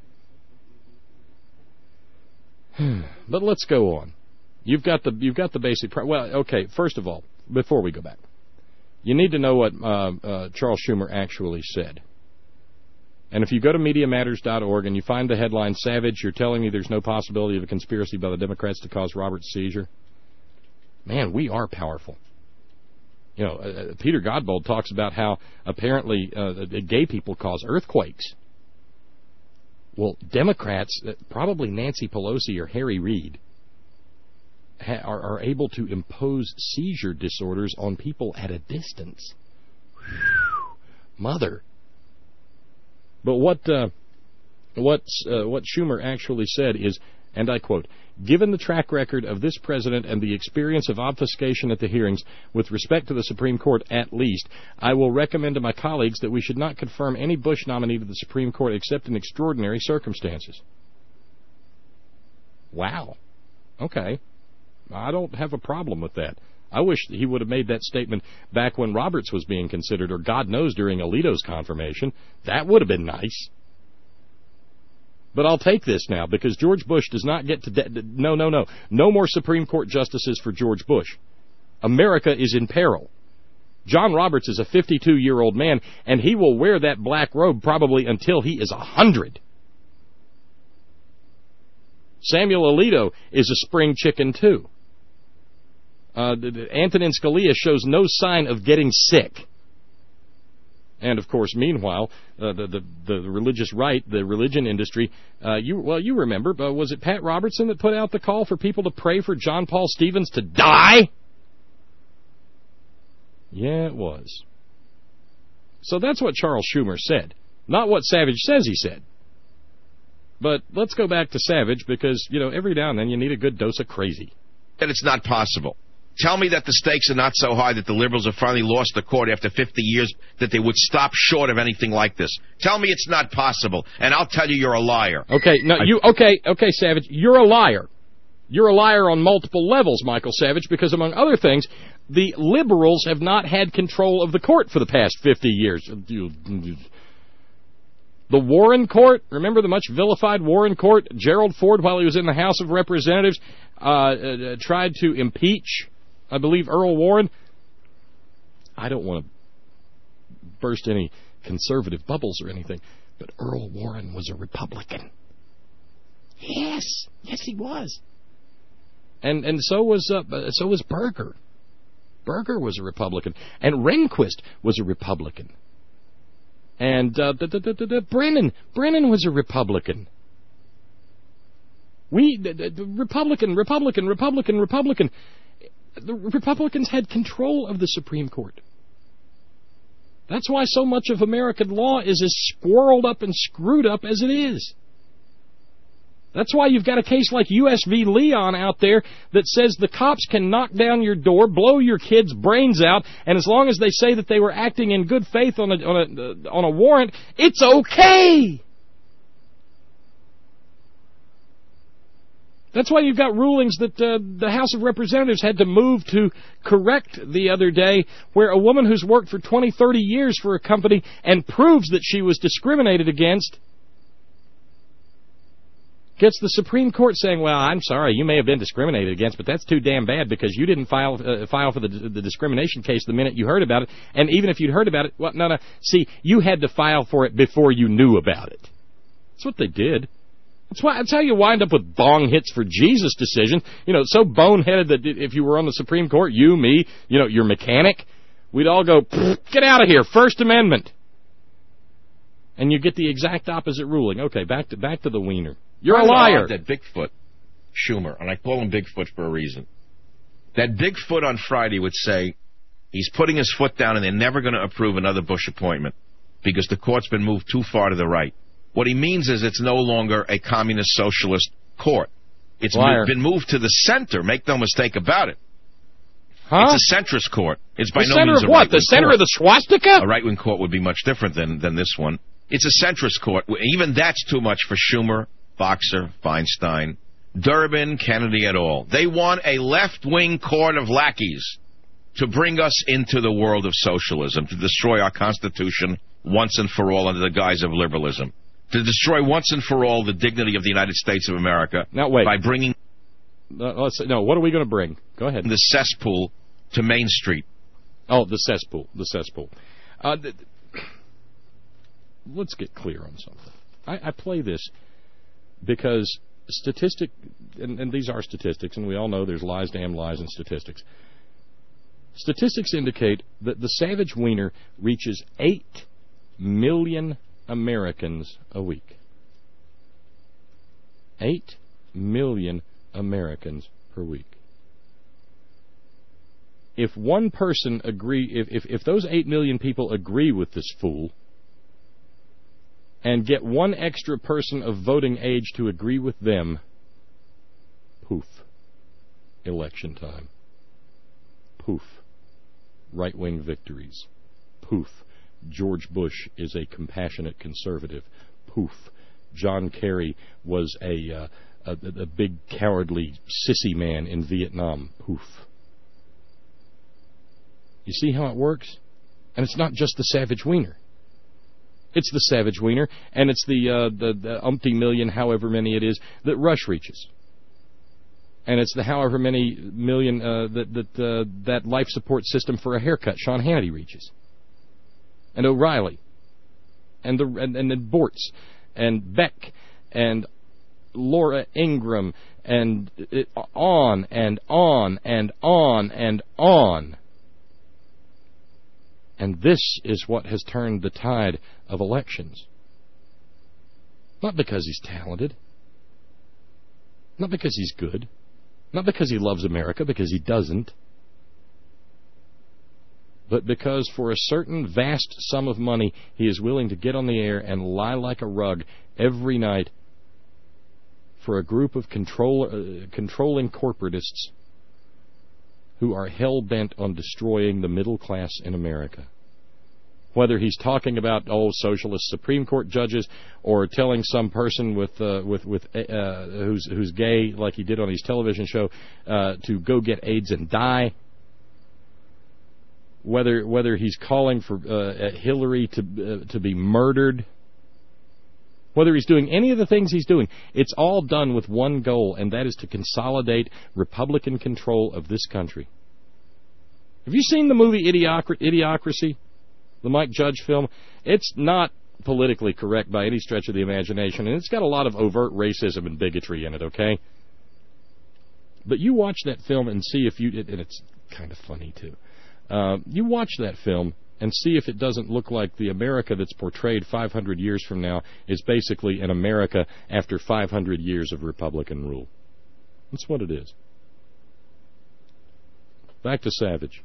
But let's go on. You've got the basic. Well, okay. First of all, before we go back, you need to know what Charles Schumer actually said. And if you go to MediaMatters.org and you find the headline, "Savage, you're telling me there's no possibility of a conspiracy by the Democrats to cause Robert's seizure," man, we are powerful. Peter Godbold talks about how apparently gay people cause earthquakes. Well, Democrats, probably Nancy Pelosi or Harry Reid, are able to impose seizure disorders on people at a distance. Whew, mother. But what Schumer actually said is, and I quote, "Given the track record of this president and the experience of obfuscation at the hearings, with respect to the Supreme Court at least, I will recommend to my colleagues that we should not confirm any Bush nominee to the Supreme Court except in extraordinary circumstances." Wow. Okay. I don't have a problem with that. I wish he would have made that statement back when Roberts was being considered, or God knows during Alito's confirmation. That would have been nice. But I'll take this now, because George Bush does not get to... No more Supreme Court justices for George Bush. America is in peril. John Roberts is a 52-year-old man, and he will wear that black robe probably until he is 100. Samuel Alito is a spring chicken, too. Antonin Scalia shows no sign of getting sick. And, of course, meanwhile, the religious right, the religion industry, you remember, was it Pat Robertson that put out the call for people to pray for John Paul Stevens to die? Yeah, it was. So that's what Charles Schumer said, not what Savage says he said. But let's go back to Savage, because, every now and then you need a good dose of crazy. And it's not possible. Tell me that the stakes are not so high that the liberals have finally lost the court after 50 years, that they would stop short of anything like this. Tell me it's not possible, and I'll tell you you're a liar. Okay, okay, Savage, you're a liar. You're a liar on multiple levels, Michael Savage, because among other things, the liberals have not had control of the court for the past 50 years. The Warren Court, remember the much vilified Warren Court? Gerald Ford, while he was in the House of Representatives, tried to impeach, I believe, Earl Warren. I don't want to burst any conservative bubbles or anything, but Earl Warren was a Republican. Yes, he was. And so was Berger. Berger was a Republican, and Rehnquist was a Republican. And Brennan was a Republican. Republican. The Republicans had control of the Supreme Court. That's why so much of American law is as squirreled up and screwed up as it is. That's why you've got a case like U.S. v. Leon out there that says the cops can knock down your door, blow your kid's brains out, and as long as they say that they were acting in good faith on a warrant, it's okay. That's why you've got rulings that the House of Representatives had to move to correct the other day, where a woman who's worked for 20, 30 years for a company and proves that she was discriminated against gets the Supreme Court saying, well, I'm sorry, you may have been discriminated against, but that's too damn bad because you didn't file for the discrimination case the minute you heard about it. And even if you'd heard about it, well, no. See, you had to file for it before you knew about it. That's what they did. That's how you wind up with bong hits for Jesus decisions. You know, so boneheaded that if you were on the Supreme Court, you, me, you know, your mechanic, we'd all go, get out of here, First Amendment. And you get the exact opposite ruling. Okay, back to the wiener. You're a liar. That Bigfoot, Schumer, and I call him Bigfoot for a reason. That Bigfoot on Friday would say he's putting his foot down and they're never going to approve another Bush appointment because the court's been moved too far to the right. What he means is it's no longer a communist socialist court. It's been moved to the center. Make no mistake about it. Huh? It's a centrist court. It's by the no center means of a what? right-wing The center court. of the swastika? A right-wing court would be much different than this one. It's a centrist court. Even that's too much for Schumer, Boxer, Feinstein, Durbin, Kennedy et al. They want a left-wing court of lackeys to bring us into the world of socialism, to destroy our Constitution once and for all under the guise of liberalism, to destroy once and for all the dignity of the United States of America by bringing... what are we going to bring? Go ahead. The cesspool to Main Street. Oh, the cesspool. The cesspool. Let's get clear on something. I play this because and these are statistics, and we all know there's lies, damn lies, and statistics. Statistics indicate that the Savage Wiener reaches 8 million Americans a week. 8 million Americans per week. If one person if those 8 million people agree with this fool and get one extra person of voting age to agree with them, poof, election time. Poof, right-wing victories. Poof, George Bush is a compassionate conservative. Poof, John Kerry was a big cowardly sissy man in Vietnam. Poof. You see how it works? And it's not just the Savage Wiener. It's the Savage Wiener, and it's the umpty million, however many it is, that Rush reaches. And it's the however many million that life support system for a haircut Sean Hannity reaches. And O'Reilly. And then Bortz. And Beck. And Laura Ingraham. And on and on and on and on. And this is what has turned the tide of elections. Not because he's talented. Not because he's good. Not because he loves America, because he doesn't. But because for a certain vast sum of money, he is willing to get on the air and lie like a rug every night for a group of controlling corporatists who are hell-bent on destroying the middle class in America. Whether he's talking about socialist Supreme Court judges, or telling some person who's gay, like he did on his television show, to go get AIDS and die. Whether he's calling for Hillary to be murdered. Whether he's doing any of the things he's doing, it's all done with one goal, and that is to consolidate Republican control of this country. Have you seen the movie Idiocracy? The Mike Judge film? It's not politically correct by any stretch of the imagination, and it's got a lot of overt racism and bigotry in it, okay? But you watch that film and see if and it's kind of funny too. You watch that film and see if it doesn't look like the America that's portrayed 500 years from now is basically an America after 500 years of Republican rule. That's what it is. Back to Savage.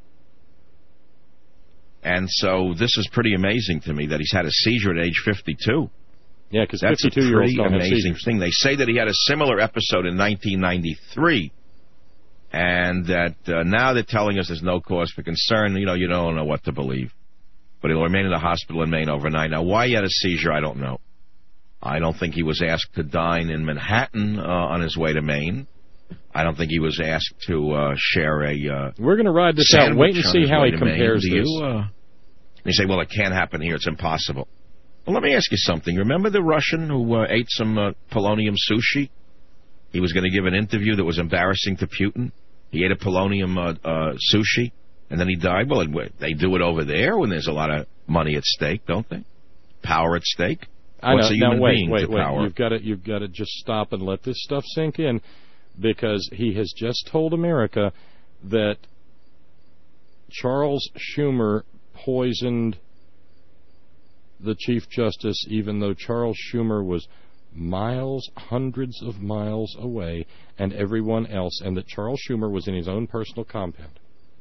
And so this is pretty amazing to me that he's had a seizure at age 52. Yeah, because that's a 52-year-olds pretty don't have amazing seizures. thing. They say that he had a similar episode in 1993, and that now they're telling us there's no cause for concern. You don't know what to believe. But he'll remain in the hospital in Maine overnight. Now, why he had a seizure, I don't know. I don't think he was asked to dine in Manhattan on his way to Maine. I don't think he was asked to share a We're going to ride this out. Wait and see how he compares this. You say, well, it can't happen here. It's impossible. Well, let me ask you something. Remember the Russian who ate some polonium sushi? He was going to give an interview that was embarrassing to Putin. He ate a polonium sushi, and then he died. Well, they do it over there when there's a lot of money at stake, don't they? Power at stake. What's a human being to power? You've got to just stop and let this stuff sink in, because he has just told America that Charles Schumer poisoned the Chief Justice, even though Charles Schumer was hundreds of miles away, and everyone else, and that Charles Schumer was in his own personal compound.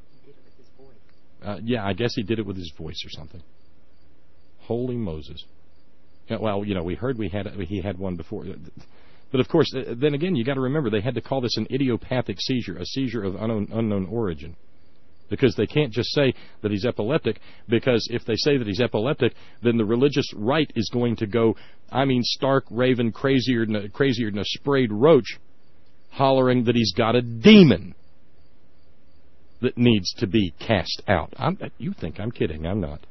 Yeah, I guess he did it with his voice or something. Holy Moses. Yeah, well, we heard he had one before. But, of course, then again, you got to remember, they had to call this an idiopathic seizure, a seizure of unknown origin. Because they can't just say that he's epileptic, because if they say that he's epileptic, then the religious right is going to go, stark raving, crazier than a sprayed roach, hollering that he's got a demon that needs to be cast out. You think I'm kidding. I'm not.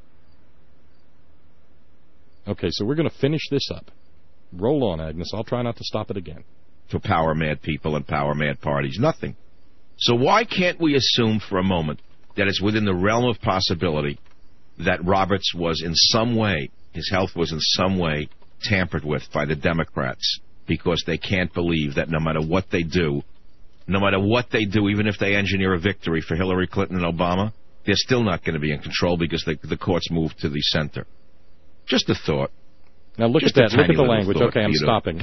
Okay, so we're going to finish this up. Roll on, Agnes. I'll try not to stop it again. To power-mad people and power-mad parties. Nothing. So why can't we assume for a moment that it's within the realm of possibility that Roberts was in some way, his health was in some way tampered with by the Democrats, because they can't believe that no matter what they do, even if they engineer a victory for Hillary Clinton and Obama, they're still not going to be in control because the courts moved to the center. Just a thought. Now look at that. Look at the language. Okay, I'm stopping.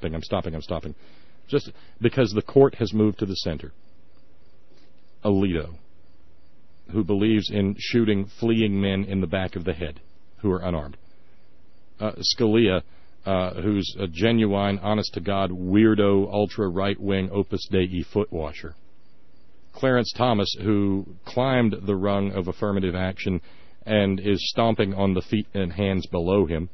Just because the court has moved to the center. Alito, who believes in shooting fleeing men in the back of the head who are unarmed. Scalia, who's a genuine, honest-to-God, weirdo, ultra-right-wing Opus Dei foot washer. Clarence Thomas, who climbed the rung of affirmative action and is stomping on the feet and hands below him.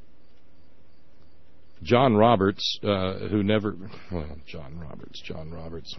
John Roberts, John Roberts.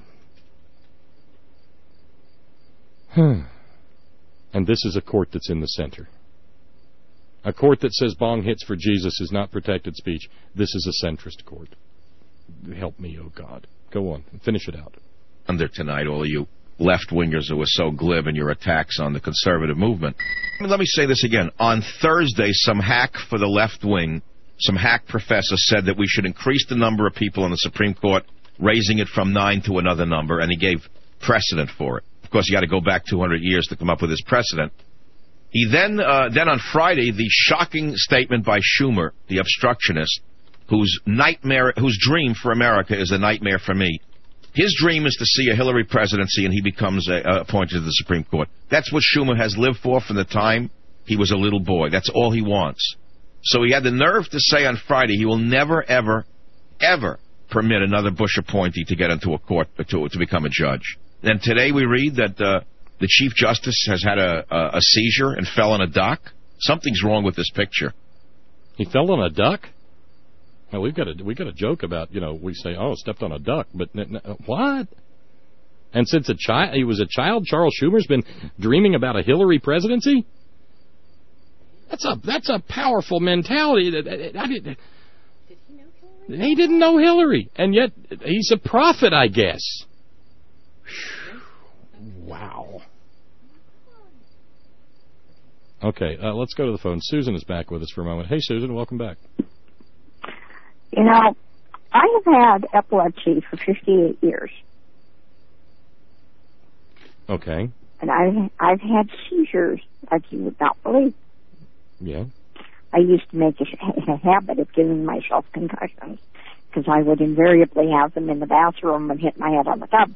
And this is a court that's in the center. A court that says bong hits for Jesus is not protected speech. This is a centrist court. Help me, oh God. Go on. Finish it out. Under tonight, all of you left-wingers who were so glib in your attacks on the conservative movement. Let me say this again. On Thursday, some hack for the left wing, some hack professor said that we should increase the number of people on the Supreme Court, raising it from 9 to another number, and he gave precedent for it. Of course, you got to go back 200 years to come up with his precedent. He then on Friday, the shocking statement by Schumer, the obstructionist, whose dream for America is a nightmare for me. His dream is to see a Hillary presidency, and he becomes appointed to the Supreme Court. That's what Schumer has lived for from the time he was a little boy. That's all he wants. So he had the nerve to say on Friday he will never, ever, ever permit another Bush appointee to get into a court to become a judge. And today we read that the Chief Justice has had a seizure and fell on a duck. Something's wrong with this picture. He fell on a duck? Well, we got a joke about, we say, stepped on a duck, but what? And since he was a child, Charles Schumer's been dreaming about a Hillary presidency? That's a powerful mentality. He didn't know Hillary, and yet he's a prophet, I guess. Wow. Okay, let's go to the phone. Susan is back with us for a moment. Hey, Susan, welcome back. I have had epilepsy for 58 years. Okay. And I've had seizures like you would not believe. Yeah. I used to make a habit of giving myself concussions because I would invariably have them in the bathroom and hit my head on the tub.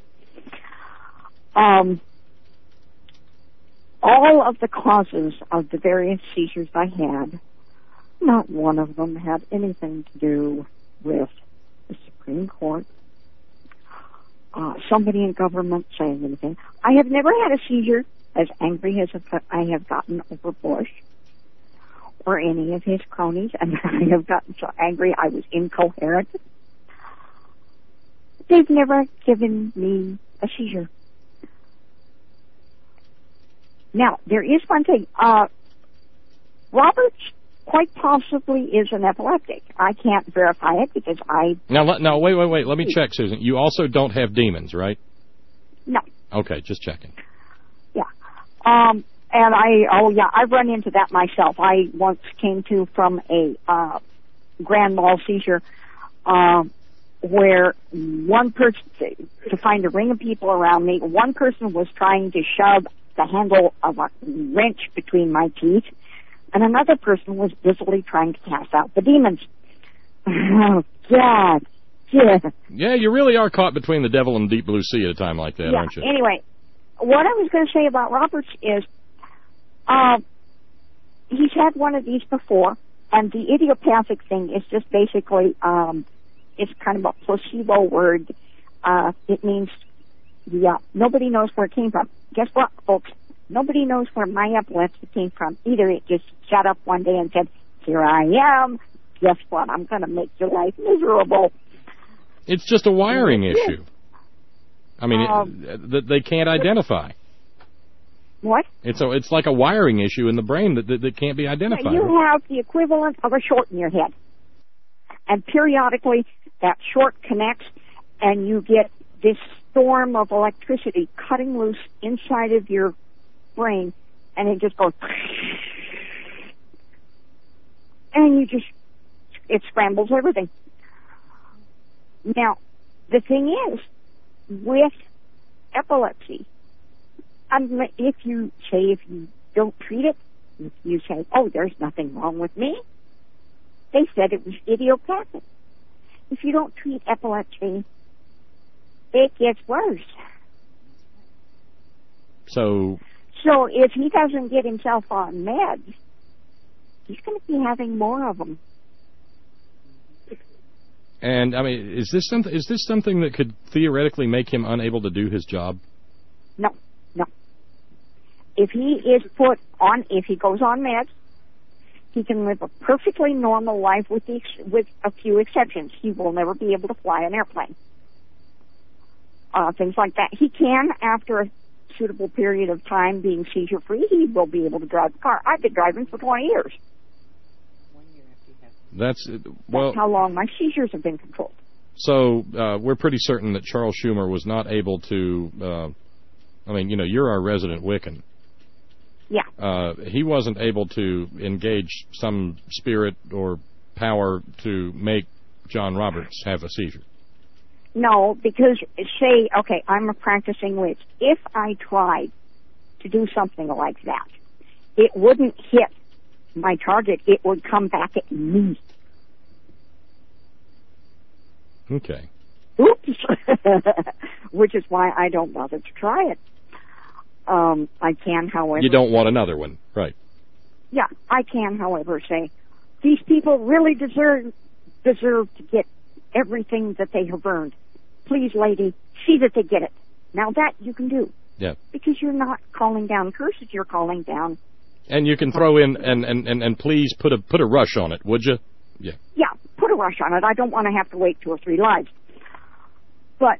All of the causes of the various seizures I had Not one of them had anything to do with the Supreme Court, somebody in government saying anything. I have never had a seizure as angry as I have gotten over Bush or any of his cronies, and I have gotten so angry I was incoherent. They've never given me a seizure. Now, there is one thing. Roberts quite possibly is an epileptic. I can't verify it because I... Now, wait. Let me check, Susan. You also don't have demons, right? No. Okay, just checking. Yeah. And I've run into that myself. I once came to from a grand mal seizure where one person, to find a ring of people around me, one person was trying to shove the handle of a wrench between my teeth, and another person was busily trying to cast out the demons. Oh, God. Yeah. Yeah, you really are caught between the devil and the deep blue sea at a time like that, aren't you? Anyway, what I was going to say about Roberts is he's had one of these before, and the idiopathic thing is just basically it's kind of a placebo word. It means nobody knows where it came from. Guess what, folks? Nobody knows where my epilepsy came from. Either it just shut up one day and said, here I am. Guess what? I'm going to make your life miserable. It's just a wiring issue. I mean, that they can't identify. What? It's like a wiring issue in the brain that can't be identified. You have the equivalent of a short in your head. And periodically, that short connects, and you get this storm of electricity cutting loose inside of your brain, and it just goes, and it scrambles everything. Now, the thing is, with epilepsy, if you don't treat it, if you say, oh, there's nothing wrong with me, they said it was idiopathic. If you don't treat epilepsy, it gets worse. So if he doesn't get himself on meds, he's going to be having more of them. And I mean, is this something that could theoretically make him unable to do his job? No. If he goes on meds, he can live a perfectly normal life with a few exceptions. He will never be able to fly an airplane. Things like that. He can, after a suitable period of time being seizure-free, he will be able to drive the car. I've been driving for 20 years. That's how long my seizures have been controlled. So we're pretty certain that Charles Schumer was not able to, you're our resident Wiccan. Yeah. He wasn't able to engage some spirit or power to make John Roberts have a seizure. No, because I'm a practicing witch. If I tried to do something like that, it wouldn't hit my target. It would come back at me. Okay. Oops. Which is why I don't bother to try it. I can, however... You don't want another one, right? Yeah, I can, however, say, these people really deserve to get everything that they have earned. Please, lady, see that they get it. Now that you can do. Yeah. Because you're not calling down curses, you're calling down... And you can throw in, and please put a rush on it, would you? Yeah. Yeah, put a rush on it. I don't want to have to wait 2 or 3 lives. But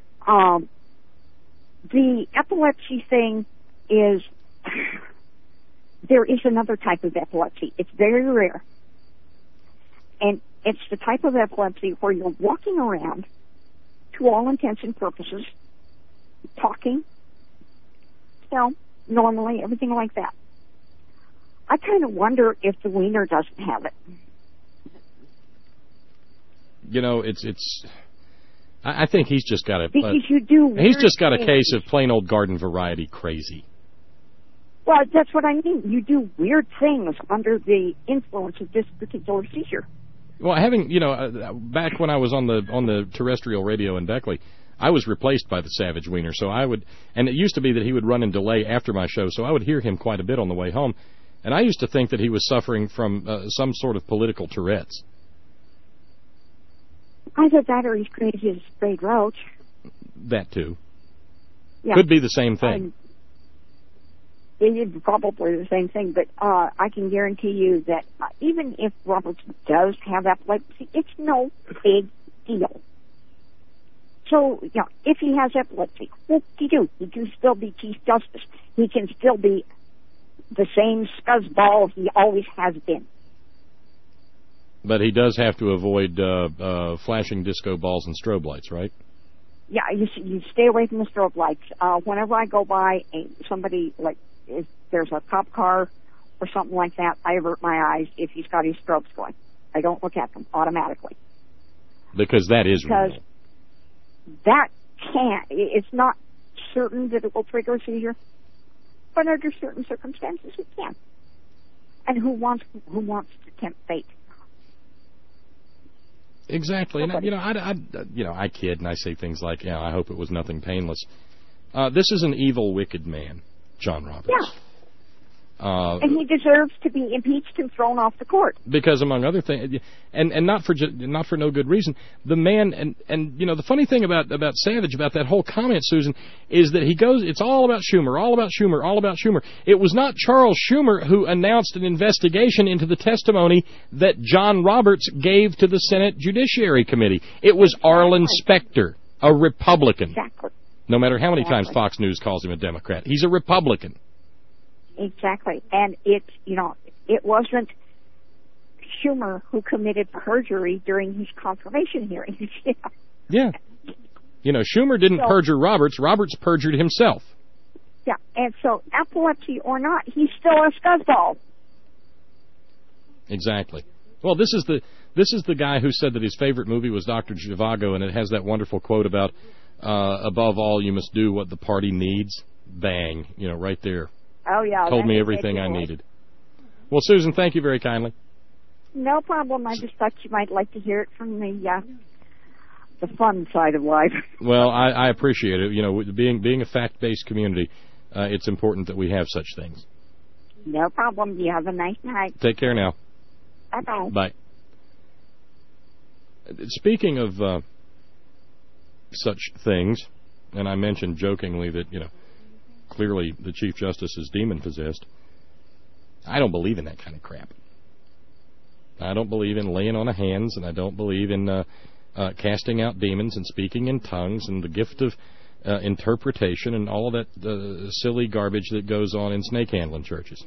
the epilepsy thing is... there is another type of epilepsy. It's very rare. And it's the type of epilepsy where you're walking around, to all intents and purposes, talking, normally, everything like that. I kind of wonder if the wiener doesn't have it. I think he's just got he's just got a case of plain old garden variety crazy. Well, that's what I mean. You do weird things under the influence of this particular seizure. Well, back when I was on the terrestrial radio in Beckley, I was replaced by the Savage Wiener, and it used to be that he would run in delay after my show, so I would hear him quite a bit on the way home. And I used to think that he was suffering from some sort of political Tourette's. Either that or he's crazy as a sprayed roach. That, too. Yeah. Could be the same thing. It's probably the same thing, but I can guarantee you that even if Roberts does have epilepsy, it's no big deal. So, if he has epilepsy, whoop-de-doo, he can still be Chief Justice. He can still be the same scuzzball he always has been. But he does have to avoid flashing disco balls and strobe lights, right? Yeah, you stay away from the strobe lights. Whenever I go by somebody, like, if there's a cop car or something like that, I avert my eyes if he's got his strobes going. I don't look at them automatically. Because that is real. That can't, it's not certain that it will trigger a seizure, but under certain circumstances it can. And who wants to tempt fate? Exactly. And, I kid and I say things like, I hope it was nothing painless. This is an evil, wicked man, John Roberts. Yeah. And he deserves to be impeached and thrown off the court. Because, among other things, and not for no good reason, the man, and the funny thing about Savage, about that whole comment, Susan, is that he goes, it's all about Schumer, all about Schumer, all about Schumer. It was not Charles Schumer who announced an investigation into the testimony that John Roberts gave to the Senate Judiciary Committee. It was Arlen Specter, a Republican. Exactly. No matter how many times Fox News calls him a Democrat, he's a Republican. Exactly. And it wasn't Schumer who committed perjury during his confirmation hearings. Yeah. Schumer didn't perjure Roberts. Roberts perjured himself. Yeah. And so, epilepsy or not, he's still a scuzzball. Exactly. Well, this is the guy who said that his favorite movie was Dr. Zhivago, and it has that wonderful quote about, above all, you must do what the party needs. Bang. Right there. Oh, yeah. Told me everything I needed. Well, Susan, thank you very kindly. No problem. I just thought you might like to hear it from the fun side of life. Well, I appreciate it. Being a fact-based community, it's important that we have such things. No problem. You have a nice night. Take care now. Bye-bye. Bye. Speaking of such things, and I mentioned jokingly that, clearly the Chief Justice is demon-possessed. I don't believe in that kind of crap. I don't believe in laying on of hands, and I don't believe in casting out demons and speaking in tongues and the gift of interpretation and all of that silly garbage that goes on in snake-handling churches.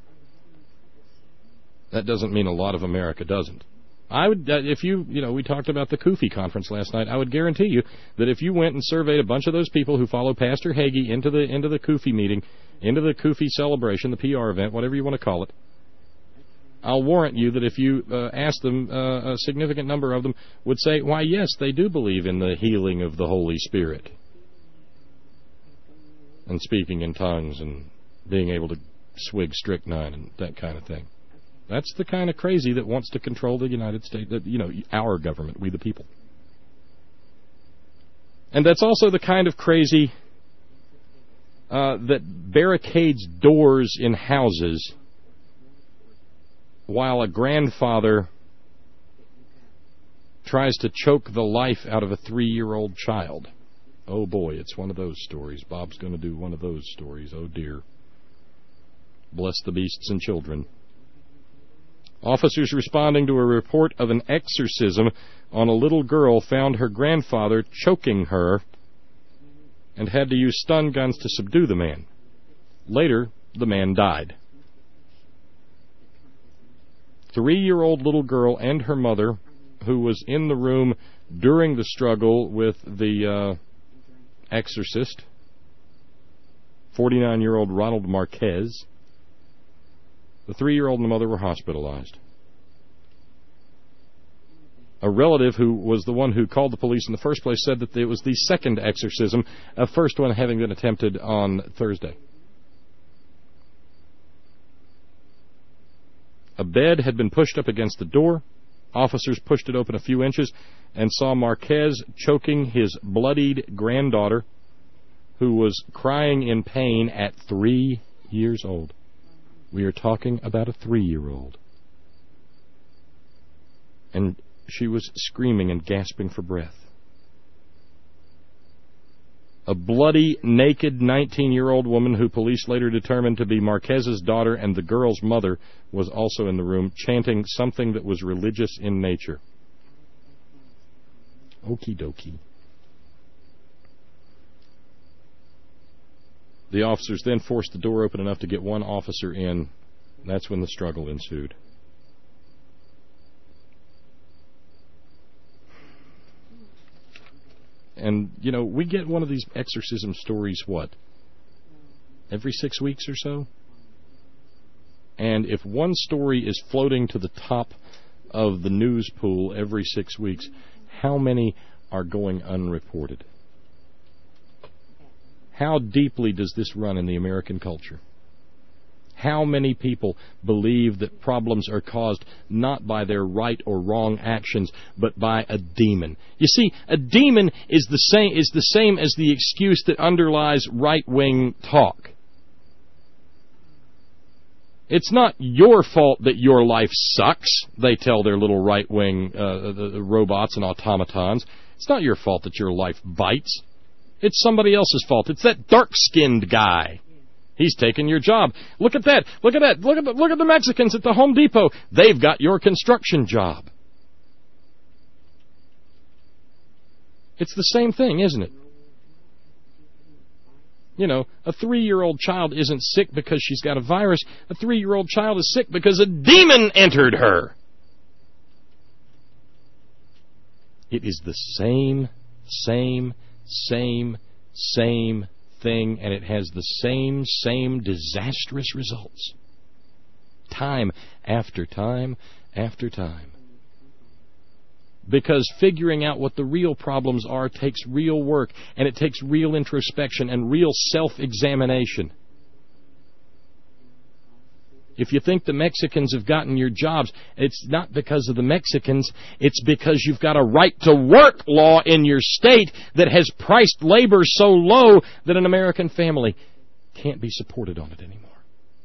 That doesn't mean a lot of America doesn't. I would, if we talked about the Kufi conference last night. I would guarantee you that if you went and surveyed a bunch of those people who follow Pastor Hagee into the Kufi meeting, into the Kufi celebration, the PR event, whatever you want to call it, I'll warrant you that if you asked them, a significant number of them would say, why, yes, they do believe in the healing of the Holy Spirit and speaking in tongues and being able to swig strychnine and that kind of thing. That's the kind of crazy that wants to control the United States, our government, we the people. And that's also the kind of crazy that barricades doors in houses while a grandfather tries to choke the life out of a 3-year-old child. Oh boy, it's one of those stories. Bob's going to do one of those stories. Oh dear. Bless the beasts and children. Officers responding to a report of an exorcism on a little girl found her grandfather choking her and had to use stun guns to subdue the man. Later, the man died. 3-year-old little girl and her mother, who was in the room during the struggle with the exorcist, 49-year-old Ronald Marquez. The 3-year-old and the mother were hospitalized. A relative who was the one who called the police in the first place said that it was the second exorcism, a first one having been attempted on Thursday. A bed had been pushed up against the door. Officers pushed it open a few inches and saw Marquez choking his bloodied granddaughter, who was crying in pain at 3 years old. We are talking about a 3-year-old. And she was screaming and gasping for breath. A bloody, naked 19-year-old woman who police later determined to be Marquez's daughter and the girl's mother was also in the room, chanting something that was religious in nature. Okie dokie. The officers then forced the door open enough to get one officer in. That's when the struggle ensued. And, we get one of these exorcism stories, every 6 weeks or so? And if one story is floating to the top of the news pool every 6 weeks, how many are going unreported? How deeply does this run in the American culture? How many people believe that problems are caused not by their right or wrong actions, but by a demon? You see, a demon is the same as the excuse that underlies right-wing talk. It's not your fault that your life sucks, they tell their little right-wing robots and automatons. It's not your fault that your life bites. It's somebody else's fault. It's that dark-skinned guy. He's taken your job. Look at that. Look at that. Look at the Mexicans at the Home Depot. They've got your construction job. It's the same thing, isn't it? A 3-year-old child isn't sick because she's got a virus. A 3-year-old child is sick because a demon entered her. It is the same thing, and it has the same disastrous results. Time after time after time. Because figuring out what the real problems are takes real work, and it takes real introspection and real self-examination. If you think the Mexicans have gotten your jobs, it's not because of the Mexicans. It's because you've got a right-to-work law in your state that has priced labor so low that an American family can't be supported on it anymore.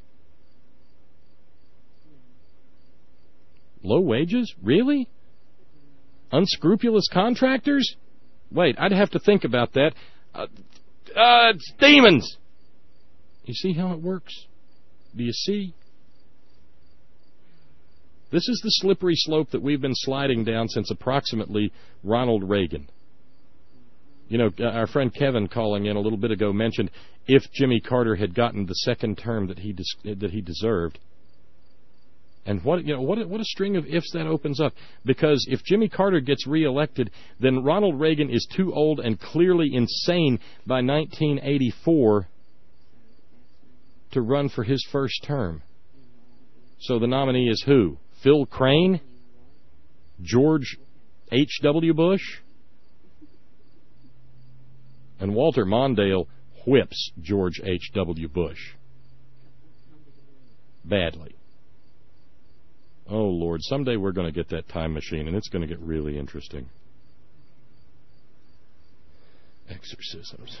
Low wages? Really? Unscrupulous contractors? Wait, I'd have to think about that. It's demons! You see how it works? Do you see? This is the slippery slope that we've been sliding down since approximately Ronald Reagan. Our friend Kevin calling in a little bit ago mentioned if Jimmy Carter had gotten the second term that he deserved. And what a string of ifs that opens up. Because if Jimmy Carter gets reelected, then Ronald Reagan is too old and clearly insane by 1984 to run for his first term. So the nominee is who? Phil Crane? George H.W. Bush? And Walter Mondale whips George H.W. Bush. Badly. Oh, Lord, someday we're going to get that time machine, and it's going to get really interesting. Exorcisms.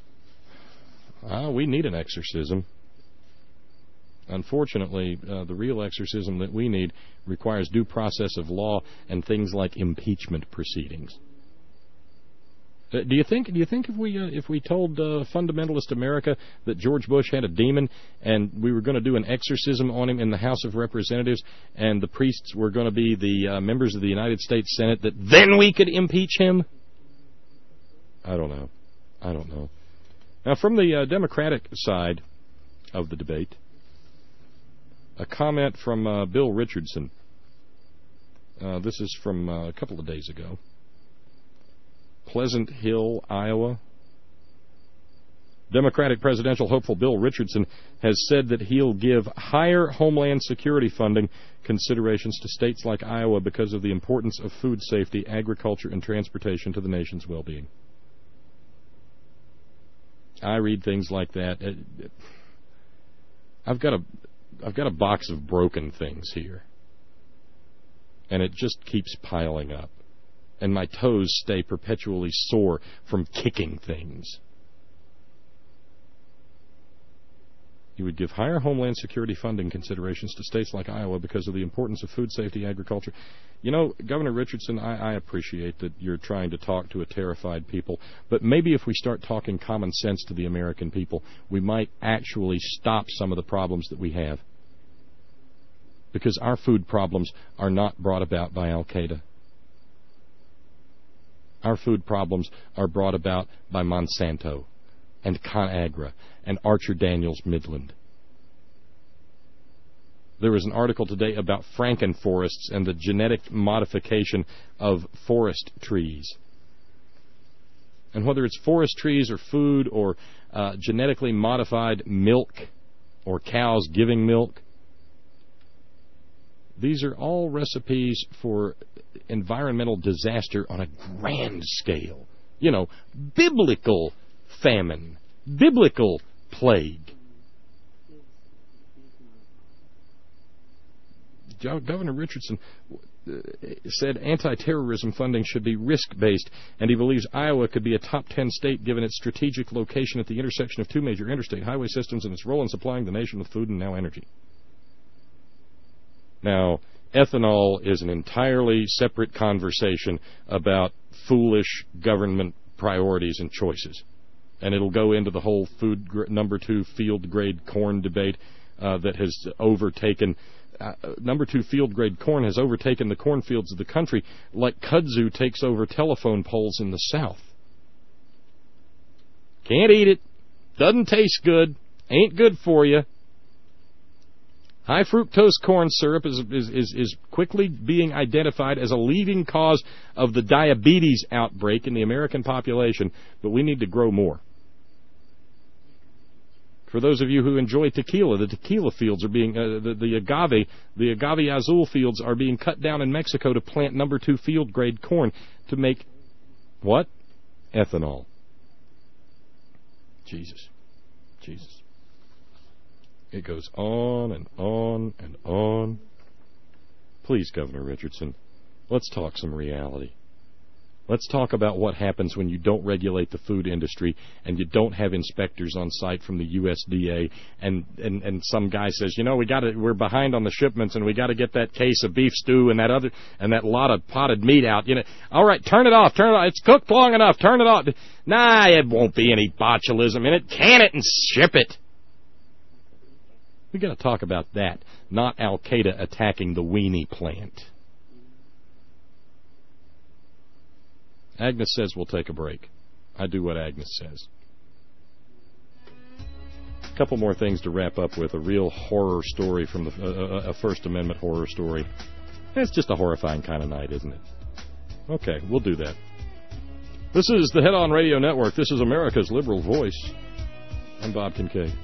We need an exorcism. Unfortunately, the real exorcism that we need requires due process of law and things like impeachment proceedings. Do you think if we told fundamentalist America that George Bush had a demon and we were going to do an exorcism on him in the House of Representatives and the priests were going to be the members of the United States Senate, that then we could impeach him? I don't know. Now, from the Democratic side of the debate, a comment from Bill Richardson. This is from a couple of days ago. Pleasant Hill, Iowa. Democratic presidential hopeful Bill Richardson has said that he'll give higher Homeland Security funding considerations to states like Iowa because of the importance of food safety, agriculture, and transportation to the nation's well-being. I read things like that. I've got a box of broken things here, and it just keeps piling up. And my toes stay perpetually sore from kicking things. He would give higher Homeland Security funding considerations to states like Iowa because of the importance of food safety, agriculture. You know, Governor Richardson, I appreciate that you're trying to talk to a terrified people, but maybe if we start talking common sense to the American people, we might actually stop some of the problems that we have. Because our food problems are not brought about by Al-Qaeda. Our food problems are brought about by Monsanto and ConAgra and Archer Daniels Midland. There was an article today about frankenforests and the genetic modification of forest trees. And whether it's forest trees or food or genetically modified milk or cows giving milk, these are all recipes for environmental disaster on a grand scale. You know, biblical famine, biblical plague. Governor Richardson said anti-terrorism funding should be risk-based, and he believes Iowa could be a top 10 state given its strategic location at the intersection of two major interstate highway systems and its role in supplying the nation with food and now energy. Now, ethanol is an entirely separate conversation about foolish government priorities and choices. And it'll go into the whole number 2 field-grade corn debate that has overtaken... number 2 field-grade corn has overtaken the cornfields of the country like kudzu takes over telephone poles in the South. Can't eat it. Doesn't taste good. Ain't good for you. High fructose corn syrup is quickly being identified as a leading cause of the diabetes outbreak in the American population, but we need to grow more. For those of you who enjoy tequila, the tequila fields are being, the agave azul fields are being cut down in Mexico to plant number 2 field grade corn to make what? Ethanol. Jesus. It goes on and on and on. Please, Governor Richardson, let's talk some reality. Let's talk about what happens when you don't regulate the food industry and you don't have inspectors on site from the USDA and some guy says, you know, we're behind on the shipments and we got to get that case of beef stew and that lot of potted meat out. You know, all right, turn it off. It's cooked long enough. Turn it off. Nah, it won't be any botulism in it. Can it and ship it. We got to talk about that, not Al-Qaeda attacking the weenie plant. Agnes says we'll take a break. I do what Agnes says. A couple more things to wrap up with. A real horror story from a First Amendment horror story. It's just a horrifying kind of night, isn't it? Okay, we'll do that. This is the Head On Radio Network. This is America's Liberal Voice. I'm Bob Kincaid.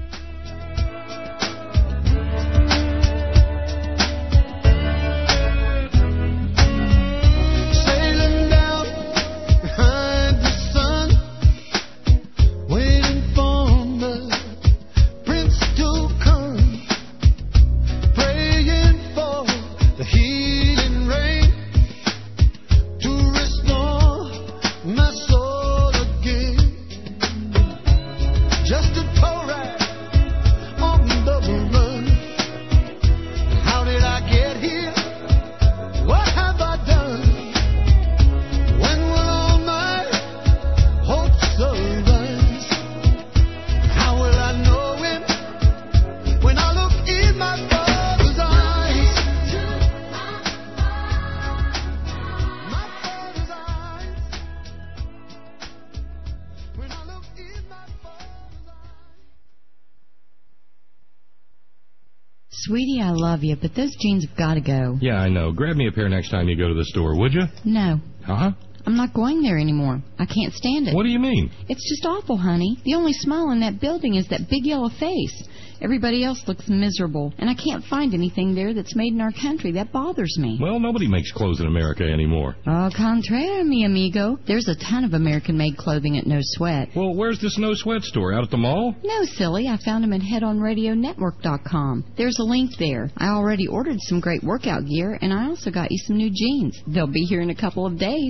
Sweetie, I love you, but those jeans have got to go. Yeah, I know. Grab me a pair next time you go to the store, would you? No. Uh-huh. I'm not going there anymore. I can't stand it. What do you mean? It's just awful, honey. The only smile in that building is that big yellow face. Everybody else looks miserable, and I can't find anything there that's made in our country. That bothers me. Well, nobody makes clothes in America anymore. Au contraire, mi amigo. There's a ton of American-made clothing at No Sweat. Well, where's this No Sweat store? Out at the mall? No, silly. I found them at headonradionetwork.com. There's a link there. I already ordered some great workout gear, and I also got you some new jeans. They'll be here in a couple of days. Support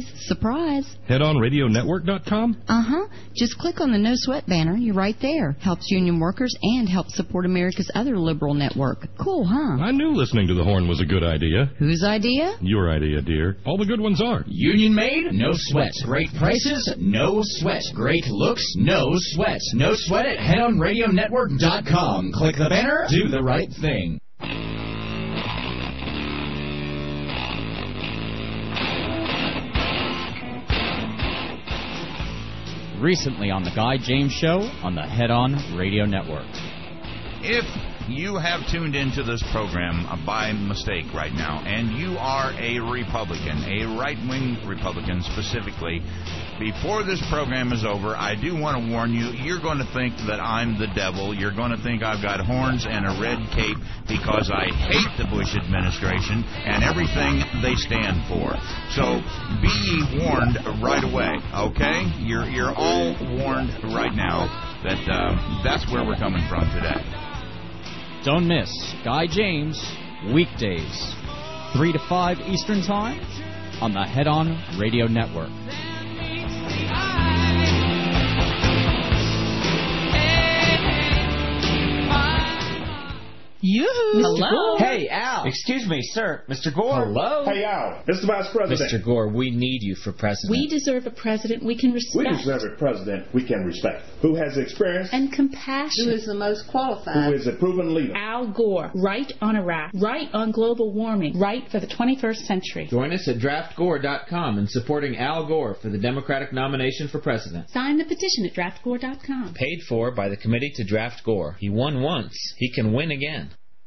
surprise. HeadOnRadioNetwork.com? Uh-huh. Just click on the No Sweat banner. You're right there. Helps union workers and helps support America's other liberal network. Cool, huh? I knew listening to the Horn was a good idea. Whose idea? Your idea, dear. All the good ones are. Union made? No sweat. Great prices? No sweat. Great looks? No sweat. No sweat at HeadOnRadioNetwork.com. Click the banner. Do the right thing. Recently on The Guy James Show on the Head On Radio Network. If you have tuned into this program by mistake right now, and you are a Republican, a right-wing Republican specifically, before this program is over, I do want to warn you, you're going to think that I'm the devil. You're going to think I've got horns and a red cape because I hate the Bush administration and everything they stand for. So be ye warned right away, okay? You're all warned right now that that's where we're coming from today. Don't miss Guy James, weekdays, 3 to 5 Eastern Time on the Head On Radio Network. Yoo-hoo. Hello. Hey, Al. Excuse me, sir. Mr. Gore. Hello. Hey, Al. Mr. Vice President. Mr. Gore, we need you for president. We deserve a president we can respect. We deserve a president we can respect. Who has experience and compassion. Who is the most qualified. Who is a proven leader. Al Gore. Right on Iraq. Right on global warming. Right for the 21st century. Join us at draftgore.com in supporting Al Gore for the Democratic nomination for president. Sign the petition at draftgore.com. Paid for by the Committee to Draft Gore. He won once. He can win again.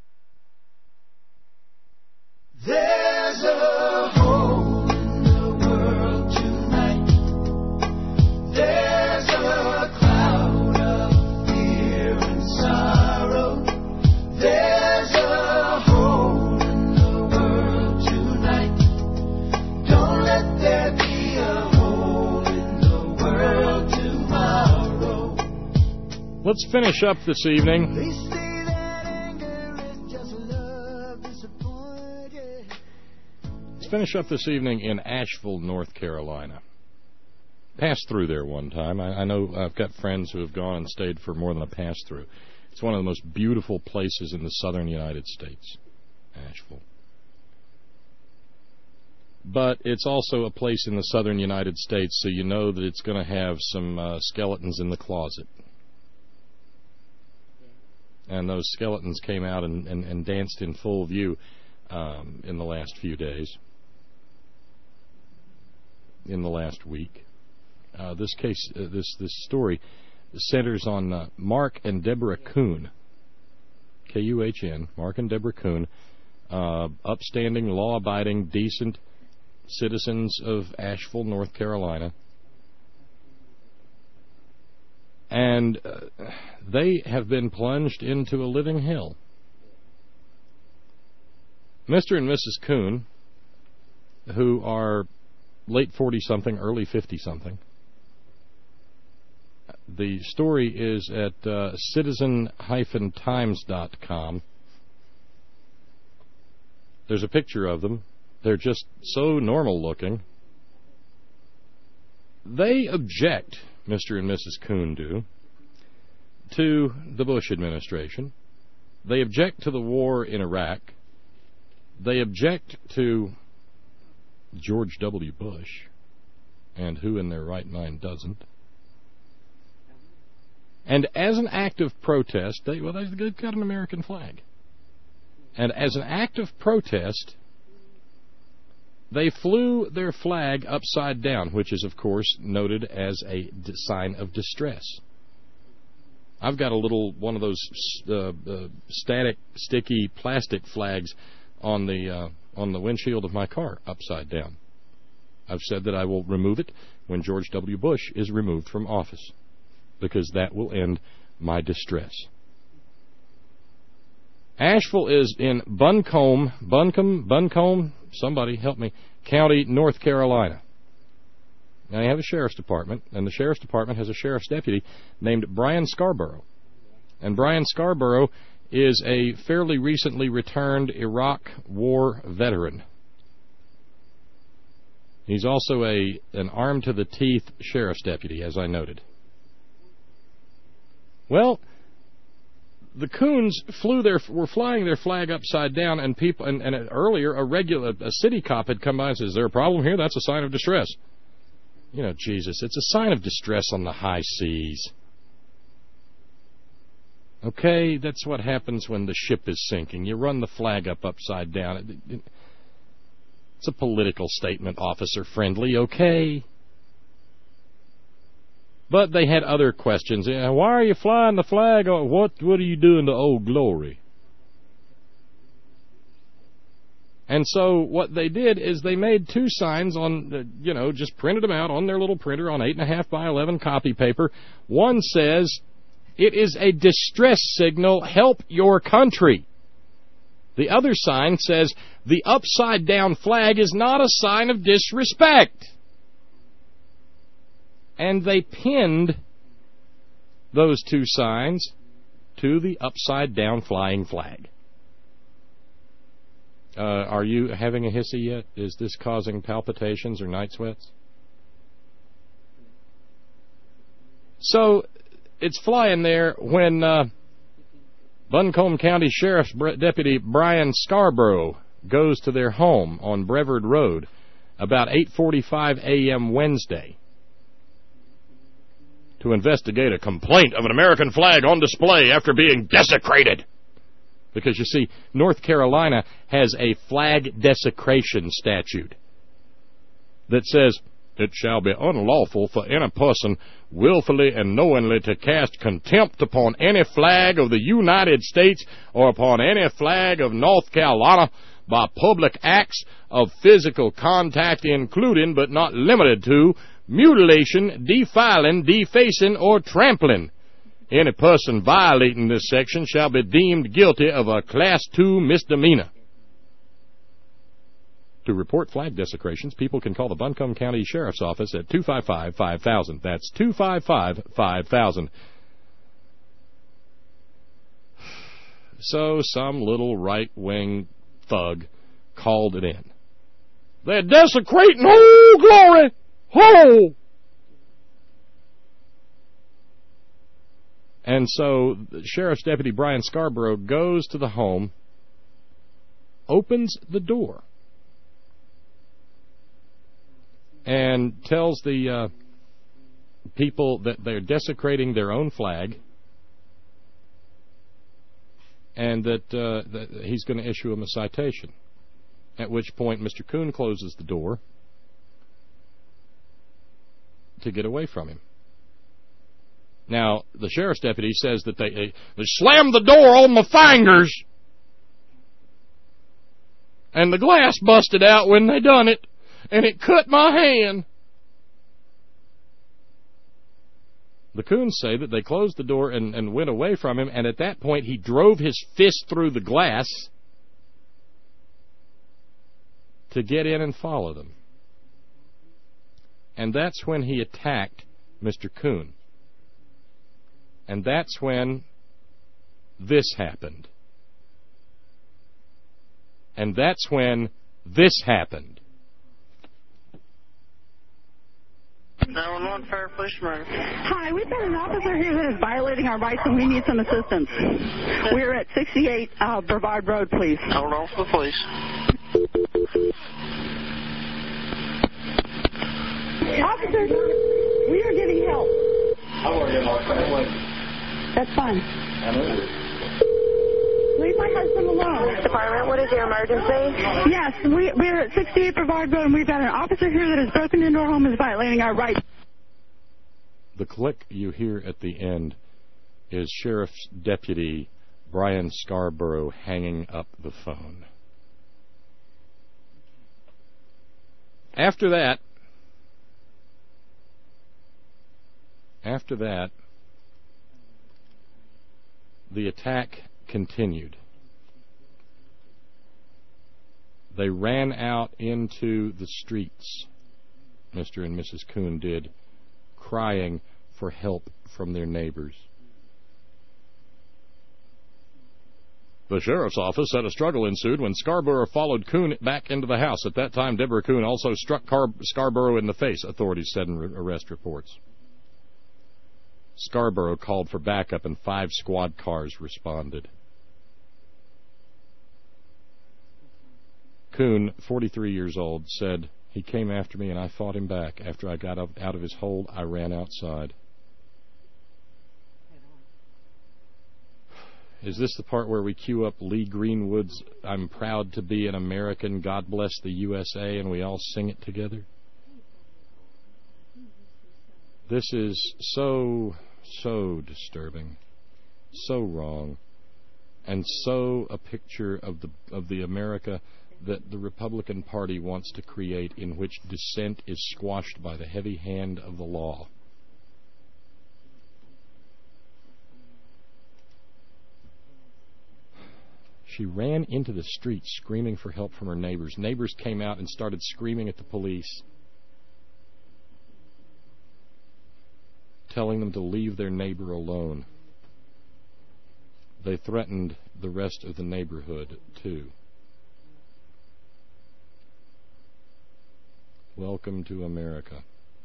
There's a hole in the world tonight. There's a cloud of fear and sorrow. There's a hole in the world tonight. Don't let there be a hole in the world tomorrow. Let's finish up this evening. Finish up this evening in Asheville, North Carolina. Passed through there one time. I know I've got friends who have gone and stayed for more than a pass-through. It's one of the most beautiful places in the southern United States, Asheville. But it's also a place in the southern United States, so you know that it's going to have some skeletons in the closet. And those skeletons came out and danced in full view in the last few days. In the last week. This story centers on Mark and Deborah Kuhn, K-U-H-N, Mark and Deborah Kuhn, upstanding, law-abiding, decent citizens of Asheville, North Carolina. And they have been plunged into a living hell. Mr. and Mrs. Kuhn, who are late 40-something, early 50-something. The story is at citizen-times.com. There's a picture of them. They're just so normal-looking. They object, Mr. and Mrs. Kuhn do, to the Bush administration. They object to the war in Iraq. They object to George W. Bush, and who in their right mind doesn't? And as an act of protest, they've got an American flag. And as an act of protest, they flew their flag upside down, which is, of course, noted as a sign of distress. I've got a little one of those static, sticky plastic flags on the windshield of my car upside down. I've said that I will remove it when George W. Bush is removed from office, because that will end my Asheville is in Buncombe, somebody help me, County, North Carolina. Now you have a sheriff's department, and the sheriff's department has a sheriff's deputy named Brian Scarborough. And Brian Scarborough is a fairly recently returned Iraq War veteran. He's also an armed-to-the-teeth sheriff's deputy, as I noted. Well, the Coons were flying their flag upside down, and people, and earlier a city cop had come by and says, "Is there a problem here? That's a sign of distress." You know, Jesus, it's a sign of distress on the high seas. Okay, that's what happens when the ship is sinking. You run the flag upside down. It's a political statement, officer friendly, okay? But they had other questions. Why are you flying the flag? What are you doing to Old Glory? And so what they did is they made two signs on, just printed them out on their little printer on 8.5 by 11 copy paper. One says, "It is a distress signal. Help your country." The other sign says, "The upside-down flag is not a sign of disrespect." And they pinned those two signs to the upside-down flying flag. Are you having a hissy yet? Is this causing palpitations or night sweats? So it's flying there when Buncombe County Sheriff's Deputy Brian Scarborough goes to their home on Brevard Road about 8:45 a.m. Wednesday to investigate a complaint of an American flag on display after being desecrated. Because, you see, North Carolina has a flag desecration statute that says, "It shall be unlawful for any person willfully and knowingly to cast contempt upon any flag of the United States or upon any flag of North Carolina by public acts of physical contact, including but not limited to mutilation, defiling, defacing, or trampling. Any person violating this section shall be deemed guilty of a Class 2 misdemeanor." To report flag desecrations, people can call the Buncombe County Sheriff's Office at 255-5000. That's 255-5000. So some little right-wing thug called it in. "They're desecrating Old Glory! Ho!" And so Sheriff's Deputy Brian Scarborough goes to the home, opens the door, and tells the people that they're desecrating their own flag and that he's going to issue them a citation. At which point Mr. Coon closes the door to get away from him. Now, the sheriff's deputy says that they slammed the door on my fingers and the glass busted out when they done it, and it cut my hand. The Coons say that they closed the door and went away from him, and at that point he drove his fist through the glass to get in and follow them. And that's when he attacked Mr. Coon. And that's when this happened. And that's when this happened. 911 Fire Police Murder. Hi, we've got an officer here that is violating our rights and we need some assistance. We're at 68 Brevard Road, please. Hold on for the police. Officers, we are getting help. I work in my family. That's fine. Leave my husband alone. Department, what is your emergency? Yes, we're at 68 Brevard Road, and we've got an officer here that has broken into our home and is violating our rights. The click you hear at the end is Sheriff's Deputy Brian Scarborough hanging up the phone. After that, the attack continued. They ran out into the streets, Mr. and Mrs. Coon did, crying for help from their neighbors. The sheriff's office said a struggle ensued when Scarborough followed Kuhn back into the house. At that time, Deborah Kuhn also struck Scarborough in the face, authorities said in arrest reports. Scarborough called for backup, and 5 squad cars responded. Kuhn, 43 years old, said, "He came after me and I fought him back. After I got out of his hold, I ran outside." Is this the part where we cue up Lee Greenwood's "I'm proud to be an American, God bless the USA," and we all sing it together? This is so disturbing, so wrong, and so a picture of the America that the Republican Party wants to create, in which dissent is squashed by the heavy hand of the law. She ran into the street screaming for help from her neighbors. Neighbors came out and started screaming at the police, telling them to leave their neighbor alone. They threatened the rest of the neighborhood, too. Welcome to America.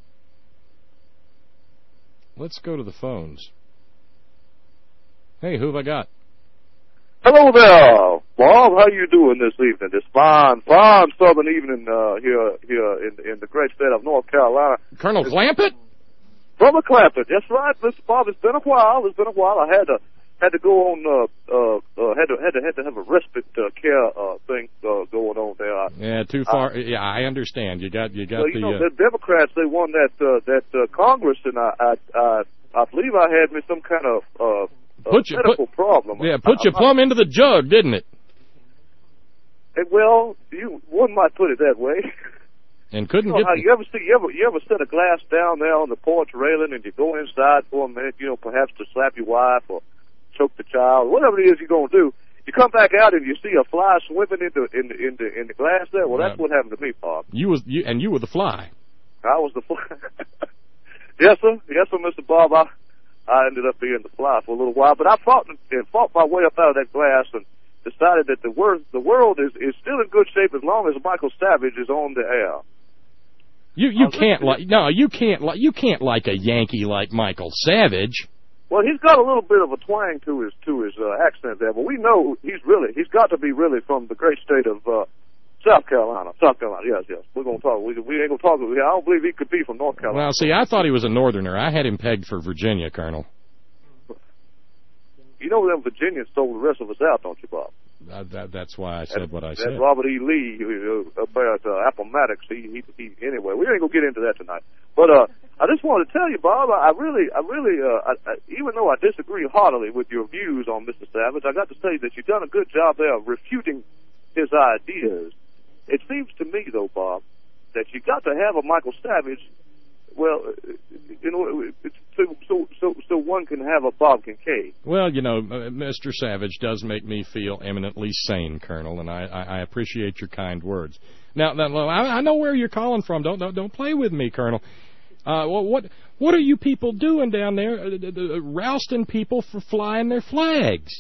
Let's go to the phones. Hey, who have I got? Hello there, Bob. How you doing this evening? This fine southern evening here in the great state of North Carolina. Colonel Clampett? Brother Clampett, that's right, Mr. Bob. It's been a while. I had to go on. Had to have a respite care thing going on there. Yeah, too far. Yeah, I understand. You got the Democrats. They won that Congress, and I believe I had me some kind of medical problem. Yeah, put your plum into the jug, didn't it? Well, one might put it that way. And couldn't you ever set a glass down there on the porch railing, and you go inside for a minute, perhaps to slap your wife or choke the child, whatever it is you're going to do. You come back out and you see a fly swimming in the glass there. Well, that's what happened to me, Bob. You were the fly. I was the fly. Yes, sir, Mr. Bob. I ended up being the fly for a little while, but I fought my way up out of that glass and decided that the world is still in good shape as long as Michael Savage is on the air. You can't like a Yankee like Michael Savage. Well, he's got a little bit of a twang to his accent there, but we know he's got to be really from the great state of South Carolina. Yes. We're gonna talk. We ain't gonna talk. I don't believe he could be from North Carolina. Well, see, I thought he was a Northerner. I had him pegged for Virginia, Colonel. You know them Virginians sold the rest of us out, don't you, Bob? That's why I said what I said. That's Robert E. Lee about Appomattox. He anyway. We ain't gonna get into that tonight. But I just wanted to tell you, Bob. I really, even though I disagree heartily with your views on Mr. Savage, I got to say that you've done a good job there of refuting his ideas. It seems to me, though, Bob, that you got to have a Michael Savage. Well, so one can have a Bob Kincaid. Well, Mr. Savage does make me feel eminently sane, Colonel, and I appreciate your kind words. Now, I know where you're calling from. Don't play with me, Colonel. What are you people doing down there, rousting people for flying their flags?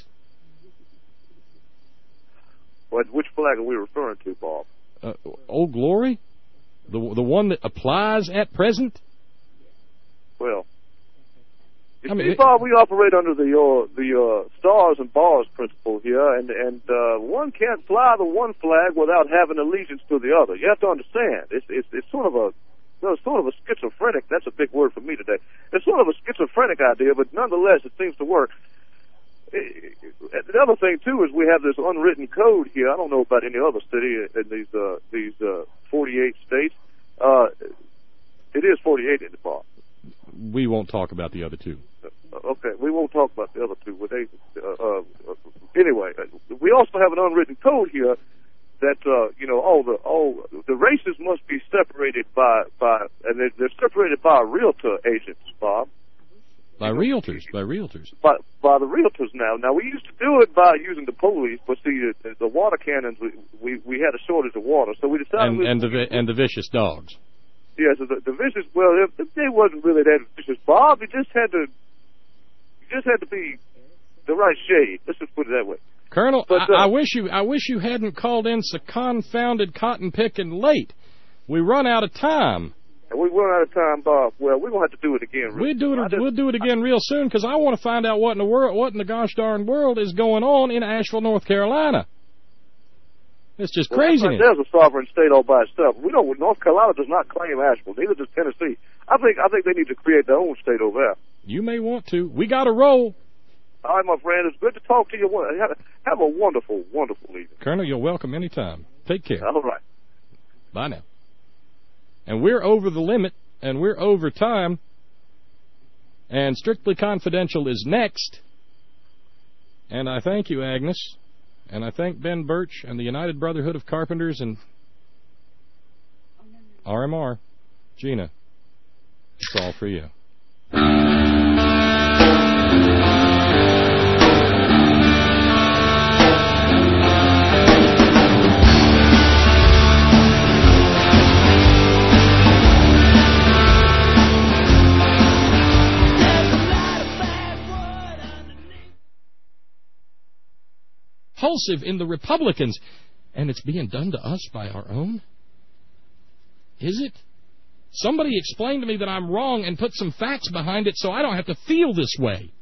Which flag are we referring to, Bob? Old Glory? The one that applies at present? Well, Bob, we operate under the stars and bars principle here, and one can't fly the one flag without having allegiance to the other. You have to understand, it's sort of a schizophrenic. That's a big word for me today. It's sort of a schizophrenic idea, but nonetheless, it seems to work. The other thing too is we have this unwritten code here. I don't know about any other city in these 48 states. It is 48 in the bar. We won't talk about the other two. Okay, we won't talk about the other two. Anyway, we also have an unwritten code here that all the races must be separated by and they're separated by realtor agents, Bob. By realtors. By the realtors now. Now, we used to do it by using the police, but see, the water cannons, we had a shortage of water, so we decided... And the vicious dogs. Yes, the vicious, well, they wasn't really that vicious, Bob. You just had to be the right shade. Let's just put it that way. Colonel, I wish you hadn't called in so confounded cotton picking late. We run out of time. And we run out of time, Bob. Well, we're going to have to do it again. We'll do it again real soon, because I want to find out what in the gosh darn world is going on in Asheville, North Carolina. It's just crazy. There's a sovereign state all by itself. We know North Carolina does not claim Asheville. Neither does Tennessee. I think they need to create their own state over there. You may want to. We got to roll. All right, my friend. It's good to talk to you. Have a wonderful, wonderful evening. Colonel, you're welcome anytime. Take care. All right. Bye now. And we're over the limit, and we're over time, and Strictly Confidential is next. And I thank you, Agnes, and I thank Ben Birch and the United Brotherhood of Carpenters and RMR. Gina, it's all for you. Repulsive in the Republicans, and it's being done to us by our own? Is it? Somebody explain to me that I'm wrong and put some facts behind it so I don't have to feel this way.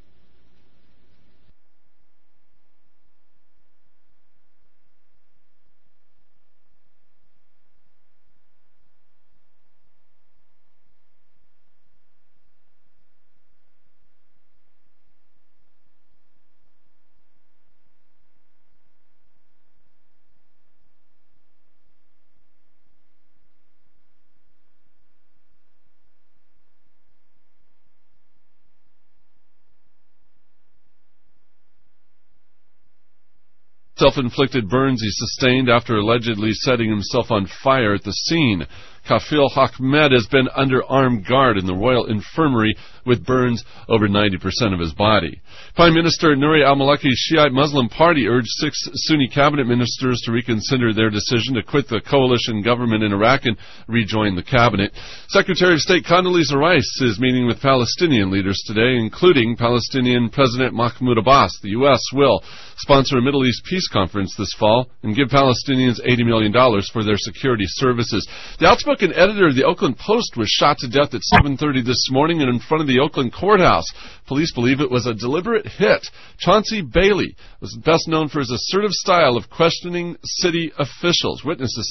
Self-inflicted burns he sustained after allegedly setting himself on fire at the scene. Kafil Ahmed has been under armed guard in the Royal Infirmary with burns over 90% of his body. Prime Minister Nouri al-Maliki's Shiite Muslim Party urged 6 Sunni cabinet ministers to reconsider their decision to quit the coalition government in Iraq and rejoin the cabinet. Secretary of State Condoleezza Rice is meeting with Palestinian leaders today, including Palestinian President Mahmoud Abbas. The U.S. will sponsor a Middle East peace conference this fall and give Palestinians $80 million for their security services. The outspoken editor of the Oakland Post was shot to death at 7:30 this morning in front of the Oakland courthouse. Police believe it was a deliberate hit. Chauncey Bailey was best known for his assertive style of questioning city officials. Witnesses